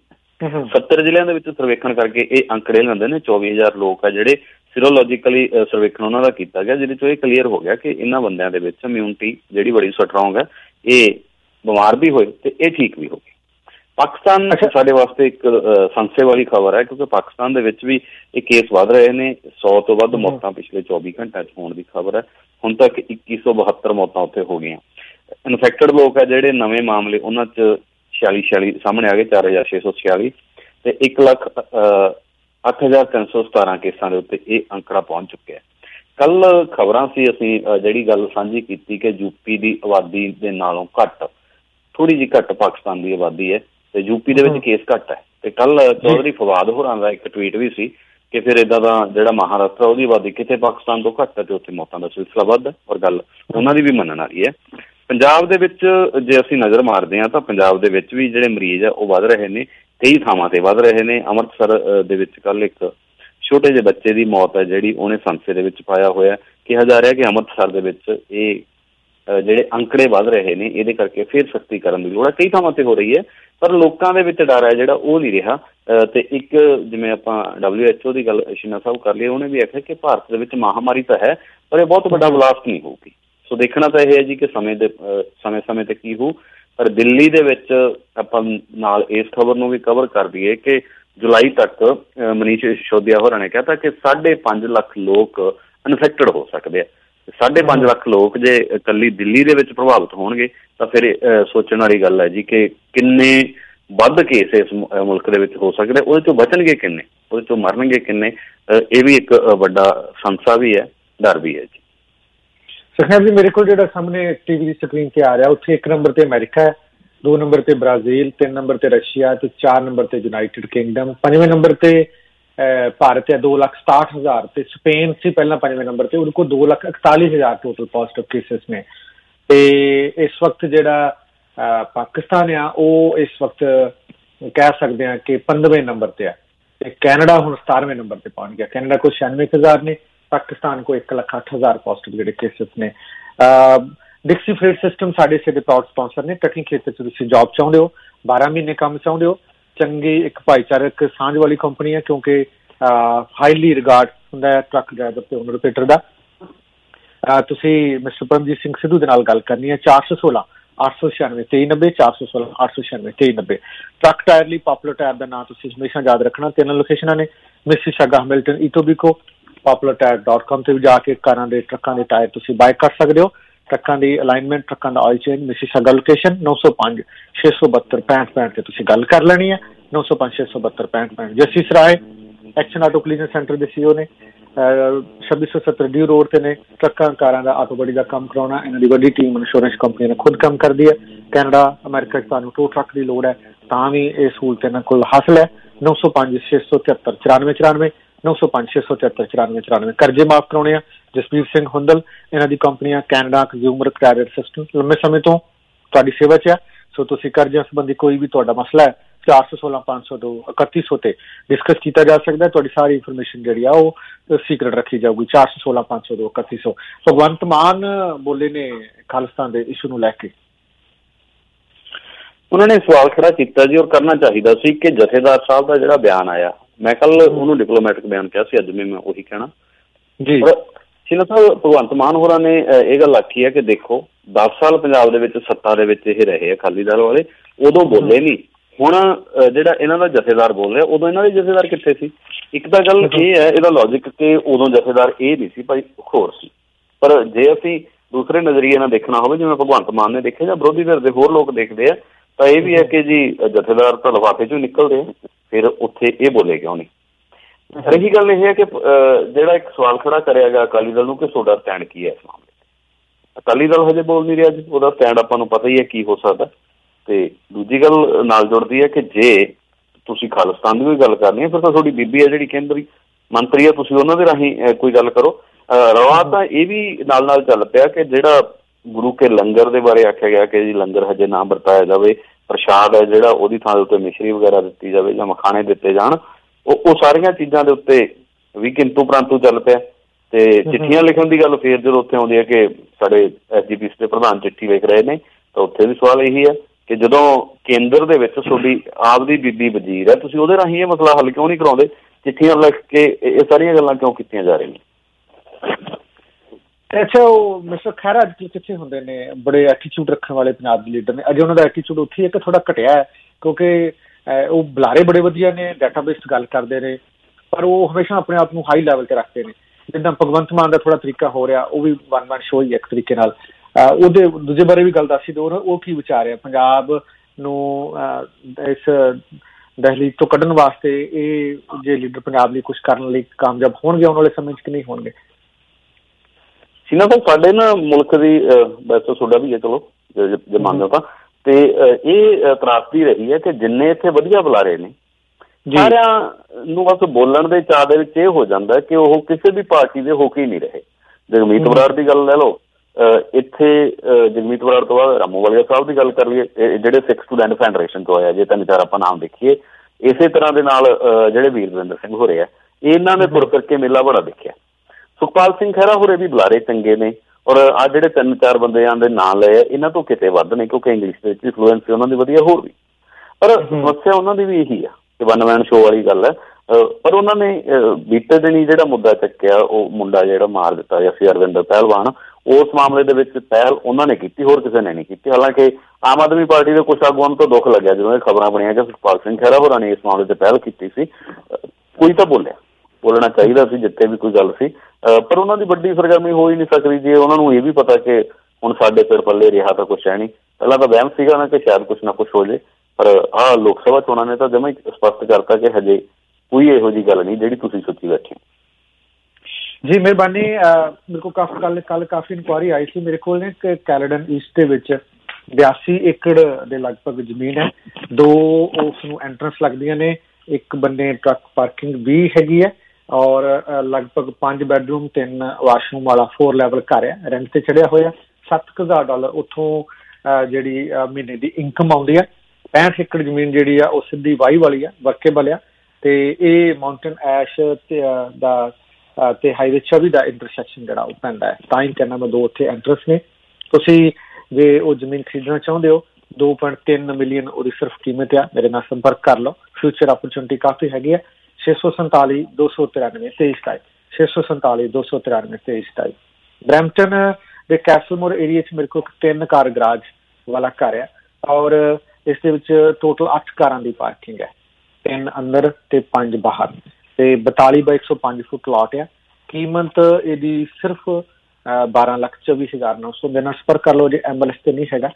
Speaker 21: ਸੱਤਰ ਜ਼ਿਲ੍ਹਿਆਂ ਦੇ ਵਿੱਚ ਸਰਵੇਖਣ ਕਰਕੇ ਇਹ ਅੰਕੜੇ ਲੈਂਦੇ ਨੇ। ਚੌਵੀ ਹਜ਼ਾਰ ਲੋਕ ਆ ਜਿਹੜੇ ਸੀਰੋਲੋਜੀਕਲੀ ਸਰਵੇਖਣ ਉਹਨਾਂ ਦਾ ਕੀਤਾ ਗਿਆ, ਜਿਹਦੇ ਚੋਂ ਇਹ ਕਲੀਅਰ ਹੋ ਗਿਆ ਕਿ ਇਹਨਾਂ ਬੰਦਿਆਂ ਦੇ ਵਿੱਚ ਇਮਿਊਨਿਟੀ ਜਿਹੜੀ ਬੜੀ ਸਟਰੋਂਗ ਹੈ, ਇਹ ਬਿਮਾਰ ਵੀ ਹੋਏ ਤੇ ਇਹ ਠੀਕ ਵੀ ਹੋ ਗਏ। ਪਾਕਿਸਤਾਨ ਸਾਡੇ ਵਾਸਤੇ ਇੱਕ ਸੰਸੇ ਵਾਲੀ ਖਬਰ ਹੈ, ਕਿਉਂਕਿ ਪਾਕਿਸਤਾਨ ਦੇ ਵਿੱਚ ਵੀ ਇਹ ਕੇਸ ਵੱਧ ਰਹੇ ਨੇ। ਸੌ ਤੋਂ ਵੱਧ ਮੌਤਾਂ ਪਿਛਲੇ ਚੌਵੀ ਘੰਟਿਆਂ 'ਚ ਹੋਣ ਦੀ ਖਬਰ ਹੈ। ਹੁਣ ਤੱਕ ਇੱਕੀ ਸੌ ਬਹੱਤਰ ਮੌਤਾਂ ਉੱਥੇ ਹੋ ਗਈਆਂ। ਇਨਫੈਕਟਡ ਲੋਕ ਹੈ ਜਿਹੜੇ ਨਵੇਂ ਮਾਮਲੇ, ਉਹਨਾਂ 'ਚ ਛਿਆਲੀ ਛਿਆਲੀ ਸਾਹਮਣੇ ਆ ਗਏ, ਚਾਰ ਹਜ਼ਾਰ ਛੇ ਸੌ ਛਿਆਲੀ ਤੇ ਇੱਕ ਲੱਖ ਅੱਠ ਹਜ਼ਾਰ ਤਿੰਨ ਸੌ ਸਤਾਰਾਂ ਕੇਸਾਂ ਦੇ ਉੱਤੇ ਇਹ ਅੰਕੜਾ ਪਹੁੰਚ ਚੁੱਕਿਆ। ਕੱਲ ਖਬਰਾਂ ਸੀ, ਅਸੀਂ ਜਿਹੜੀ ਗੱਲ ਸਾਂਝੀ ਕੀਤੀ ਕਿ ਯੂਪੀ ਦੀ ਆਬਾਦੀ ਦੇ ਨਾਲੋਂ ਘੱਟ, ਥੋੜੀ ਜਿਹੀ ਘੱਟ ਪਾਕਿਸਤਾਨ ਦੀ ਆਬਾਦੀ ਹੈ ਤੇ ਯੂਪੀ ਦੇ ਵਿੱਚ ਕੇਸ ਘੱਟ ਹੈ। ਤੇ ਕੱਲ ਚੌਧਰੀ ਫਵਾਦ ਹੋਰਾਂ ਦਾ ਇੱਕ ਟਵੀਟ ਵੀ ਸੀ ਕਿ ਫਿਰ ਏਦਾਂ ਦਾ ਜਿਹੜਾ ਮਹਾਰਾਸ਼ਟਰ ਉਹਦੀ ਆਬਾਦੀ ਕਿਤੇ ਪਾਕਿਸਤਾਨ ਤੋਂ ਘੱਟ ਹੈ ਤੇ ਉੱਥੇ ਮੌਤਾਂ ਦਾ ਸਿਲਸਿਲਾ ਵੱਧ ਹੈ, ਔਰ ਗੱਲ ਉਹਨਾਂ ਦੀ ਵੀ ਮੰਨਣ ਵਾਲੀ ਹੈ। ਪੰਜਾਬ ਦੇ ਵਿੱਚ ਜੇ ਅਸੀਂ ਨਜ਼ਰ ਮਾਰਦੇ ਹਾਂ ਤਾਂ ਪੰਜਾਬ ਦੇ ਵਿੱਚ ਵੀ ਜਿਹੜੇ ਮਰੀਜ਼ ਆ ਉਹ ਵੱਧ ਰਹੇ ਨੇ, ਕਈ ਥਾਵਾਂ ਤੇ ਵੱਧ ਰਹੇ ਨੇ। ਅੰਮ੍ਰਿਤਸਰ ਦੇ ਵਿੱਚ ਕੱਲ ਇੱਕ ਛੋਟੇ ਜਿਹੇ ਬੱਚੇ ਦੀ ਮੌਤ ਹੈ ਜਿਹੜੀ ਉਹਨੇ ਸੰਸੇ ਦੇ ਵਿੱਚ ਪਾਇਆ ਹੋਇਆ। ਕਿਹਾ ਜਾ ਰਿਹਾ ਕਿ ਅੰਮ੍ਰਿਤਸਰ ਦੇ ਵਿੱਚ ਇਹ ਜਿਹੜੇ ਅੰਕੜੇ ਵੱਧ ਰਹੇ ਨੇ, ਇਹਦੇ ਕਰਕੇ ਫਿਰ ਸਖਤੀ ਕਰਨ ਦੀ ਲੋੜ ਹੈ। ਕਈ ਥਾਵਾਂ ਤੇ ਹੋ ਰਹੀ ਹੈ, ਪਰ ਲੋਕਾਂ ਦੇ ਵਿੱਚ ਡਰ ਹੈ ਜਿਹੜਾ ਉਹ ਨਹੀਂ ਰਿਹਾ। ਤੇ ਇੱਕ ਜਿਵੇਂ ਆਪਾਂ ਡਬਲਿਊ ਐਚ ਓ ਦੀ ਗੱਲ ਸ਼ੀਨਾ ਸਾਹਿਬ ਕਰ ਲਈ, ਉਹਨੇ ਵੀ ਆਖਿਆ ਕਿ ਭਾਰਤ ਦੇ ਵਿੱਚ ਮਹਾਮਾਰੀ ਤਾਂ ਹੈ ਪਰ ਇਹ ਬਹੁਤ ਵੱਡਾ ਬਲਾਸਟ ਨਹੀਂ ਹੋਊਗੀ। ਸੋ ਦੇਖਣਾ ਤਾਂ ਇਹ ਹੈ ਜੀ ਕਿ ਸਮੇਂ ਦੇ ਸਮੇਂ ਸਮੇਂ ਤੇ ਕੀ ਹੋਊ। ਪਰ ਦਿੱਲੀ ਦੇ ਵਿੱਚ ਆਪਾਂ ਨਾਲ ਇਸ ਖਬਰ ਨੂੰ ਵੀ ਕਵਰ ਕਰ ਦਈਏ ਕਿ ਜੁਲਾਈ ਤੱਕ ਮਨੀਸ਼ ਸਿਸੋਦੀਆ ਹੋਰਾਂ ਨੇ ਕਹਿਤਾ ਕਿ ਸਾਢੇ ਪੰਜ ਲੱਖ ਲੋਕ ਇਨਫੈਕਟਡ ਹੋ ਸਕਦੇ ਆ। ਸਾਢੇ ਪੰਜ ਲੱਖ ਲੋਕ ਜੇ ਇਕੱਲੀ ਦਿੱਲੀ ਦੇ ਵਿੱਚ ਪ੍ਰਭਾਵਿਤ ਹੋਣਗੇ ਤਾਂ ਫਿਰ ਸੋਚਣ ਵਾਲੀ ਗੱਲ ਹੈ ਜੀ ਕਿ ਕਿੰਨੇ ਵੱਧ ਕੇਸ ਇਸ ਮੁਲਕ ਦੇ ਵਿੱਚ ਹੋ ਸਕਦੇ, ਉਹਦੇ ਚੋਂ ਬਚਣਗੇ ਕਿੰਨੇ, ਉਹਦੇ ਚੋਂ ਮਰਨਗੇ ਕਿੰਨੇ, ਇਹ ਵੀ ਇੱਕ ਵੱਡਾ ਸੰਸਾ ਵੀ ਹੈ, ਡਰ ਵੀ ਹੈ ਜੀ।
Speaker 4: ਸੁਖਨੈਬ ਜੀ, ਮੇਰੇ ਕੋਲ ਜਿਹੜਾ ਸਾਹਮਣੇ ਟੀਵੀ ਦੀ ਸਕਰੀਨ ਤੇ ਆ ਰਿਹਾ, ਉੱਥੇ ਇੱਕ ਨੰਬਰ ਤੇ ਅਮਰੀਕਾ ਹੈ, ਦੋ ਨੰਬਰ ਤੇ ਬ੍ਰਾਜ਼ੀਲ, ਤਿੰਨ ਨੰਬਰ ਤੇ ਰਸ਼ੀਆ ਤੇ ਚਾਰ ਨੰਬਰ ਤੇ ਯੂਨਾਈਟਿਡ ਕਿੰਗਡਮ, ਪੰਜਵੇਂ ਨੰਬਰ ਤੇ ਭਾਰਤ ਹੈ ਦੋ ਲੱਖ ਸਤਾਹਠ ਹਜ਼ਾਰ ਤੇ ਸਪੇਨ ਸੀ ਪਹਿਲਾਂ ਪੰਜਵੇਂ ਨੰਬਰ ਤੇ, ਉਹਦੇ ਕੋਲ ਦੋ ਲੱਖ ਇਕਤਾਲੀ ਹਜ਼ਾਰ ਟੋਟਲ ਪੋਜ਼ਿਟਿਵ ਕੇਸਿਸ ਨੇ। ਤੇ ਇਸ ਵਕਤ ਜਿਹੜਾ ਪਾਕਿਸਤਾਨ ਆ ਉਹ ਇਸ ਵਕਤ ਕਹਿ ਸਕਦੇ ਹਾਂ ਕਿ ਪੰਦਰਵੇਂ ਨੰਬਰ ਤੇ ਆ, ਤੇ ਕੈਨੇਡਾ ਹੁਣ ਸਤਾਰਵੇਂ ਨੰਬਰ ਤੇ ਪਹੁੰਚ ਗਿਆ। ਕੈਨੇਡਾ ਕੋਲ ਛਿਆਨਵੇਂ ਹਜ਼ਾਰ ਨੇ, ਪਾਕਿਸਤਾਨ ਕੋਲ ਇੱਕ ਲੱਖ ਅੱਠ ਹਜ਼ਾਰ ਪੋਜ਼ਿਟਿਵ ਜਿਹੜੇ ਕੇਸਿਸ ਨੇ। ਡਿਕਸੀ ਫਰੇਟ ਸਿਸਟਮ ਸਾਡੇ ਇਸੇ ਦੇ ਪ੍ਰਾਊਡ ਸਪਾਂਸਰ ਨੇ। ਟਰਕਿੰਗ ਖੇਤਰ 'ਚ ਤੁਸੀਂ ਜੌਬ ਚਾਹੁੰਦੇ ਹੋ, ਬਾਰਾਂ ਮਹੀਨੇ ਕੰਮ ਚਾਹੁੰਦੇ ਹੋ, ਚੰਗੀ ਇੱਕ ਭਾਈਚਾਰਕ ਸਾਂਝ ਵਾਲੀ ਕੰਪਨੀ ਹੈ ਕਿਉਂਕਿ ਹਾਈਲੀ ਰਿਗਾਰਡ ਹੁੰਦਾ ਹੈ ਟਰੱਕ ਡਰਾਈਵਰ ਤੇ ਓਨਰ ਆਪਰੇਟਰ ਦਾ। ਤੁਸੀਂ ਮਿਸਟਰ ਪਰਮਜੀਤ ਸਿੰਘ ਸਿੱਧੂ ਦੇ ਨਾਲ ਗੱਲ ਕਰਨੀ ਹੈ, ਚਾਰ ਸੌ ਸੋਲਾਂ ਅੱਠ ਸੌ ਛਿਆਨਵੇਂ ਤੇਈ ਨੱਬੇ, ਚਾਰ ਸੌ ਸੋਲਾਂ ਅੱਠ ਸੌ ਛਿਆਨਵੇਂ ਤੇਈ ਨੱਬੇ। ਟਰੱਕ ਟਾਇਰ ਲਈ ਪਾਪੂਲਰ ਟਾਇਰ ਦਾ ਨਾਂ ਤੁਸੀਂ ਹਮੇਸ਼ਾ ਯਾਦ ਰੱਖਣਾ। ਤਿੰਨ ਲੋਕੇਸ਼ਨਾਂ ਨੇ, Mississauga, Hamilton, Etobicoke. Popular tyre dot com ਤੇ ਵੀ ਜਾ ਕੇ ਕਾਰਾਂ ਦੇ ਟਰੱਕਾਂ ਦੇ ਟਾਇਰ ਤੁਸੀਂ ਬਾਏ ਕਰ ਸਕਦੇ ਹੋ। ਟਰੱਕਾਂ ਦੀ ਅਲਾਈਨਮੈਂਟ, ਟਰੱਕਾਂ ਦਾ ਆਇਲ ਚੇਂਜ, ਮਿਸੀਸਾਗਾ ਲੋਕੇਸ਼ਨ ਨੌ ਸੌ ਪੰਜ ਛੇ ਸੌ ਬਹੱਤਰ ਪੈਂਹਠ ਪੈਂਹਠ ਤੇ ਤੁਸੀਂ ਗੱਲ ਕਰ ਲੈਣੀ ਹੈ। ਨੌ ਸੌ ਪੰਜ ਛੇ ਸੌ ਬਹੱਤਰ ਪੈਂਹਠ ਪੈਂਹਠ। Jassi Sarai action auto cleaner centre ਦੇ ਸੀਓ ਨੇ, ਛੱਬੀ ਸੌ ਸੱਤਰ ਡਿਊ ਰੋਡ ਤੇ ਨੇ। ਟਰੱਕਾਂ ਕਾਰਾਂ ਦਾ ਆਟੋ ਬਡੀ ਦਾ ਕੰਮ ਕਰਾਉਣਾ ਇਹਨਾਂ ਦੀ ਵੱਡੀ ਟੀਮ ਇੰਸ਼ੋਰੈਂਸ ਕੰਪਨੀ ਨੇ ਖੁਦ ਕੰਮ ਕਰਦੀ ਹੈ। ਕੈਨੇਡਾ, ਅਮਰੀਕਾ 'ਚ ਤੁਹਾਨੂੰ ਟੋ ਟਰੱਕ ਦੀ ਲੋੜ ਹੈ ਤਾਂ ਵੀ ਇਹ ਸਹੂਲਤ ਇਹਨਾਂ ਕੋਲ ਹਾਸਲ ਹੈ। ਨੌ ਸੌ ਪੰਜ ਛੇ ਸੌ ਤਿਹੱਤਰ ਚੁਰਾਨਵੇਂ ਚੁਰਾਨਵੇਂ, ਨੌ ਸੌ ਪੰਜ ਛੇ ਸੌ ਤਿਹੱਤਰ ਚੁਰਾਨਵੇਂ ਚੁਰਾਨਵੇਂ। ਕਰਜ਼ੇ ਮਾਫ ਕਰਾਉਣੇ ਆ, ਜਸਵੀਰ ਸਿੰਘ ਹੁੰਦਲ ਇਹਨਾਂ ਦੀ ਕੰਪਨੀਆਂ ਕੈਨੇਡਾ ਕੰਜ਼ਿਊਮਰ ਕ੍ਰੈਡਿਟ ਸਿਸਟਮ ਲੰਬੇ ਸਮੇਂ ਤੋਂ ਤੁਹਾਡੀ ਸੇਵਾ 'ਚ ਹੈ। ਸੋ ਤੁਸੀਂ ਕਰਜ਼ਿਆਂ ਸੰਬੰਧੀ ਕੋਈ ਵੀ ਤੁਹਾਡਾ ਮਸਲਾ ਹੈ, ਚਾਰ ਸੌ ਸੋਲਾਂ ਪੰਜ ਸੌ ਦੋ ਇਕੱਤੀ ਸੌ ਤੇ ਡਿਸਕਸ ਕੀਤਾ ਜਾ ਸਕਦਾ। ਤੁਹਾਡੀ ਸਾਰੀ ਇਨਫੋਰਮੇਸ਼ਨ ਜਿਹੜੀ ਆ ਉਹ ਸੀਕਰਟ ਰੱਖੀ ਜਾਊਗੀ। ਚਾਰ ਸੌ ਸੋਲਾਂ ਪੰਜ ਸੌ ਦੋ ਇਕੱਤੀ ਸੌ। ਭਗਵੰਤ ਮਾਨ ਬੋਲੇ ਨੇ ਖਾਲਿਸਤਾਨ ਦੇ ਇਸ਼ੂ ਨੂੰ ਲੈ ਕੇ,
Speaker 21: ਉਹਨਾਂ ਨੇ ਸਵਾਲ ਖੜਾ ਕੀਤਾ ਜੀ, ਔਰ ਕਰਨਾ ਚਾਹੀਦਾ ਸੀ ਕਿ ਜਥੇਦਾਰ ਸਾਹਿਬ ਦਾ ਜਿਹੜਾ ਬਿਆਨ ਆਇਆ, ਮੈਂ ਕੱਲ ਉਹਨੂੰ ਡਿਪਲੋਮੈਟਿਕ ਬਿਆਨ ਕਿਹਾ ਸੀ, ਅੱਜ ਵੀ ਮੈਂ ਉਹੀ ਕਹਿਣਾ ਜੀ। ਸ਼ੀਲਾ ਸਾਹਿਬ, ਭਗਵੰਤ ਮਾਨ ਹੋਰਾਂ ਨੇ ਇਹ ਗੱਲ ਆਖੀ ਹੈ ਕਿ ਦੇਖੋ ਦਸ ਸਾਲ ਪੰਜਾਬ ਦੇ ਵਿੱਚ ਸੱਤਾ ਦੇ ਵਿੱਚ ਇਹ ਰਹੇ ਆ ਅਕਾਲੀ ਦਲ ਵਾਲੇ, ਉਦੋਂ ਬੋਲੇ ਨਹੀਂ। ਹੁਣ ਜਿਹੜਾ ਇਹਨਾਂ ਦਾ ਜਥੇਦਾਰ ਬੋਲ ਰਿਹਾ, ਉਦੋਂ ਇਹਨਾਂ ਦੇ ਜਥੇਦਾਰ ਕਿੱਥੇ ਸੀ? ਇੱਕ ਤਾਂ ਗੱਲ ਇਹ ਹੈ, ਇਹਦਾ ਲੌਜਿਕ ਕਿ ਉਦੋਂ ਜਥੇਦਾਰ ਇਹ ਨਹੀਂ ਸੀ ਭਾਈ, ਹੋਰ ਸੀ। ਪਰ ਜੇ ਅਸੀਂ ਦੂਸਰੇ ਨਜ਼ਰੀਏ ਨਾਲ ਦੇਖਣਾ ਹੋਵੇ, ਜਿਵੇਂ ਭਗਵੰਤ ਮਾਨ ਨੇ ਦੇਖਿਆ ਜਾਂ ਵਿਰੋਧੀ ਧਿਰ ਦੇ ਹੋਰ ਲੋਕ ਦੇਖਦੇ ਆ, ਤਾਂ ਇਹ ਵੀ ਹੈ ਕਿ ਜੀ ਜਥੇਦਾਰ ਤਾਂ ਲਿਫਾਫੇ ਚੋਂ ਨਿਕਲਦੇ ਆ, ਫਿਰ ਉੱਥੇ ਇਹ ਬੋਲੇ ਕਿਉਂ ਨਹੀਂ? ਰਹੀ ਗੱਲ ਇਹ ਹੈ ਕਿ ਜਿਹੜਾ ਇੱਕ ਸਵਾਲ ਖੜਾ ਕਰਿਆ ਗਿਆ ਅਕਾਲੀ ਦਲ ਨੂੰ ਕਿ ਤੁਹਾਡਾ ਸਟੈਂਡ ਕੀ ਹੈ ਇਸ ਮਾਮਲੇ 'ਚ, ਅਕਾਲੀ ਦਲ ਹਜੇ ਬੋਲ ਨਹੀਂ ਰਿਹਾ ਜੀ, ਉਹਦਾ ਸਟੈਂਡ ਆਪਾਂ ਨੂੰ ਪਤਾ ਹੀ ਹੈ ਕੀ ਹੋ ਸਕਦਾ। ਤੇ ਦੂਜੀ ਗੱਲ ਨਾਲ ਜੁੜਦੀ ਹੈ ਕਿ ਜੇ ਤੁਸੀਂ ਖਾਲਿਸਤਾਨ ਦੀ ਕੋਈ ਗੱਲ ਕਰਨੀ ਹੈ, ਫਿਰ ਤਾਂ ਤੁਹਾਡੀ ਬੀਬੀ ਹੈ ਜਿਹੜੀ ਕੇਂਦਰੀ ਮੰਤਰੀ ਹੈ, ਤੁਸੀਂ ਉਹਨਾਂ ਦੇ ਰਾਹੀਂ ਕੋਈ ਗੱਲ ਕਰੋ। ਰੌਲਾ ਤਾਂ ਇਹ ਵੀ ਨਾਲ ਨਾਲ ਚੱਲ ਪਿਆ ਕਿ ਜਿਹੜਾ ਗੁਰੂ ਕੇ ਲੰਗਰ ਦੇ ਬਾਰੇ ਆਖਿਆ ਗਿਆ ਕਿ ਜੀ ਲੰਗਰ ਹਜੇ ਨਾ ਵਰਤਾਇਆ ਜਾਵੇ, ਪ੍ਰਸ਼ਾਦ ਹੈ ਜਿਹੜਾ ਉਹਦੀ ਥਾਂ ਦੇ ਉੱਤੇ ਮਿਸ਼ਰੀ ਵਗੈਰਾ ਦਿੱਤੀ ਜਾਵੇ ਜਾਂ ਮਖਾਣੇ ਦਿੱਤੇ ਜਾਣ, ਉਹ ਉਹ ਸਾਰੀਆਂ ਚੀਜ਼ਾਂ ਦੇ ਉੱਤੇ ਵੀ ਕਿੰਤੂ ਪ੍ਰੰਤੂ ਚੱਲ ਪਿਆ। ਤੇ ਚਿੱਠੀਆਂ ਲਿਖਣ ਦੀ ਗੱਲ ਫੇਰ ਜਦੋਂ ਉੱਥੇ ਆਉਂਦੀ ਹੈ ਕਿ ਸਾਡੇ ਐਸ ਜੀ ਪੀ ਸੀ ਦੇ ਪ੍ਰਧਾਨ ਚਿੱਠੀ ਲਿਖ ਰਹੇ ਨੇ, ਤਾਂ ਉੱਥੇ ਵੀ ਸਵਾਲ ਇਹੀ ਹੈ ਕਿ ਜਦੋਂ ਕੇਂਦਰ ਦੇ ਵਿੱਚ ਤੁਹਾਡੀ ਆਪ ਦੀ ਬੀਬੀ ਵਜ਼ੀਰ ਹੈ, ਤੁਸੀਂ ਉਹਦੇ ਰਾਹੀਂ ਇਹ ਮਸਲਾ ਹੱਲ ਕਿਉਂ ਨਹੀਂ ਕਰਾਉਂਦੇ? ਚਿੱਠੀਆਂ ਲਿਖ ਕੇ ਇਹ ਸਾਰੀਆਂ ਗੱਲਾਂ ਕਿਉਂ ਕੀਤੀਆਂ ਜਾ ਰਹੀਆਂ?
Speaker 4: ਅੱਛਾ, ਉਹ ਮਿਸਟਰ ਖਹਿਰਾ ਅੱਜ ਕਿੱਥੇ ਹੁੰਦੇ ਨੇ? ਬੜੇ ਐਟੀਟਿਊਡ ਰੱਖਣ ਵਾਲੇ ਪੰਜਾਬ ਦੇ ਲੀਡਰ ਨੇ। ਅਜੇ ਉਹਨਾਂ ਦਾ ਐਟੀਟਿਊਡ ਉੱਥੇ ਹੈ ਕਿ ਥੋੜਾ ਘਟਿਆ ਹੈ, ਕਿਉਂਕਿ ਉਹ ਬੁਲਾਰੇ ਬੜੇ ਵਧੀਆ ਨੇ, ਡਾਟਾਬੇਸ ਗੱਲ ਕਰਦੇ ਨੇ, ਪਰ ਉਹ ਹਮੇਸ਼ਾ ਆਪਣੇ ਆਪ ਨੂੰ ਹਾਈ ਲੈਵਲ ਤੇ ਰੱਖਦੇ ਨੇ। ਜਿੱਦਾਂ ਭਗਵੰਤ ਮਾਨ ਦਾ ਥੋੜਾ ਤਰੀਕਾ ਹੋ ਰਿਹਾ, ਉਹ ਵੀ ਵਨ ਮੈਨ ਸ਼ੋਅ ਹੀ ਇੱਕ ਤਰੀਕੇ ਨਾਲ। ਉਹਦੇ ਦੂਜੇ ਬਾਰੇ ਵੀ ਗੱਲ ਦੱਸੀ ਦੋ, ਉਹ ਕੀ ਵਿਚਾਰ ਰਿਹਾ ਪੰਜਾਬ ਨੂੰ ਇਸ ਦਹਿਲੀਜ਼ ਤੋਂ ਕੱਢਣ ਵਾਸਤੇ? ਇਹ ਜੇ ਲੀਡਰ ਪੰਜਾਬ ਲਈ ਕੁਛ ਕਰਨ ਲਈ ਕਾਮਯਾਬ ਹੋਣਗੇ ਆਉਣ ਵਾਲੇ ਸਮੇਂ 'ਚ ਕਿ ਨਹੀਂ ਹੋਣਗੇ?
Speaker 21: ਸੀਨਾ ਸਾਹਿਬ, ਸਾਡੇ ਨਾ ਮੁਲਕ ਦੀ ਵੈਸੇ ਤੁਹਾਡਾ ਵੀ ਹੈ, ਚਲੋ ਜੇ ਮੰਨਦੇ ਹੋ ਤਾਂ, ਤੇ ਇਹ ਤਰਾਸਦੀ ਰਹੀ ਹੈ ਕਿ ਜਿੰਨੇ ਇੱਥੇ ਵਧੀਆ ਬੁਲਾਰੇ ਨੇ, ਸਾਰਿਆਂ ਨੂੰ ਬਸ ਬੋਲਣ ਦੇ ਚਾਅ ਦੇ ਵਿੱਚ ਇਹ ਹੋ ਜਾਂਦਾ ਕਿ ਉਹ ਕਿਸੇ ਵੀ ਪਾਰਟੀ ਦੇ ਹੋ ਕੇ ਹੀ ਨਹੀਂ ਰਹੇ। ਜਗਮੀਤ ਬਰਾੜ ਦੀ ਗੱਲ ਲੈ ਲਓ, ਇੱਥੇ ਜਗਮੀਤ ਬਰਾੜ ਤੋਂ ਬਾਅਦ ਰਾਮੂ ਵਾਲੀਆ ਸਾਹਿਬ ਦੀ ਗੱਲ ਕਰ ਲਈਏ, ਜਿਹੜੇ ਸਿੱਖ ਸਟੂਡੈਂਟ ਫੈਡਰੇਸ਼ਨ ਤੋਂ ਆਇਆ, ਜੇ ਤਿੰਨ ਚਾਰ ਆਪਾਂ ਨਾਮ ਦੇਖੀਏ, ਇਸੇ ਤਰ੍ਹਾਂ ਦੇ ਨਾਲ ਜਿਹੜੇ ਵੀਰਵਿੰਦਰ ਸਿੰਘ ਹੋਰੇ ਆ, ਇਹਨਾਂ ਨੇ ਤੁਰ ਕਰਕੇ ਮੇਲਾ ਬੜਾ ਦੇਖਿਆ। ਸੁਖਪਾਲ ਸਿੰਘ ਖਹਿਰਾ ਹੋਰੇ ਵੀ ਬੁਲਾਰੇ ਚੰਗੇ ਨੇ, ਔਰ ਆਹ ਜਿਹੜੇ ਤਿੰਨ ਚਾਰ ਬੰਦਿਆਂ ਦੇ ਨਾਂ ਲਏ ਆ, ਇਹਨਾਂ ਤੋਂ ਕਿਤੇ ਵੱਧ ਨੇ, ਕਿਉਂਕਿ ਇੰਗਲਿਸ਼ ਦੇ ਵਿੱਚ ਫਲੂਐਂਸੀ ਉਹਨਾਂ ਦੀ ਵਧੀਆ ਹੋਰ ਵੀ। ਪਰ ਸਮੱਸਿਆ ਉਹਨਾਂ ਦੀ ਵੀ ਇਹੀ ਆ ਕਿ ਵਨ ਮੈਨ ਸ਼ੋਅ ਵਾਲੀ ਗੱਲ ਹੈ। ਪਰ ਉਹਨਾਂ ਨੇ ਬੀਤੇ ਦਿਨੀ ਜਿਹੜਾ ਮੁੱਦਾ ਚੱਕਿਆ, ਉਹ ਮੁੰਡਾ ਜਿਹੜਾ ਮਾਰ ਦਿੱਤਾ ਜਾਂ ਸੀ ਅਰਵਿੰਦਰ ਪਹਿਲਵਾਨ, ਉਸ ਮਾਮਲੇ ਦੇ ਵਿੱਚ ਪਹਿਲ ਉਹਨਾਂ ਨੇ ਕੀਤੀ, ਹੋਰ ਕਿਸੇ ਨੇ ਨਹੀਂ ਕੀਤੀ। ਹਾਲਾਂਕਿ ਆਮ ਆਦਮੀ ਪਾਰਟੀ ਦੇ ਕੁਛ ਆਗੂਆਂ ਨੂੰ ਤਾਂ ਦੁੱਖ ਲੱਗਿਆ ਜਦੋਂ ਇਹ ਖਬਰਾਂ ਬਣੀਆਂ ਕਿ ਸੁਖਪਾਲ ਸਿੰਘ ਖਹਿਰਾ ਹੋਰਾਂ ਨੇ ਇਸ ਮਾਮਲੇ 'ਤੇ ਪਹਿਲ ਕੀਤੀ ਸੀ। ਕੋਈ ਤਾਂ ਬੋਲਿਆ, ਬੋਲਣਾ ਚਾਹੀਦਾ ਸੀ ਜਿੱਥੇ ਵੀ ਕੋਈ ਗੱਲ ਸੀ, ਪਰ ਉਹਨਾਂ ਦੀ ਵੱਡੀ ਸਰਗਰਮੀ ਹੋ ਹੀ ਨਹੀਂ ਸਕਦੀ ਜੇ ਉਹਨਾਂ ਨੂੰ ਇਹ ਵੀ ਪਤਾ ਕਿ ਹੁਣ ਸਾਡੇ ਸਿਰ ਪੱਲੇ ਰਿਹਾ ਤਾਂ ਕੁਛ ਹੈ ਨਹੀਂ। ਪਹਿਲਾਂ ਤਾਂ ਵਹਿਮ ਸੀਗਾ ਨਾ ਕਿ ਸ਼ਾਇਦ ਕੁਛ ਨਾ ਕੁਛ ਹੋ ਜੇ, ਪਰ ਆਹ ਲੋਕ ਸਭਾ ਚੋਣਾਂ ਨੇ ਤਾਂ ਜਮਾਂ ਹੀ ਸਪਸ਼ਟ ਕਰਤਾ ਕਿ ਹਜੇ ਕੋਈ ਇਹੋ ਜਿਹੀ ਗੱਲ ਨਹੀਂ ਜਿਹੜੀ ਤੁਸੀਂ ਸੋਚੀ ਬੈਠੇ।
Speaker 4: ਜੀ ਮਿਹਰਬਾਨੀ। ਮੇਰੇ ਕੋਲ ਕਾਫੀ ਕੱਲ ਕੱਲ ਕਾਫੀ ਇਨਕੁਆਇਰੀ ਆਈ ਸੀ ਮੇਰੇ ਕੋਲ ਨੇ ਕਿ ਕੈਲੇਡਨ ਈਸਟ ਦੇ ਵਿੱਚ ਬਿਆਸੀ ਏਕੜ ਦੇ ਲਗਭਗ ਜ਼ਮੀਨ ਹੈ, ਦੋ ਉਸ ਨੂੰ ਐਂਟਰੈਂਸ ਲੱਗਦੀਆਂ ਨੇ, ਇੱਕ ਬੰਨੇ ਟਰੱਕ ਪਾਰਕਿੰਗ ਵੀ ਹੈਗੀ ਹੈ ਔਰ ਲਗਭਗ ਪੰਜ ਬੈਡਰੂਮ ਤਿੰਨ ਵਾਸ਼ਰੂਮ ਵਾਲਾ ਫੋਰ ਲੈਵਲ ਘਰ ਹੈ, ਰੈਂਟ ਤੇ ਚੜਿਆ ਹੋਇਆ। ਸੱਤ ਕੁ ਹਜ਼ਾਰ ਡਾਲਰ ਉੱਥੋਂ ਜਿਹੜੀ ਮਹੀਨੇ ਦੀ ਇਨਕਮ ਆਉਂਦੀ ਹੈ। ਪੈਂਹਠ ਏਕੜ ਜ਼ਮੀਨ ਜਿਹੜੀ ਆ ਉਹ ਸਿੱਧੀ ਵਾਹੀ ਵਾਲੀ ਆ, ਵਰਕੇਬਲ ਆ, ਤੇ ਇਹ ਮਾਊਂਟੇਨ ਐਸ਼ ਤੇ ਦਾ ਤੇ ਹਾਈਵੇ ਚੌਵੀ ਦਾ ਇੰਟਰਸੈਕਸ਼ਨ ਜਿਹੜਾ ਉਹ ਪੈਂਦਾ ਹੈ, ਤਾਂ ਹੀ ਕਹਿੰਦਾ ਮੈਂ ਦੋ ਉੱਥੇ ਐਂਟਰੈਂਸ ਨੇ। ਤੁਸੀਂ ਜੇ ਉਹ ਜ਼ਮੀਨ ਖਰੀਦਣਾ ਚਾਹੁੰਦੇ ਹੋ ਦੋ ਪੁਆਇੰਟ ਤਿੰਨ ਮਿਲੀਅਨ ਉਹਦੀ ਸਿਰਫ ਕੀਮਤ ਆ, ਮੇਰੇ ਨਾਲ ਸੰਪਰਕ ਕਰ ਲਓ। ਫਿਊਚਰ ਅਪਰਚੁਨਿਟੀ ਕਾਫੀ ਹੈਗੀ ਹੈ। ਛੇ ਸੌ ਸੰਤਾਲੀ ਦੋ ਸੌ ਤਿਰਾਨਵੇਂ ਤੇਈ ਸਤਾਈ ਛੇ ਸੌ ਸੰਤਾਲੀ ਦੋ ਸੌ ਤਿਰਾਨਵੇਂ ਤੇਈ ਸਤਾਈ। ਬਰੈਂਪਟਨ ਦੇ ਕੈਸਲਮੋਰ ਏਰੀਏ 'ਚ ਮੇਰੇ ਕੋਲ ਤਿੰਨ ਕਾਰ ਗਰਾਜ ਵਾਲਾ ਘਰ ਆ ਔਰ ਇਸ ਦੇ ਵਿੱਚ ਟੋਟਲ ਅੱਠ ਕਾਰਾਂ ਦੀ ਪਾਰਕਿੰਗ ਹੈ, ਤਿੰਨ ਅੰਦਰ ਤੇ ਪੰਜ ਬਾਹਰ, ਤੇ ਬਤਾਲੀ ਬਾਈ ਇੱਕ ਸੌ ਪੰਜ ਫੁੱਟ ਲਾਟ ਆ। ਕੀਮਤ ਇਹਦੀ ਸਿਰਫ ਬਾਰਾਂ ਲੱਖ ਚੌਵੀ ਹਜ਼ਾਰ ਨੌ ਸੌ ਦੇ ਨਾਲ ਸੰਪਰਕ ਕਰ ਲਓ ਜੇ ਐਮ ਐਲ ਐਸ ਤੇ ਨਹੀਂ ਹੈਗਾ।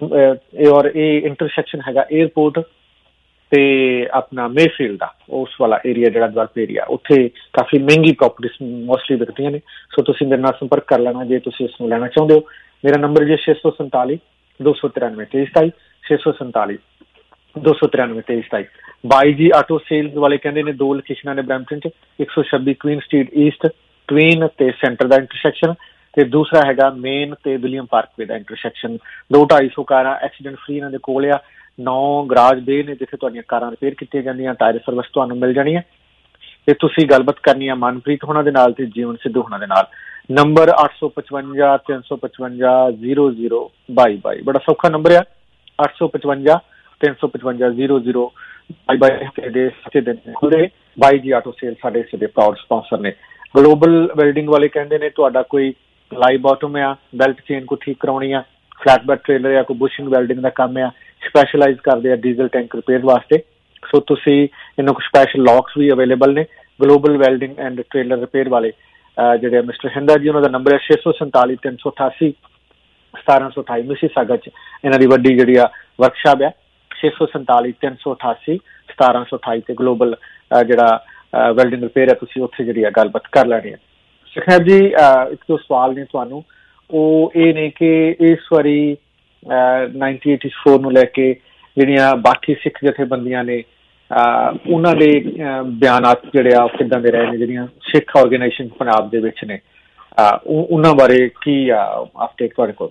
Speaker 4: ਔਰ ਇਹ ਇੰਟਰਸੈਕਸ਼ਨ ਹੈਗਾ ਏਅਰਪੋਰਟ ਤੇ ਆਪਣਾ ਮੇਫੀਲਡ ਦਾ, ਉਸ ਵਾਲਾ ਏਰੀਆ ਜਿਹੜਾ ਡਿਵੈਲਪ ਏਰੀਆ, ਉੱਥੇ ਕਾਫੀ ਮਹਿੰਗੀ ਪ੍ਰੋਪਰਟੀਜ਼ ਮੋਸਟਲੀ ਵਿਕਦੀਆਂ ਨੇ। ਸੋ ਤੁਸੀਂ ਮੇਰੇ ਨਾਲ ਸੰਪਰਕ ਕਰ ਲੈਣਾ ਜੇ ਤੁਸੀਂ ਇਸ ਨੂੰ ਲੈਣਾ ਚਾਹੁੰਦੇ ਹੋ। ਮੇਰਾ ਨੰਬਰ ਜੀ ਛੇ ਸੌ ਸੰਤਾਲੀ ਦੋ ਸੌ ਤਿਰਾਨਵੇਂ ਤੇਈ ਸਤਾਈ ਛੇ ਸੌ ਸੰਤਾਲੀ ਦੋ ਸੌ ਤਿਰਾਨਵੇਂ ਤੇਈ ਸਤਾਈ। ਬਾਈ ਜੀ ਆਟੋ ਸੇਲਸ ਵਾਲੇ ਕਹਿੰਦੇ ਨੇ ਦੋ ਲੋਕੇਸ਼ਨਾਂ ਨੇ ਬਰੈਂਪਟਨ 'ਚ, ਇੱਕ ਸੌ ਛੱਬੀ ਕੁਈਨ ਸਟਰੀਟ ਈਸਟ ਟਵੀਨ ਤੇ ਸੈਂਟਰ ਦਾ ਇੰਟਰਸੈਕਸ਼ਨ, ਤੇ ਦੂਸਰਾ ਹੈਗਾ ਮੇਨ ਤੇ ਵਿਲੀਅਮ ਪਾਰਕਵੇ ਦਾ ਇੰਟਰਸੈਕਸ਼ਨ। ਦੋ ਢਾਈ ਸੌ ਕਾਰਾਂ ਐਕਸੀਡੈਂਟ ਫ੍ਰੀ ਇਹਨਾਂ ਦੇ ਕੋਲ ਆ। ਨੌ ਗਰਾਜ ਬੇ ਨੇ ਜਿੱਥੇ ਤੁਹਾਡੀਆਂ ਕਾਰਾਂ ਰਿਪੇਅਰ ਕੀਤੀਆਂ ਜਾਂਦੀਆਂ, ਟਾਇਰ ਸਰਵਿਸ ਤੁਹਾਨੂੰ ਮਿਲ ਜਾਣੀ ਹੈ। ਤੇ ਤੁਸੀਂ ਗੱਲਬਾਤ ਕਰਨੀ ਆ ਮਨਪ੍ਰੀਤ ਹੋਣਾ ਦੇ ਨਾਲ ਤੇ ਜੀਵਨ ਸਿੱਧੂ ਹੋਣਾ ਦੇ ਨਾਲ। ਨੰਬਰ ਅੱਠ ਸੌ ਪਚਵੰਜਾ ਤਿੰਨ ਸੌ ਪਚਵੰਜਾ ਜ਼ੀਰੋ ਜ਼ੀਰੋ ਬਾਈ ਬਾਈ, ਬੜਾ ਸੌਖਾ ਨੰਬਰ ਆ, ਅੱਠ ਸੌ ਪਚਵੰਜਾ ਤਿੰਨ ਸੌ ਪਚਵੰਜਾ ਜ਼ੀਰੋ ਜ਼ੀਰੋ ਬਾਈ ਬਾਈ ਦੇ ਸੱਚੇ ਦਿਨ ਖੁੱਲੇ। ਬਾਈ ਜੀ ਆਟੋ ਸੇਲ ਸਾਡੇ ਇਸੇ ਦੇ ਪ੍ਰਾਊਡ ਸਪਾਂਸਰ ਨੇ। ਗਲੋਬਲ ਵੈਲਡਿੰਗ ਵਾਲੇ ਕਹਿੰਦੇ ਨੇ ਤੁਹਾਡਾ ਕੋਈ ਲਾਈਵ ਬਾਟਮ ਆ, ਬੈਲਟ ਚੇਨ ਕੋ ਠੀਕ ਕਰਾਉਣੀ ਆ, ਫਲੈਟ ਬੈਟ ਟ੍ਰੇਲਰ ਆ, ਕੋਈ ਬੁਸ਼ਿੰਗ ਵੈਲਡਿੰਗ ਦਾ ਕੰਮ ਆ, ਸਪੈਸ਼ਲਾਈਜ਼ ਕਰਦੇ ਆ ਡੀਜ਼ਲ ਟੈਂਕ ਰਿਪੇਅਰ ਵਾਸਤੇ। ਸੋ ਤੁਸੀਂ ਇਹਨਾਂ ਕੋਲ ਸਪੈਸ਼ਲ ਲੌਕਸ ਵੀ ਅਵੇਲੇਬਲ ਨੇ। Global welding and trailer repair ਵਾਲੇ ਜਿਹੜੇ ਮਿਸਟਰ ਹਿੰਦਾ ਜੀ, ਉਹਨਾਂ ਦਾ ਨੰਬਰ ਹੈ ਛੇ ਸੌ ਸੰਤਾਲੀ ਤਿੰਨ ਸੌ ਅਠਾਸੀ ਸਤਾਰਾਂ ਸੌ ਅਠਾਈ। ਮਿਸੀਸਾਗਾ 'ਚ ਇਹਨਾਂ ਦੀ ਵੱਡੀ ਜਿਹੜੀ ਆ ਵਰਕਸ਼ਾਪ ਆ, ਛੇ ਸੌ ਸੰਤਾਲੀ ਤਿੰਨ ਸੌ ਅਠਾਸੀ ਸਤਾਰਾਂ ਸੌ ਅਠਾਈ ਤੇ ਗਲੋਬਲ ਜਿਹੜਾ ਵੈਲਡਿੰਗ ਰਿਪੇਅਰ ਹੈ ਤੁਸੀਂ ਉੱਥੇ ਜਿਹੜੀ ਆ ਗੱਲਬਾਤ ਕਰ ਲੈਣੀ ਹੈ। ਸੁਖਨੈਬ ਜੀ ਇੱਕ ਦੋ ਸਵਾਲ ਨੇ ਤੁਹਾਨੂੰ, ਉਹ ਇਹ ਨੇ ਕਿ ਇਸ ਵਾਰੀ ਨਾਈਨਟੀ ਏਟੀ ਫੋਰ ਨੂੰ ਲੈ ਕੇ ਜਿਹੜੀਆਂ ਬਾਕੀ ਸਿੱਖ ਜਥੇਬੰਦੀਆਂ ਨੇ ਉਹਨਾਂ ਦੇ ਬਿਆਨਾਤ ਜਿਹੜੇ ਆ ਕਿੱਦਾਂ ਦੇ ਰਹੇ ਨੇ, ਜਿਹੜੀਆਂ ਸਿੱਖ ਆਰਗੇਨਾਈਜੇਸ਼ਨ ਪੰਜਾਬ ਦੇ ਵਿੱਚ ਨੇ, ਉਹਨਾਂ ਬਾਰੇ ਕੀ ਆ ਅਪਡੇਟ ਤੁਹਾਡੇ ਕੋਲ?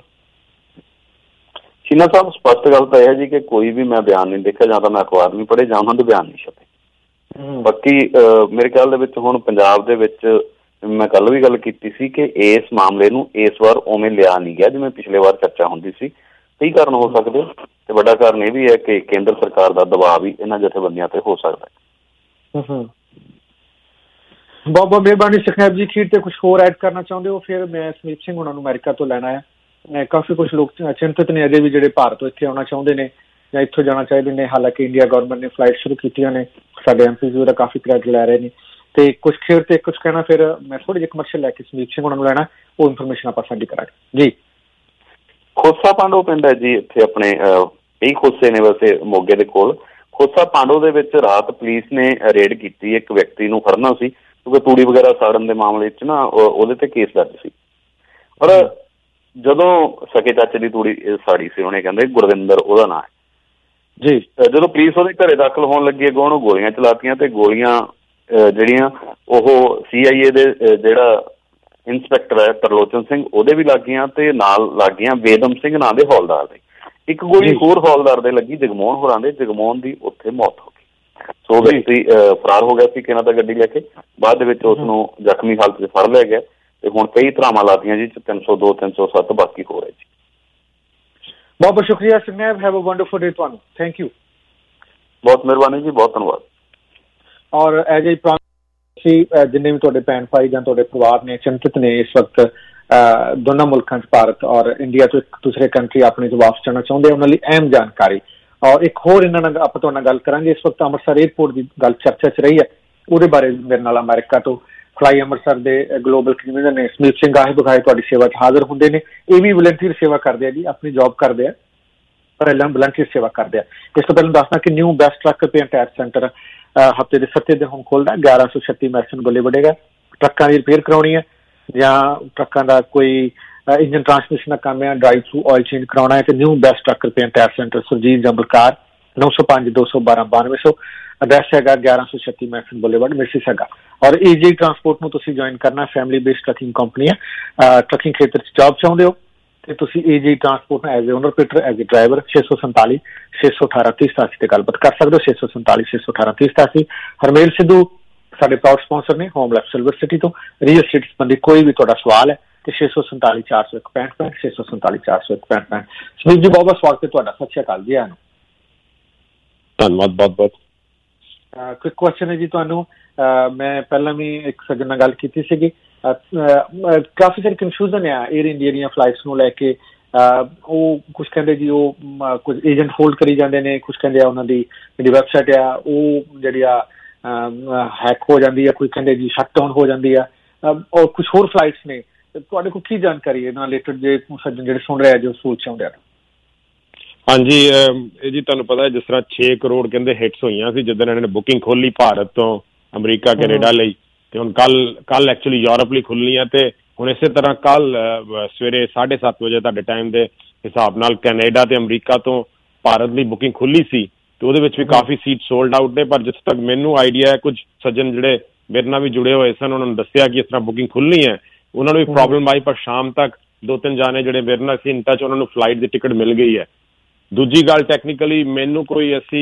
Speaker 21: ਸ਼ੀਨਾ ਸਾਹਿਬ, ਸਪਸ਼ਟ ਗੱਲ ਤਾਂ ਇਹ ਹੈ ਜੀ ਕਿ ਕੋਈ ਵੀ ਮੈਂ ਬਿਆਨ ਨਹੀਂ ਦੇਖਿਆ, ਜਾਂ ਤਾਂ ਮੈਂ ਅਖਬਾਰ ਨਹੀਂ ਪੜ੍ਹੇ ਜਾਂ ਉਹਨਾਂ ਦੇ ਬਿਆਨ ਨਹੀਂ ਛਪੇ। ਬਾਕੀ ਮੇਰੇ ਖਿਆਲ ਦੇ ਵਿੱਚ ਹੁਣ ਪੰਜਾਬ ਦੇ ਵਿੱਚ ਮੈਂ ਕੱਲ ਵੀ ਗੱਲ ਕੀਤੀ ਸੀ ਕਿ ਇਸ ਮਾਮਲੇ ਨੂੰ ਇਸ ਵਾਰ ਉਵੇਂ ਲਿਆ ਨਹੀਂ ਗਿਆ ਜਿਵੇਂ ਪਿਛਲੇ ਵਾਰ ਚਰਚਾ ਹੁੰਦੀ ਸੀ। ਕਈ ਕਾਰਨ ਹੋ ਸਕਦੇ ਤੇ ਵੱਡਾ ਕਾਰਨ ਇਹ ਵੀ ਹੈ ਕਿ ਕੇਂਦਰ ਸਰਕਾਰ ਦਾ ਦਬਾਅ ਵੀ ਇਹਨਾਂ ਜਥੇਬੰਦੀਆਂ ਤੇ ਹੋ ਸਕਦਾ ਹੈ।
Speaker 4: ਬਹੁਤ ਬਹੁਤ ਮਿਹਰਬਾਨੀ ਸੁਖਨੈਬ ਜੀ। ਖੀਰ ਤੇ ਕੁਛ ਹੋਰ ਐਡ ਕਰਨਾ ਚਾਹੁੰਦੇ ਹੋ? ਫਿਰ ਮੈਂ ਸਮੀਪ ਸਿੰਘ ਉਹਨਾਂ ਨੂੰ ਅਮਰੀਕਾ ਤੋਂ ਲੈਣਾ ਹੈ। ਕਾਫੀ ਕੁਛ ਲੋਕ ਚਿੰਤਤ ਨੇ ਅਜੇ ਵੀ ਜਿਹੜੇ ਭਾਰਤ ਤੋਂ ਇੱਥੇ ਆਉਣਾ ਚਾਹੁੰਦੇ ਨੇ ਜਾਂ ਇੱਥੋਂ ਜਾਣਾ ਚਾਹੀਦੇ ਨੇ। ਹਾਲਾਂਕਿ ਇੰਡੀਆ ਗਵਰਨਮੈਂਟ ਨੇ ਫਲਾਈਟ ਸ਼ੁਰੂ ਕੀਤੀਆਂ ਨੇ, ਸਾਡੇ ਐਮ ਪੀ ਉਹਦਾ ਕਾਫੀ ਕ੍ਰੈਡਿਟ ਲੈ ਰਹੇ ਨੇ। ਤੇ ਕੁਛ ਖੇਰ ਤੇ ਕੁਛ ਕਹਿਣਾ, ਫਿਰ ਮੈਂ ਥੋੜੀ ਜਿਹੀ ਕਮਰਸ਼ੀਅਲ ਲੈ ਕੇ ਸਮੀਪ ਸਿੰਘ ਉਹਨਾਂ ਨੂੰ ਲੈਣਾ, ਉਹ ਇਨਫੋਰਮੇਸ਼ਨ ਆਪਾਂ ਸਾਂਝੀ ਕਰਾਂਗੇ ਜੀ।
Speaker 21: ਖੋਸਾ ਪਾਂਡੋ ਪਿੰਡ ਹੈ ਜੀ, ਇੱਥੇ ਆਪਣੇ ਕਈ ਖੋਸੇ ਨੇ ਵੈਸੇ ਮੋਗੇ ਦੇ ਕੋਲ। ਖੋਸਾ ਪਾਂਡੋ ਦੇ ਵਿੱਚ ਰਾਤ ਪੁਲਿਸ ਨੇ ਰੇਡ ਕੀਤੀ, ਇੱਕ ਵਿਅਕਤੀ ਨੂੰ ਫੜਨਾ ਸੀ ਕਿਉਂਕਿ ਤੂੜੀ ਵਗੈਰਾ ਸਾੜਨ ਦੇ ਮਾਮਲੇ 'ਚ ਨਾ ਉਹਦੇ ਤੇ ਕੇਸ ਦਰਜ ਸੀ। ਪਰ ਜਦੋਂ ਸਕੇ ਚਾਚੇ ਦੀ ਤੂੜੀ ਸਾੜੀ ਸੀ, ਉਹਨੇ ਕਹਿੰਦੇ ਗੁਰਵਿੰਦਰ ਉਹਦਾ ਨਾਂ ਹੈ ਜੀ। ਜਦੋਂ ਪੁਲਿਸ ਉਹਦੇ ਘਰੇ ਦਾਖਲ ਹੋਣ ਲੱਗੀ ਅੱਗੋਂ ਉਹਨੂੰ ਗੋਲੀਆਂ ਚਲਾਤੀਆਂ ਤੇ ਗੋਲੀਆਂ ਜਿਹੜੀਆਂ ਉਹ ਸੀ ਆਈ ਏ ਦੇ ਜਿਹੜਾ ਇੰਸਪੈਕਟਰ ਹੈ ਤਰਲੋਚਨ ਸਿੰਘ ਉਹਦੇ ਵੀ ਲੱਗ ਗਈਆਂ ਤੇ ਨਾਲ ਲੱਗ ਗਈਆਂ ਵੇਦਮ ਸਿੰਘ ਨਾਂ ਦੇ ਹੌਲਦਾਰ ਦੇ। ਇੱਕ ਗੋਲੀ ਹੋਰ ਹੌਲਦਾਰ ਦੇ ਲੱਗੀ, ਜਗਮੋਹਨ ਹੋਰਾਂ ਦੇ। ਜਗਮੋਹਨ ਦੀ ਉੱਥੇ ਮੌਤ ਹੋ ਗਈ। ਸੋ ਵਿਅਕਤੀ ਫਰਾਰ ਹੋ ਗਿਆ ਸੀ ਕਿਹਨਾਂ ਦਾ ਗੱਡੀ ਲੈ ਕੇ। ਬਾਅਦ ਦੇ ਵਿੱਚ ਉਸ ਨੂੰ ਜ਼ਖਮੀ ਹਾਲਤ 'ਚ ਫੜ ਲਿਆ ਗਿਆ ਤੇ ਹੁਣ ਕਈ ਧਰਾਵਾਂ ਲਾਤੀਆਂ ਜੀ, ਤਿੰਨ ਸੌ ਦੋ ਤਿੰਨ ਸੌ ਸੱਤ ਬਾਕੀ ਹੋ ਰਹੇ ਜੀ।
Speaker 4: ਬਹੁਤ ਬਹੁਤ ਸ਼ੁਕਰੀਆ ਸੁਖਨੈਬ, ਹੈਵ ਅ ਵੰਡਰਫੁਲ ਡੇ ਤੁਹਾਨੂੰ। ਥੈਂਕ ਯੂ,
Speaker 21: ਬਹੁਤ ਮਿਹਰਬਾਨੀ ਜੀ, ਬਹੁਤ ਧੰਨਵਾਦ।
Speaker 4: ਔਰ ਐਜ ਏ ਜਿੰਨੇ ਵੀ ਤੁਹਾਡੇ ਭੈਣ ਭਾਈ ਜਾਂ ਤੁਹਾਡੇ ਪਰਿਵਾਰ ਨੇ ਚਿੰਤਿਤ ਨੇ ਇਸ ਵਕਤ ਦੋਨਾਂ ਮੁਲਕਾਂ 'ਚ, ਭਾਰਤ ਔਰ ਇੰਡੀਆ ਤੋਂ ਇੱਕ ਦੂਸਰੇ ਕੰਟਰੀ ਆਪਣੇ 'ਚ ਵਾਪਸ ਜਾਣਾ ਚਾਹੁੰਦੇ, ਉਹਨਾਂ ਲਈ ਅਹਿਮ ਜਾਣਕਾਰੀ। ਔਰ ਇੱਕ ਹੋਰ ਇਹਨਾਂ ਨਾਲ ਆਪਾਂ ਤੁਹਾਡੇ ਨਾਲ ਗੱਲ ਕਰਾਂਗੇ। ਇਸ ਵਕਤ ਅੰਮ੍ਰਿਤਸਰ ਏਅਰਪੋਰਟ ਦੀ ਗੱਲ ਚਰਚਾ 'ਚ ਰਹੀ ਹੈ। ਉਹਦੇ ਬਾਰੇ ਮੇਰੇ ਨਾਲ ਅਮਰੀਕਾ ਤੋਂ ਫਲਾਈ ਅੰਮ੍ਰਿਤਸਰ ਦੇ ਗਲੋਬਲ ਕਨਵੀਨਰ ਨੇ ਸਮੀਪ ਸਿੰਘ ਆਹੇ ਬਖਾਏ ਤੁਹਾਡੀ ਸੇਵਾ 'ਚ ਹਾਜ਼ਰ ਹੁੰਦੇ ਨੇ। ਇਹ ਵੀ ਵਲੰਟੀਅਰ ਸੇਵਾ ਕਰਦੇ ਆ ਜੀ, ਆਪਣੀ ਜੌਬ ਕਰਦੇ ਆ ਪਹਿਲਾਂ ਵਲੰਟੀਅਰ ਸੇਵਾ ਕਰਦੇ ਆ। ਇਸ ਤੋਂ ਪਹਿਲਾਂ ਦੱਸਦਾ ਕਿ new best truck repair tyre centre ਹਫ਼ਤੇ ਦੇ ਸੱਤੇ ਦਿਨ ਹੁਣ ਖੋਲ੍ਹਦਾ। ਗਿਆਰਾਂ ਸੌ ਛੱਤੀ ਮੈਸਨ ਬੱਲੇ ਵੜੇਗਾ। ਟਰੱਕਾਂ ਦੀ ਰਿਪੇਅਰ ਕਰਾਉਣੀ ਹੈ ਜਾਂ ਟਰੱਕਾਂ ਦਾ ਕੋਈ ਇੰਜਨ ਟਰਾਂਸਮਿਸ਼ਨ ਦਾ ਕੰਮ ਹੈ, ਡਰਾਈਵ ਥਰੂ ਆਇਲ ਚੇਂਜ ਕਰਾਉਣਾ ਹੈ, ਤੇ new best truck repair tyre centre Surjit ਜੰਬਲਕਾਰ ਨੌ ਸੌ ਪੰਜ ਦੋ ਸੌ ਬਾਰਾਂ ਬਾਨਵੇਂ ਸੌ ਐਡਰੈਸ ਹੈਗਾ ਗਿਆਰਾਂ ਸੌ ਛੱਤੀ ਮੈਸਨ ਬੁਲੇਵਾਰਡ ਮਿਸੀਸਾਗਾ। ਔਰ ਏਜੀ ਟਰਾਂਸਪੋਰਟ ਨੂੰ ਤੁਸੀਂ ਜੁਆਇਨ ਕਰਨਾ, ਫੈਮਿਲੀ ਬੇਸਡ ਟਰੱਕਿੰਗ ਕੰਪਨੀ ਹੈ। ਟਰੱਕਿੰਗ ਖੇਤਰ 'ਚ ਜੌਬ ਚਾਹੁੰਦੇ ਹੋ ਤੇ ਤੁਸੀਂ ਏਜੀ ਟਰਾਂਸਪੋਰਟ ਨੂੰ as a owner operator as a driver ਛੇ ਸੌ ਸੰਤਾਲੀ ਛੇ ਸੌ ਅਠਾਰਾਂ ਤੀਹ ਸਤਾਸੀ ਤੇ ਗੱਲਬਾਤ ਕਰ ਸਕਦੇ ਹੋ। ਛੇ ਸੌ ਸੰਤਾਲੀ ਛੇ ਸੌ ਅਠਾਰਾਂ ਤੀਹ ਸਤਾਸੀ। ਹਰਮੇਲ ਸਿੱਧੂ ਸਾਡੇ ਪ੍ਰਾਊਡ ਸਪਾਂਸਰ ਨੇ ਹੋਮ ਲਾਈਫ ਸਿਲਵਰ ਸਿਟੀ ਤੋਂ। ਰੀਅਲ ਸਟੇਟ ਸੰਬੰਧੀ ਕੋਈ ਵੀ ਤੁਹਾਡਾ ਸਵਾਲ ਹੈ ਤੇ ਛੇ ਸੌ ਸੰਤਾਲੀ ਚਾਰ ਸੌ ਇੱਕ ਪੈਂਹਠ ਪੈਂਹਠ ਛੇ ਸੌ ਸੰਤਾਲੀ ਚਾਰ ਸੌ ਇੱਕ ਪੈਂਹਠ ਪੈਂਹਠ। ਸਮੀਪ ਜੀ ਬਹੁਤ ਬਹੁਤ ਸਵਾਗਤ ਹੈ ਤੁਹਾਡਾ। ਸਤਿ ਸ਼੍ਰੀ ਅਕਾਲ ਜੀ। ਆਨੂੰ
Speaker 18: ਧੰਨਵਾਦ ਬਹੁਤ ਬਹੁਤ।
Speaker 4: ਕੁਇਕ ਕੁਐਸਚਨ ਹੈ ਜੀ ਤੁਹਾਨੂੰ। ਮੈਂ ਪਹਿਲਾਂ ਵੀ ਇੱਕ ਸੱਜਣ ਨਾਲ ਗੱਲ ਕੀਤੀ ਸੀਗੀ, ਕਾਫੀ ਸਾਰੀ ਕਨਫਿਊਜ਼ਨ ਆ ਏਅਰ ਇੰਡੀਆ ਦੀਆਂ ਫਲਾਈਟਸ ਨੂੰ ਲੈ ਕੇ। ਉਹ ਕੁਛ ਕਹਿੰਦੇ ਜੀ ਉਹ ਕੁਝ ਏਜੰਟ ਹੋਲਡ ਕਰੀ ਜਾਂਦੇ ਨੇ, ਕੁਛ ਕਹਿੰਦੇ ਆ ਉਹਨਾਂ ਦੀ ਜਿਹੜੀ ਵੈਬਸਾਈਟ ਆ ਉਹ ਜਿਹੜੀ ਆ ਹੈਕ ਹੋ ਜਾਂਦੀ ਆ, ਕੋਈ ਕਹਿੰਦੇ ਜੀ ਸ਼ਟ ਡਾਊਨ ਹੋ ਜਾਂਦੀ ਆ, ਔਰ ਕੁਛ ਹੋਰ ਫਲਾਈਟਸ ਨੇ। ਤੁਹਾਡੇ ਕੋਲ ਕੀ ਜਾਣਕਾਰੀ ਹੈ ਇਹਨਾਂ ਰਿਲੇਟਡ ਜੇ ਸੱਜਣ ਜਿਹੜੇ ਸੁਣ ਰਹੇ ਆ ਜੋ ਸੋਚ ਚਾਹੁੰਦੇ ਆ?
Speaker 18: ਹਾਂਜੀ ਇਹ ਜੀ ਤੁਹਾਨੂੰ ਪਤਾ ਜਿਸ ਤਰ੍ਹਾਂ ਛੇ ਕਰੋੜ ਕਹਿੰਦੇ ਹਿੱਟਸ ਹੋਈਆਂ ਸੀ ਜਦੋਂ ਇਹਨਾਂ ਨੇ ਬੁਕਿੰਗ ਖੋਲੀ ਭਾਰਤ ਤੋਂ ਅਮਰੀਕਾ ਕੈਨੇਡਾ ਲਈ, ਤੇ ਹੁਣ ਕੱਲ ਕੱਲ ਐਕਚੁਅਲੀ ਯੂਰਪ ਲਈ ਖੁੱਲਣੀ ਹੈ। ਤੇ ਹੁਣ ਇਸੇ ਤਰ੍ਹਾਂ ਕੱਲ ਸਵੇਰੇ ਸਾਢੇ ਸੱਤ ਵਜੇ ਤੁਹਾਡੇ ਟਾਈਮ ਦੇ ਹਿਸਾਬ ਨਾਲ ਕੈਨੇਡਾ ਤੇ ਅਮਰੀਕਾ ਤੋਂ ਭਾਰਤ ਲਈ ਬੁਕਿੰਗ ਖੁੱਲੀ ਸੀ ਤੇ ਉਹਦੇ ਵਿੱਚ ਵੀ ਕਾਫੀ ਸੀਟ ਸੋਲਡ ਆਊਟ ਨੇ। ਪਰ ਜਿੱਥੇ ਤੱਕ ਮੈਨੂੰ ਆਈਡੀਆ ਹੈ, ਕੁਝ ਸੱਜਣ ਜਿਹੜੇ ਮੇਰੇ ਨਾਲ ਵੀ ਜੁੜੇ ਹੋਏ ਸਨ ਉਹਨਾਂ ਨੂੰ ਦੱਸਿਆ ਕਿ ਇਸ ਤਰ੍ਹਾਂ ਬੁਕਿੰਗ ਖੁੱਲਣੀ ਹੈ, ਉਹਨਾਂ ਨੂੰ ਵੀ ਪ੍ਰੋਬਲਮ ਆਈ। ਪਰ ਸ਼ਾਮ ਤੱਕ ਦੋ ਤਿੰਨ ਜਾਣੇ ਜਿਹੜੇ ਮੇਰੇ ਨਾਲ ਸੀ ਇਨ ਟੱਚ, ਉਹਨਾਂ ਨੂੰ ਫਲਾਈਟ ਦੀ ਟਿਕਟ ਮਿਲ ਗਈ ਹੈ। ਦੂਜੀ ਗੱਲ ਟੈਕਨੀਕਲੀ ਮੈਨੂੰ ਕੋਈ ਅਸੀਂ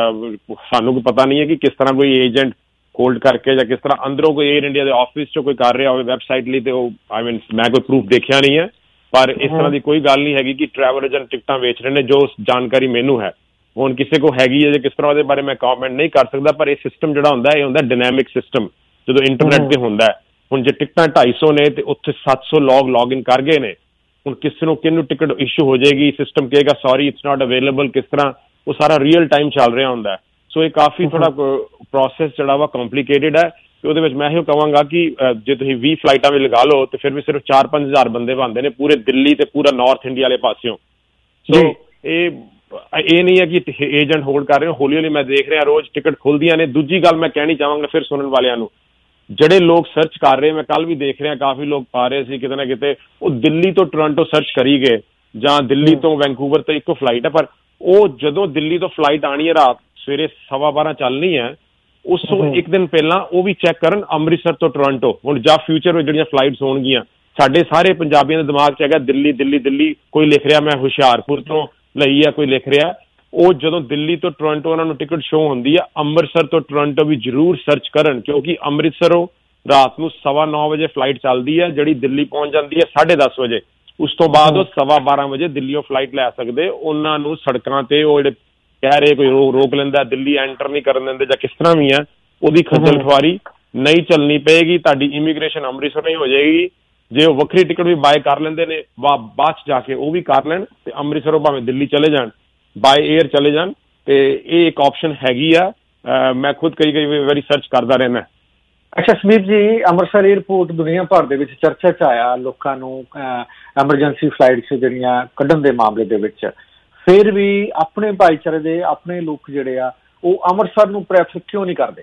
Speaker 18: ਸਾਨੂੰ ਕੋਈ ਪਤਾ ਨਹੀਂ ਹੈ ਕਿ ਕਿਸ ਤਰ੍ਹਾਂ ਕੋਈ ਏਜੰਟ ਹੋਲਡ ਕਰਕੇ ਜਾਂ ਕਿਸ ਤਰ੍ਹਾਂ ਅੰਦਰੋਂ ਕੋਈ ਏਅਰ ਇੰਡੀਆ ਦੇ ਆਫਿਸ 'ਚੋਂ ਕੋਈ ਕਰ ਰਿਹਾ ਹੋਵੇ ਵੈਬਸਾਈਟ ਲਈ, ਤੇ ਉਹ ਆਈ ਮੀਨ ਮੈਂ ਕੋਈ ਪ੍ਰੂਫ ਦੇਖਿਆ ਨਹੀਂ ਹੈ। ਪਰ ਇਸ ਤਰ੍ਹਾਂ ਦੀ ਕੋਈ ਗੱਲ ਨਹੀਂ ਹੈਗੀ ਕਿ ਟਰੈਵਲ ਏਜੰਟ ਟਿਕਟਾਂ ਵੇਚ ਰਹੇ ਨੇ, ਜੋ ਜਾਣਕਾਰੀ ਮੈਨੂੰ ਹੈ। ਹੁਣ ਕਿਸੇ ਕੋਲ ਹੈਗੀ ਹੈ ਜਾਂ ਕਿਸ ਤਰ੍ਹਾਂ ਉਹਦੇ ਬਾਰੇ ਮੈਂ ਕਮੈਂਟ ਨਹੀਂ ਕਰ ਸਕਦਾ। ਪਰ ਇਹ ਸਿਸਟਮ ਜਿਹੜਾ ਹੁੰਦਾ ਇਹ ਹੁੰਦਾ ਡਾਇਨਾਮਿਕ ਸਿਸਟਮ, ਜਦੋਂ ਇੰਟਰਨੈਟ ਤੇ ਹੁੰਦਾ। ਹੁਣ ਜੇ ਟਿਕਟਾਂ ਢਾਈ ਸੌ ਨੇ ਤੇ ਉੱਥੇ ਸੱਤ ਸੌ ਲੋਗ ਲੌਗ ਇਨ ਕਰ ਗਏ ਨੇ, ਹੁਣ ਕਿਸੇ ਨੂੰ ਕਿਹਨੂੰ ਟਿਕਟ ਇਸ਼ੂ ਹੋ ਜਾਏਗੀ, ਸਿਸਟਮ ਕਹੇਗਾ ਸੌਰੀ ਇਟਸ ਨਾਟ ਅਵੇਲੇਬਲ, ਕਿਸ ਤਰ੍ਹਾਂ ਉਹ ਸਾਰਾ ਰੀਅਲ ਟਾਈਮ ਚੱਲ ਰਿਹਾ ਹੁੰਦਾ। ਸੋ ਇਹ ਕਾਫੀ ਥੋੜਾ ਪ੍ਰੋਸੈਸ ਜਿਹੜਾ ਵਾ ਕੰਪਲੀਕੇਟਿਡ ਹੈ। ਤੇ ਉਹਦੇ ਵਿੱਚ ਮੈਂ ਇਹੋ ਕਹਾਂਗਾ ਕਿ ਜੇ ਤੁਸੀਂ ਵੀਹ ਫਲਾਈਟਾਂ ਵੀ ਲਗਾ ਲਓ ਤੇ ਫਿਰ ਵੀ ਸਿਰਫ ਚਾਰ ਪੰਜ ਹਜ਼ਾਰ ਬੰਦੇ ਬਣਦੇ ਨੇ ਪੂਰੇ ਦਿੱਲੀ ਤੇ ਪੂਰਾ ਨਾਰਥ ਇੰਡੀਆ ਵਾਲੇ ਪਾਸਿਓਂ। ਸੋ ਇਹ ਇਹ ਨਹੀਂ ਹੈ ਕਿ ਏਜੰਟ ਹੋਲਡ ਕਰ ਰਹੇ ਹੋ, ਹੌਲੀ ਹੌਲੀ ਮੈਂ ਦੇਖ ਰਿਹਾ ਰੋਜ਼ ਟਿਕਟ ਖੁੱਲਦੀਆਂ ਨੇ। ਦੂਜੀ ਗੱਲ ਮੈਂ ਕਹਿਣੀ ਚਾਹਾਂਗਾ ਫਿਰ ਸੁਣਨ ਵਾਲਿਆਂ ਨੂੰ, ਜਿਹੜੇ ਲੋਕ ਸਰਚ ਕਰ ਰਹੇ, ਮੈਂ ਕੱਲ ਵੀ ਦੇਖ ਰਿਹਾ ਕਾਫੀ ਲੋਕ ਪਾ ਰਹੇ ਸੀ ਕਿਤੇ ਨਾ ਕਿਤੇ ਉਹ ਦਿੱਲੀ ਤੋਂ ਟੋਰਾਂਟੋ ਸਰਚ ਕਰੀ ਗਏ ਜਾਂ ਦਿੱਲੀ ਤੋਂ ਵੈਨਕੂਵਰ ਤੇ ਇੱਕੋ ਫਲਾਈਟ ਹੈ। ਪਰ ਉਹ ਜਦੋਂ ਦਿੱਲੀ ਤੋਂ ਫਲਾਈਟ ਆਉਣੀ ਹੈ ਰਾਤ ਸਵੇਰੇ ਸਵਾ ਬਾਰਾਂ ਚੱਲਣੀ ਹੈ, ਉਸ ਤੋਂ ਇੱਕ ਦਿਨ ਪਹਿਲਾਂ ਉਹ ਵੀ ਚੈੱਕ ਕਰਨ ਅੰਮ੍ਰਿਤਸਰ ਤੋਂ ਟੋਰਾਂਟੋ। ਹੁਣ ਜਾਂ ਫਿਊਚਰ ਵਿੱਚ ਜਿਹੜੀਆਂ ਫਲਾਈਟਸ ਹੋਣਗੀਆਂ, ਸਾਡੇ ਸਾਰੇ ਪੰਜਾਬੀਆਂ ਦੇ ਦਿਮਾਗ 'ਚ ਹੈਗਾ ਦਿੱਲੀ ਦਿੱਲੀ ਦਿੱਲੀ, ਕੋਈ ਲਿਖ ਰਿਹਾ ਮੈਂ ਹੁਸ਼ਿਆਰਪੁਰ ਤੋਂ ਲਈ ਹੈ, ਕੋਈ ਲਿਖ ਰਿਹਾ। ਉਹ ਜਦੋਂ ਦਿੱਲੀ ਤੋਂ ਟੋਰਾਂਟੋ ਉਹਨਾਂ ਨੂੰ ਟਿਕਟ ਸ਼ੋ ਹੁੰਦੀ ਹੈ, ਅੰਮ੍ਰਿਤਸਰ ਤੋਂ ਟੋਰਾਂਟੋ ਵੀ ਜ਼ਰੂਰ ਸਰਚ ਕਰਨ, ਕਿਉਂਕਿ ਅੰਮ੍ਰਿਤਸਰੋਂ ਰਾਤ ਨੂੰ ਸਵਾ ਨੌ ਵਜੇ ਫਲਾਈਟ ਚੱਲਦੀ ਹੈ ਜਿਹੜੀ ਦਿੱਲੀ ਪਹੁੰਚ ਜਾਂਦੀ ਹੈ ਸਾਢੇ ਦਸ ਵਜੇ। ਉਸ ਤੋਂ ਬਾਅਦ ਉਹ ਸਵਾ ਬਾਰਾਂ ਵਜੇ ਦਿੱਲੀੋਂ ਫਲਾਈਟ ਲੈ ਸਕਦੇ। ਉਹਨਾਂ ਨੂੰ ਸੜਕਾਂ ਤੇ ਉਹ ਜਿਹੜੇ ਕਹਿ ਰਹੇ ਕੋਈ ਰੋਕ ਲੈਂਦਾ, ਦਿੱਲੀ ਐਂਟਰ ਨਹੀਂ ਕਰਨ ਦਿੰਦੇ ਜਾਂ ਕਿਸ ਤਰ੍ਹਾਂ ਵੀ ਹੈ, ਉਹਦੀ ਖੱਜਲ ਖੁਆਰੀ ਨਹੀਂ ਚੱਲਣੀ ਪਏਗੀ। ਤੁਹਾਡੀ ਇਮੀਗ੍ਰੇਸ਼ਨ ਅੰਮ੍ਰਿਤਸਰ ਨਹੀਂ ਹੋ ਜਾਏਗੀ। ਜੇ ਉਹ ਵੱਖਰੀ ਟਿਕਟ ਵੀ ਬਾਏ ਕਰ ਲੈਂਦੇ ਨੇ ਬਾਅਦ 'ਚ ਜਾ ਕੇ ਉਹ ਵੀ ਕਰ ਲੈਣ ਤੇ ਅੰਮ੍ਰਿਤਸਰੋਂ ਭਾਵੇਂ ਦਿੱਲੀ ਚਲੇ ਜਾਣ, ਬਾਏ ਏਅਰ ਚਲੇ ਜਾਣ, ਤੇ ਇਹ ਇੱਕ ਆਪਸ਼ਨ ਹੈਗੀ ਆ। ਮੈਂ ਖੁਦ ਕਈ ਕਈ ਵਾਰੀ ਸਰਚ ਕਰਦਾ ਰਹਿਣਾ।
Speaker 4: ਅੱਛਾ ਸਮੀਪ ਜੀ, ਅੰਮ੍ਰਿਤਸਰ ਏਅਰਪੋਰਟ ਦੁਨੀਆ ਭਰ ਦੇ ਵਿੱਚ ਚਰਚਾ 'ਚ ਆਇਆ ਲੋਕਾਂ ਨੂੰ ਐਮਰਜੈਂਸੀ ਫਲਾਈਟਸ ਜਿਹੜੀਆਂ ਕੱਢਣ ਦੇ ਮਾਮਲੇ ਦੇ ਵਿੱਚ। ਫਿਰ ਵੀ ਆਪਣੇ ਭਾਈਚਾਰੇ ਦੇ ਆਪਣੇ ਲੋਕ ਜਿਹੜੇ ਆ ਉਹ ਅੰਮ੍ਰਿਤਸਰ ਨੂੰ ਪ੍ਰੈਫਰ ਕਿਉਂ ਨਹੀਂ ਕਰਦੇ?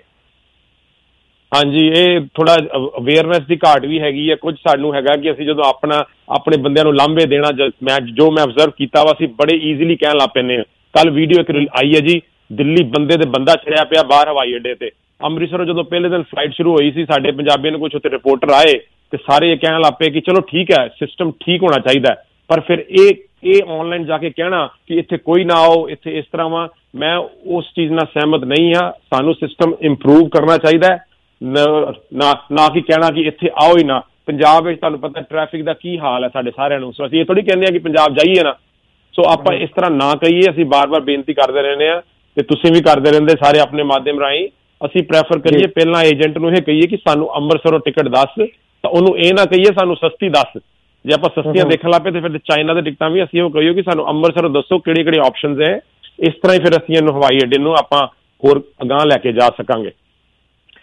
Speaker 18: ਹਾਂਜੀ, ਇਹ ਥੋੜਾ ਅਵੇਅਰਨੈਸ ਦੀ ਘਾਟ ਵੀ ਹੈਗੀ ਹੈ। ਕੁਝ ਸਾਨੂੰ ਹੈਗਾ ਕਿ ਅਸੀਂ ਜਦੋਂ ਆਪਣਾ ਆਪਣੇ ਬੰਦਿਆਂ ਨੂੰ ਲਾਂਭੇ ਦੇਣਾ, ਮੈਂ ਜੋ ਮੈਂ ਅਬਜ਼ਰਵ ਕੀਤਾ ਵਾ, ਅਸੀਂ ਬੜੇ ਈਜ਼ੀਲੀ ਕਹਿਣ ਲੱਗ ਪੈਂਦੇ ਹਾਂ। ਕੱਲ ਵੀਡੀਓ ਇੱਕ ਆਈ ਹੈ ਜੀ, ਦਿੱਲੀ ਬੰਦੇ ਦੇ ਬੰਦਾ ਛੜਿਆ ਪਿਆ ਬਾਹਰ ਹਵਾਈ ਅੱਡੇ ਤੇ। ਅੰਮ੍ਰਿਤਸਰੋਂ ਜਦੋਂ ਪਹਿਲੇ ਦਿਨ ਫਲਾਈਟ ਸ਼ੁਰੂ ਹੋਈ ਸੀ, ਸਾਡੇ ਪੰਜਾਬੀਆਂ ਨੂੰ ਕੁਝ ਉੱਥੇ ਰਿਪੋਰਟਰ ਆਏ ਤੇ ਸਾਰੇ ਇਹ ਕਹਿਣ ਲੱਗ ਪਏ ਕਿ ਚਲੋ ਠੀਕ ਹੈ, ਸਿਸਟਮ ਠੀਕ ਹੋਣਾ ਚਾਹੀਦਾ। ਪਰ ਫਿਰ ਇਹ ਇਹ ਆਨਲਾਈਨ ਜਾ ਕੇ ਕਹਿਣਾ ਕਿ ਇੱਥੇ ਕੋਈ ਨਾ ਆਓ, ਇੱਥੇ ਇਸ ਤਰ੍ਹਾਂ ਵਾ, ਮੈਂ ਉਸ ਚੀਜ਼ ਨਾਲ ਸਹਿਮਤ ਨਹੀਂ ਹਾਂ। ਸਾਨੂੰ ਸਿਸਟਮ ਇੰਪਰੂਵ ਕਰਨਾ ਚਾਹੀਦਾ, ਨਾ ਨਾ ਕਿ ਕਹਿਣਾ ਕਿ ਇੱਥੇ ਆਓ ਹੀ ਨਾ। ਪੰਜਾਬ ਵਿੱਚ ਤੁਹਾਨੂੰ ਪਤਾ ਟ੍ਰੈਫਿਕ ਦਾ ਕੀ ਹਾਲ ਹੈ ਸਾਡੇ ਸਾਰਿਆਂ ਨੂੰ। ਸੋ ਅਸੀਂ ਇਹ ਥੋੜ੍ਹੀ ਕਹਿੰਦੇ ਹਾਂ ਕਿ ਪੰਜਾਬ ਜਾਈਏ ਨਾ। ਸੋ ਆਪਾਂ ਇਸ ਤਰ੍ਹਾਂ ਨਾ ਕਹੀਏ। ਅਸੀਂ ਬਾਰ ਬਾਰ ਬੇਨਤੀ ਕਰਦੇ ਰਹਿੰਦੇ ਹਾਂ ਤੇ ਤੁਸੀਂ ਵੀ ਕਰਦੇ ਰਹਿੰਦੇ ਸਾਰੇ ਆਪਣੇ ਮਾਧਿਅਮ ਰਾਹੀਂ। ਅਸੀਂ ਪ੍ਰੈਫਰ ਕਰੀਏ ਪਹਿਲਾਂ ਏਜੰਟ ਨੂੰ ਇਹ ਕਹੀਏ ਕਿ ਸਾਨੂੰ ਅੰਮ੍ਰਿਤਸਰੋਂ ਟਿਕਟ ਦੱਸ, ਤਾਂ ਉਹਨੂੰ ਇਹ ਨਾ ਕਹੀਏ ਸਾਨੂੰ ਸਸਤੀ ਦੱਸ। ਜੇ ਆਪਾਂ ਸਸਤੀਆਂ ਦੇਖਣ ਲੱਗ ਪਏ ਤੇ ਫਿਰ ਚਾਈਨਾ ਦੇ ਟਿਕਟਾਂ ਵੀ ਅਸੀਂ ਉਹ ਕਹੀਏ ਕਿ ਸਾਨੂੰ ਅੰਮ੍ਰਿਤਸਰੋਂ ਦੱਸੋ ਕਿਹੜੇ ਕਿਹੜੇ ਆਪਸ਼ਨਸ ਹੈ। ਇਸ ਤਰ੍ਹਾਂ ਹੀ ਫਿਰ ਅਸੀਂ ਇਹਨੂੰ ਹਵਾਈ ਅੱਡੇ ਨੂੰ ਆਪਾਂ ਹੋਰ ਅਗਾਂਹ ਲੈ ਕੇ ਜਾ ਸਕਾਂਗੇ।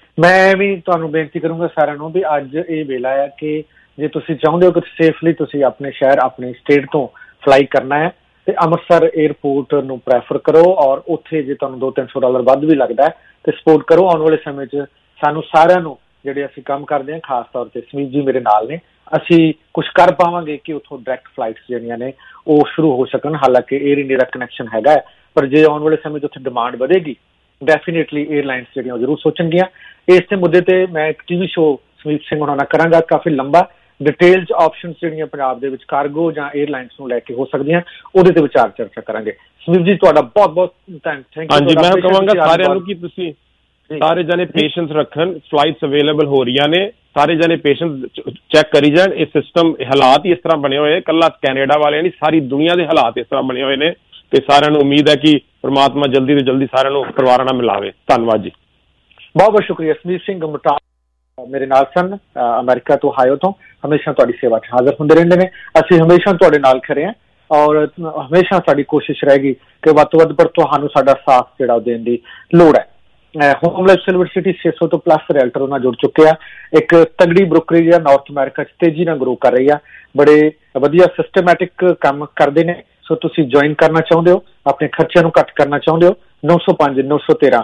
Speaker 4: ਮੈਂ ਵੀ ਤੁਹਾਨੂੰ ਬੇਨਤੀ ਕਰੂੰਗਾ ਸਾਰਿਆਂ ਨੂੰ ਵੀ ਅੱਜ ਇਹ ਵੇਲਾ ਹੈ ਕਿ ਜੇ ਤੁਸੀਂ ਚਾਹੁੰਦੇ ਹੋ ਕਿ ਸੇਫਲੀ ਤੁਸੀਂ ਆਪਣੇ ਸ਼ਹਿਰ ਆਪਣੇ ਸਟੇਟ ਤੋਂ ਫਲਾਈ ਕਰਨਾ ਹੈ ਤੇ ਅੰਮ੍ਰਿਤਸਰ 에ਅਰਪੋਰਟ ਨੂੰ ਪ੍ਰੈਫਰ ਕਰੋ, ਔਰ ਉੱਥੇ ਜੇ ਤੁਹਾਨੂੰ ਦੋ ਤਿੰਨ ਸੌ ਡਾਲਰ ਵੱਧ ਵੀ ਲੱਗਦਾ ਹੈ ਤੇ ਸਪੋਰਟ ਕਰੋ। ਆਉਣ ਵਾਲੇ ਸਮੇਂ 'ਚ ਸਾਨੂੰ ਸਾਰਿਆਂ ਨੂੰ ਜਿਹੜੇ ਅਸੀਂ ਕੰਮ ਕਰਦੇ ਹਾਂ, ਖਾਸ ਤੌਰ ਤੇ ਸਮੀਤ ਜੀ ਮੇਰੇ ਨਾਲ ਨੇ, ਅਸੀਂ ਕੁਛ ਕਰ ਪਾਵਾਂਗੇ ਕਿ ਉੱਥੋਂ ਡਾਇਰੈਕਟ ਫਲਾਈਟਸ ਜਿਹੜੀਆਂ ਨੇ ਉਹ ਸ਼ੁਰੂ ਹੋ ਸਕਣ। ਹਾਲਾਂਕਿ ਏਅਰ ਇੰਡੀਆ ਦਾ ਕਨੈਕਸ਼ਨ ਹੈਗਾ ਹੈ, ਪਰ ਜੇ ਆਉਣ ਵਾਲੇ ਸਮੇਂ 'ਚ ਉੱਥੇ ਡਿਮਾਂਡ ਵਧੇਗੀ ਡੈਫੀਨੇਟਲੀ ਏਅਰਲਾਈਨਸ ਜਿਹੜੀਆਂ ਉਹ ਜ਼ਰੂਰ ਸੋਚਣਗੀਆਂ। ਇਸ ਤੇ ਮੁੱਦੇ ਤੇ ਮੈਂ ਇੱਕ ਟੀਵੀ ਸ਼ੋਅ ਸਮੀਤ ਸਿੰਘ ਹੋਣਾ ਨਾਲ ਕਰਾਂਗਾ, ਕਾਫੀ ਲੰਬਾ, ਡਿਟੇਲ 'ਚ ਆਪਸ਼ਨਸ ਜਿਹੜੀਆਂ ਪੰਜਾਬ ਦੇ ਵਿੱਚ ਕਾਰਗੋ ਜਾਂ ਏਅਰਲਾਈਨਸ ਨੂੰ ਲੈ ਕੇ ਹੋ ਸਕਦੀਆਂ, ਉਹਦੇ ਤੇ ਵਿਚਾਰ ਚਰਚਾ ਕਰਾਂਗੇ। ਸਮੀਤ ਜੀ ਤੁਹਾਡਾ ਬਹੁਤ ਬਹੁਤ ਥੈਂਕ ਯੂ।
Speaker 3: ਹਾਂਜੀ, ਮੈਂ ਕਹਾਂਗਾ ਸਾਰਿਆਂ ਨੂੰ ਕਿ ਤੁਸੀਂ ਸਾਰੇ ਜਣੇ ਪੇਸ਼ੈਂਸ ਰੱਖਣ, ਫਲਾਈਟਸ ਅਵੇਲੇਬਲ ਹੋ ਰਹੀਆਂ ਨੇ, ਸਾਰੇ ਜਣੇ ਪੇਸ਼ੈਂਸ ਚੈੱਕ ਕਰੀ ਜਾਣ। ਇਹ ਸਿਸਟਮ ਹਾਲਾਤ ਹੀ ਇਸ ਤਰ੍ਹਾਂ ਬਣੇ ਹੋਏ, ਇਕੱਲਾ ਕੈਨੇਡਾ ਵਾਲੇ ਨਹੀਂ, ਸਾਰੀ ਦੁਨੀਆ ਦੇ ਹਾਲਾਤ ਇਸ ਤਰ੍ਹਾਂ ਬਣੇ ਹੋਏ ਨੇ ਤੇ ਸਾਰਿਆਂ ਨੂੰ ਉਮੀਦ ਹੈ ਕਿ ਪਰਮਾਤਮਾ ਜਲਦੀ ਤੋਂ ਜਲਦੀ ਸਾਰਿਆਂ ਨੂੰ ਪਰਿਵਾਰਾਂ ਨਾਲ ਮਿਲਾਵੇ। ਧੰਨਵਾਦ ਜੀ, ਬਹੁਤ ਬਹੁਤ ਸ਼ੁਕਰੀਆ। ਸਮੀਤ ਸਿੰਘ ਮਟਾ ਮੇਰੇ ਨਾਲ ਸਨ, ਅਮਰੀਕਾ ਤੋਂ ਆਇਓ ਤੋਂ, ਹਮੇਸ਼ਾ ਤੁਹਾਡੀ ਸੇਵਾ 'ਚ ਹਾਜ਼ਰ ਹੁੰਦੇ ਰਹਿੰਦੇ ਨੇ। ਅਸੀਂ ਹਮੇਸ਼ਾ ਤੁਹਾਡੇ ਨਾਲ ਖੜੇ ਹਾਂ ਔਰ ਹਮੇਸ਼ਾ ਸਾਡੀ ਕੋਸ਼ਿਸ਼ ਰਹੇਗੀ ਕਿ ਵੱਧ ਤੋਂ ਵੱਧ ਪਰ ਤੁਹਾਨੂੰ ਸਾਡਾ ਸਾਥ ਜਿਹੜਾ ਉਹ ਦੇਣ ਦੀ ਲੋੜ ਹੈ। ਹੋਮ ਲਾਈਫ ਸਿਲਵਰ ਸਿਟੀ ਛੇ ਸੌ ਤੋਂ ਪਲੱਸ ਰੈਲਟਰ ਉਹਨਾਂ ਜੁੜ ਚੁੱਕੇ ਆ। ਇੱਕ ਤਗੜੀ ਬ੍ਰੋਕਰੇਜ ਆ, ਨਾਰਥ ਅਮਰੀਕਾ 'ਚ ਤੇਜ਼ੀ ਨਾਲ ਗਰੋ ਕਰ ਰਹੀ ਆ, ਬੜੇ ਵਧੀਆ ਸਿਸਟਮੈਟਿਕ ਕੰਮ ਕਰਦੇ ਨੇ। ਸੋ ਤੁਸੀਂ ਜੁਆਇਨ ਕਰਨਾ ਚਾਹੁੰਦੇ ਹੋ, ਆਪਣੇ ਖਰਚਿਆਂ ਨੂੰ ਘੱਟ ਕਰਨਾ ਚਾਹੁੰਦੇ ਹੋ, ਨੌ ਸੌ ਪੰਜ ਨੌ ਸੌ ਤੇਰਾਂ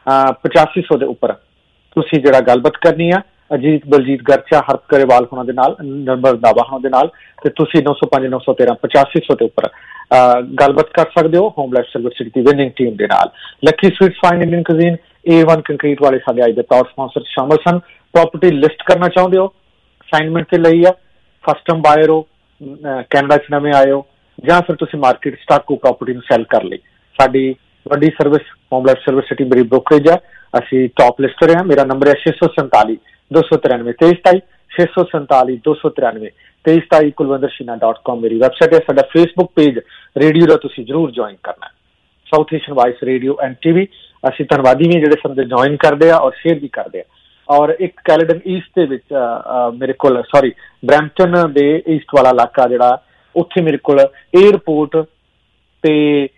Speaker 3: ਪਚਾਸੀ ਸੌ ਦੇ ਉੱਪਰ ਤੁਸੀਂ ਜਿਹੜਾ ਗੱਲਬਾਤ ਕਰਨੀ ਆ ਅਜੀਤ ਬਲਜੀਤ ਗਰਚਾ ਹਰਪ ਕਰੇਵਾਲ ਹੋਣਾ ਦੇ ਨਾਲ, ਨੰਬਰ ਦਾਵਾ ਹੋਣਾ ਦੇ ਨਾਲ, ਤੇ ਤੁਸੀਂ ਨੌ ਸੌ ਪੰਜ ਨੌ ਸੌ ਤੇਰਾਂ ਪਚਾਸੀ ਸੌ ਦੇ ਉੱਪਰ ਗੱਲਬਾਤ ਕਰ ਸਕਦੇ ਹੋ ਹੋਮ ਲਾਈਫ ਸਿਲਵਰ ਸਿਟੀ ਦੀ ਵਿਨਿੰਗ ਟੀਮ ਦੇ ਨਾਲ। Lucky sweets fine Indian cuisine, a one concrete ਵਾਲੇ ਸਾਡੇ ਅੱਜ ਦੇ ਪ੍ਰਾਊਡ ਸਪਾਂਸਰ ਸ਼ਾਮਲ ਸਨ। ਪ੍ਰੋਪਰਟੀ ਲਿਸਟ ਕਰਨਾ ਚਾਹੁੰਦੇ ਹੋ, ਅਸਾਈਨਮੈਂਟ ਤੇ ਲਈ ਆ, ਫਸਟ ਟਾਈਮ ਬਾਇਰ ਹੋ, ਕੈਨੇਡਾ 'ਚ ਨਵੇਂ ਆਏ ਹੋ, ਜਾਂ ਫਿਰ ਤੁਸੀਂ ਮਾਰਕੀਟ ਸਟਾਕ ਕੋ ਪ੍ਰੋਪਰਟੀ ਨੂੰ ਸੈਲ ਕਰ ਲਈ, ਸਾਡੀ ਵੱਡੀ service home life silver city ਮੇਰੀ ਬ੍ਰੋਕਰੇਜ ਆ। ਅਸੀਂ ਟੌਪ ਲਿਸਟਰ ਹਾਂ। ਮੇਰਾ ਨੰਬਰ ਹੈ ਛੇ ਸੌ ਸੰਤਾਲੀ ਦੋ ਸੌ ਤਿਰਾਨਵੇਂ ਤੇਈ ਸਤਾਈ, ਛੇ ਸੌ ਸੰਤਾਲੀ ਦੋ ਸੌ ਤਿਰਾਨਵੇਂ ਤੇਈ ਸਤਾਈ। ਕੁਲਵਿੰਦਰ ਸ਼ੀਨਾ ਡਾਟ ਕਾਮ ਮੇਰੀ ਵੈਬਸਾਈਟ ਹੈ। ਸਾਡਾ ਫੇਸਬੁੱਕ ਪੇਜ ਰੇਡੀਓ ਦਾ ਤੁਸੀਂ ਜ਼ਰੂਰ ਜੁਆਇਨ ਕਰਨਾ, South Asian voice radio and TV. ਅਸੀਂ ਧੰਨਵਾਦੀ ਵੀ ਜਿਹੜੇ ਸੰਦੇ ਜੁਆਇਨ ਕਰਦੇ ਆ ਔਰ ਸ਼ੇਅਰ ਵੀ ਕਰਦੇ ਆ। ਔਰ ਇੱਕ ਕੈਲੇਡਨ ਈਸਟ ਦੇ ਵਿੱਚ ਮੇਰੇ ਕੋਲ ਸੌਰੀ ਬਰੈਂਪਟਨ ਦੇ ਈਸਟ ਵਾਲਾ ਇਲਾਕਾ ਜਿਹੜਾ, ਉੱਥੇ ਮੇਰੇ ਕੋਲ ਏਅਰਪੋਰਟ ਤੇ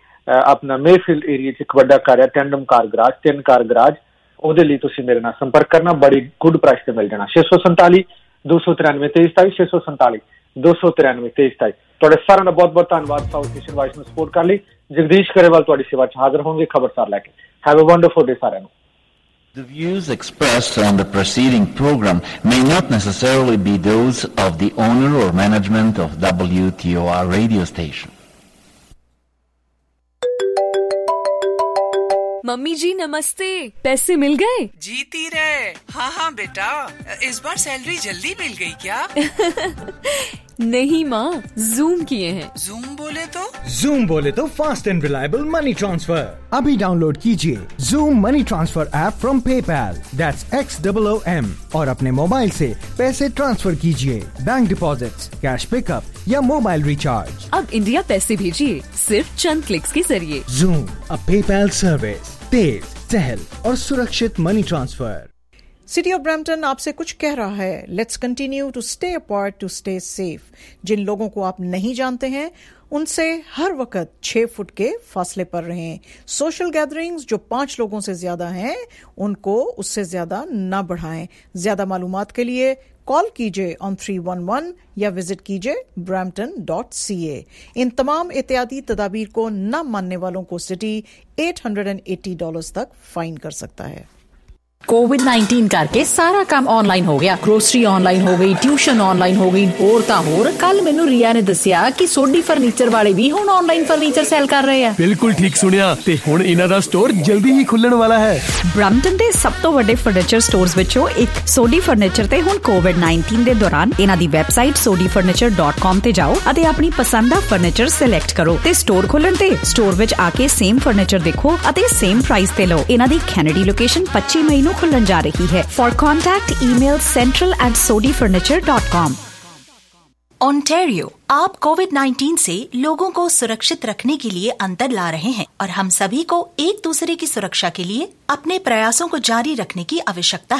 Speaker 3: ਆਪਣਾ ਮੇਫੀਲਡ ਏਰੀਆ 'ਚ ਇੱਕ ਵੱਡਾ ਘਰ ਹੈ, ਟੈਂਡਮ ਕਾਰ ਗਰਾਜ, ਤਿੰਨ ਕਾਰ ਗਰਾਜ। ਉਹਦੇ ਲਈ ਤੁਸੀਂ ਮੇਰੇ ਨਾਲ ਸੰਪਰਕ ਕਰਨਾ, ਬੜੀ ਗੁੱਡ ਪ੍ਰਾਈਸ ਤੇ ਮਿਲ ਜਾਣਾ। ਛੇ ਸੌ ਸੰਤਾਲੀ ਦੋ ਸੌ ਤਿਰਾਨਵੇਂ ਤੇਈ ਸਤਾਈ, ਛੇ ਸੌ ਸੰਤਾਲੀ ਦੋ ਸੌ ਤਿਰਾਨਵੇਂ ਤੇਈ ਸਤਾਈ। ਤੁਹਾਡੇ ਸਾਰਿਆਂ ਦਾ ਬਹੁਤ ਬਹੁਤ ਧੰਨਵਾਦ ਸਾਊਥ ਏਸ਼ੀਅਨ ਵਾਇਸ ਨੂੰ ਸਪੋਰਟ ਕਰਨ ਲਈ। ਜਗਦੀਸ਼ ਕਰੇਵਾਲ ਤੁਹਾਡੀ ਸੇਵਾ 'ਚ ਹਾਜ਼ਰ ਹੋਣਗੇ ਖਬਰਸਾਰ ਲੈ ਕੇ। ਹੈਵ ਅ ਵੰਡਰਫੁਲ ਡੇ ਸਾਰਿਆਂ ਨੂੰ।
Speaker 22: The views expressed on the preceding program may not necessarily be those of the owner or management of W T O R radio station.
Speaker 23: मम्मी जी नमस्ते, पैसे मिल गए?
Speaker 24: जीती रहे। हाँ हाँ बेटा, इस बार सैलरी जल्दी मिल गई क्या?
Speaker 23: नहीं माँ, जूम किए हैं।
Speaker 24: जूम बोले तो?
Speaker 25: जूम बोले तो fast and reliable money transfer. अभी डाउनलोड कीजिए Zoom money transfer app from PayPal, that's X double O M, और अपने मोबाइल से पैसे ट्रांसफर कीजिए, बैंक डिपॉजिट्स, कैश पिकअप या मोबाइल रिचार्ज।
Speaker 23: अब इंडिया पैसे भेजिए सिर्फ चंद क्लिक्स के जरिए।
Speaker 25: जूम, अ पेपैल सर्विस, तेज, सहल और सुरक्षित money transfer.
Speaker 26: City of Brampton आपसे कुछ कह रहा है, let's continue to stay apart to stay safe. जिन लोगों को आप नहीं जानते हैं उनसे हर वक्त छह फुट के फासले पर रहें। सोशल गैदरिंग्स जो पांच लोगों से ज्यादा हैं उनको उससे ज्यादा न बढ़ाएं। ज्यादा मालूमात के लिए कॉल कीजिए ऑन थ्री वन वन या विजिट कीजिए ब्रैम्पटन डॉट सी ए। इन तमाम एहतियाती तदाबीर को न मानने वालों को city eight hundred and eighty dollars तक फाइन कर सकता है।
Speaker 27: कोविड नाइनटीन करके सारा काम ऑनलाइन हो गया, ग्रोसरी ऑनलाइन हो गई, ट्यूशन ऑनलाइन हो गई, होर तां होर। कल मैनू रिया ने दसिया कि सोडी फर्नीचर वाले भी हुण ऑनलाइन फर्नीचर सेल कर रहे हैं।
Speaker 28: बिल्कुल ठीक सुनिया, ते हुण इन्हां दा स्टोर जल्दी ही खुलण वाला है।
Speaker 29: ब्रैम्पटन दे सब तो वड्डे फर्नीचर स्टोर्स विचों एक सोडी फर्नीचर ते हुण कोविड नाइनटीन दे दौरान इन्हां दी website Sodhi furniture dot com ते जाओ अते अपनी पसंद दा फर्नीचर सिलेक्ट करो ते स्टोर खोलण ते स्टोर विच आके सेम फर्नीचर देखो अते सेम प्राइस ते लो। इन्हां दी कैनेडी लोकेशन पच्ची मई नूं खुलण जा रही है। For contact email central at Sodhi furniture dot com.
Speaker 10: Ontario, आप कोविड नाइनटीन से लोगों को सुरक्षित रखने के लिए अंतर ला रहे हैं और हम सभी को एक दूसरे की सुरक्षा के लिए अपने प्रयासों को जारी रखने की आवश्यकता है।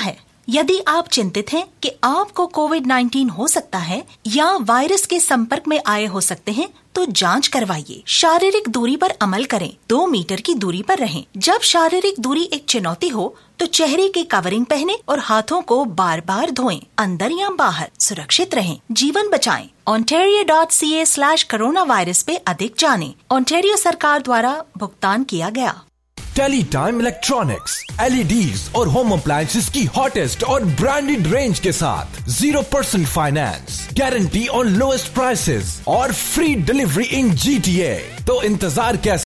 Speaker 10: यदि आप चिंतित हैं कि आपको कोविड नाइन्टीन हो सकता है या वायरस के संपर्क में आए हो सकते हैं, तो जांच करवाइए। शारीरिक दूरी पर अमल करें, दो मीटर की दूरी पर रहें। जब शारीरिक दूरी एक चुनौती हो तो चेहरे की कवरिंग पहने और हाथों को बार बार धोएं। अंदर या बाहर सुरक्षित रहें, जीवन बचाएं। ontario dot c a slash corona virus पे अधिक जानें। ओंटारियो सरकार द्वारा भुगतान किया गया।
Speaker 5: Tele time electronics, L E Ds और होम अप्लायंसेस की हॉटेस्ट और ब्रांडेड रेंज के साथ zero percent finance, guarantee on lowest prices और free delivery in G T A. तो इंतजार कैसे?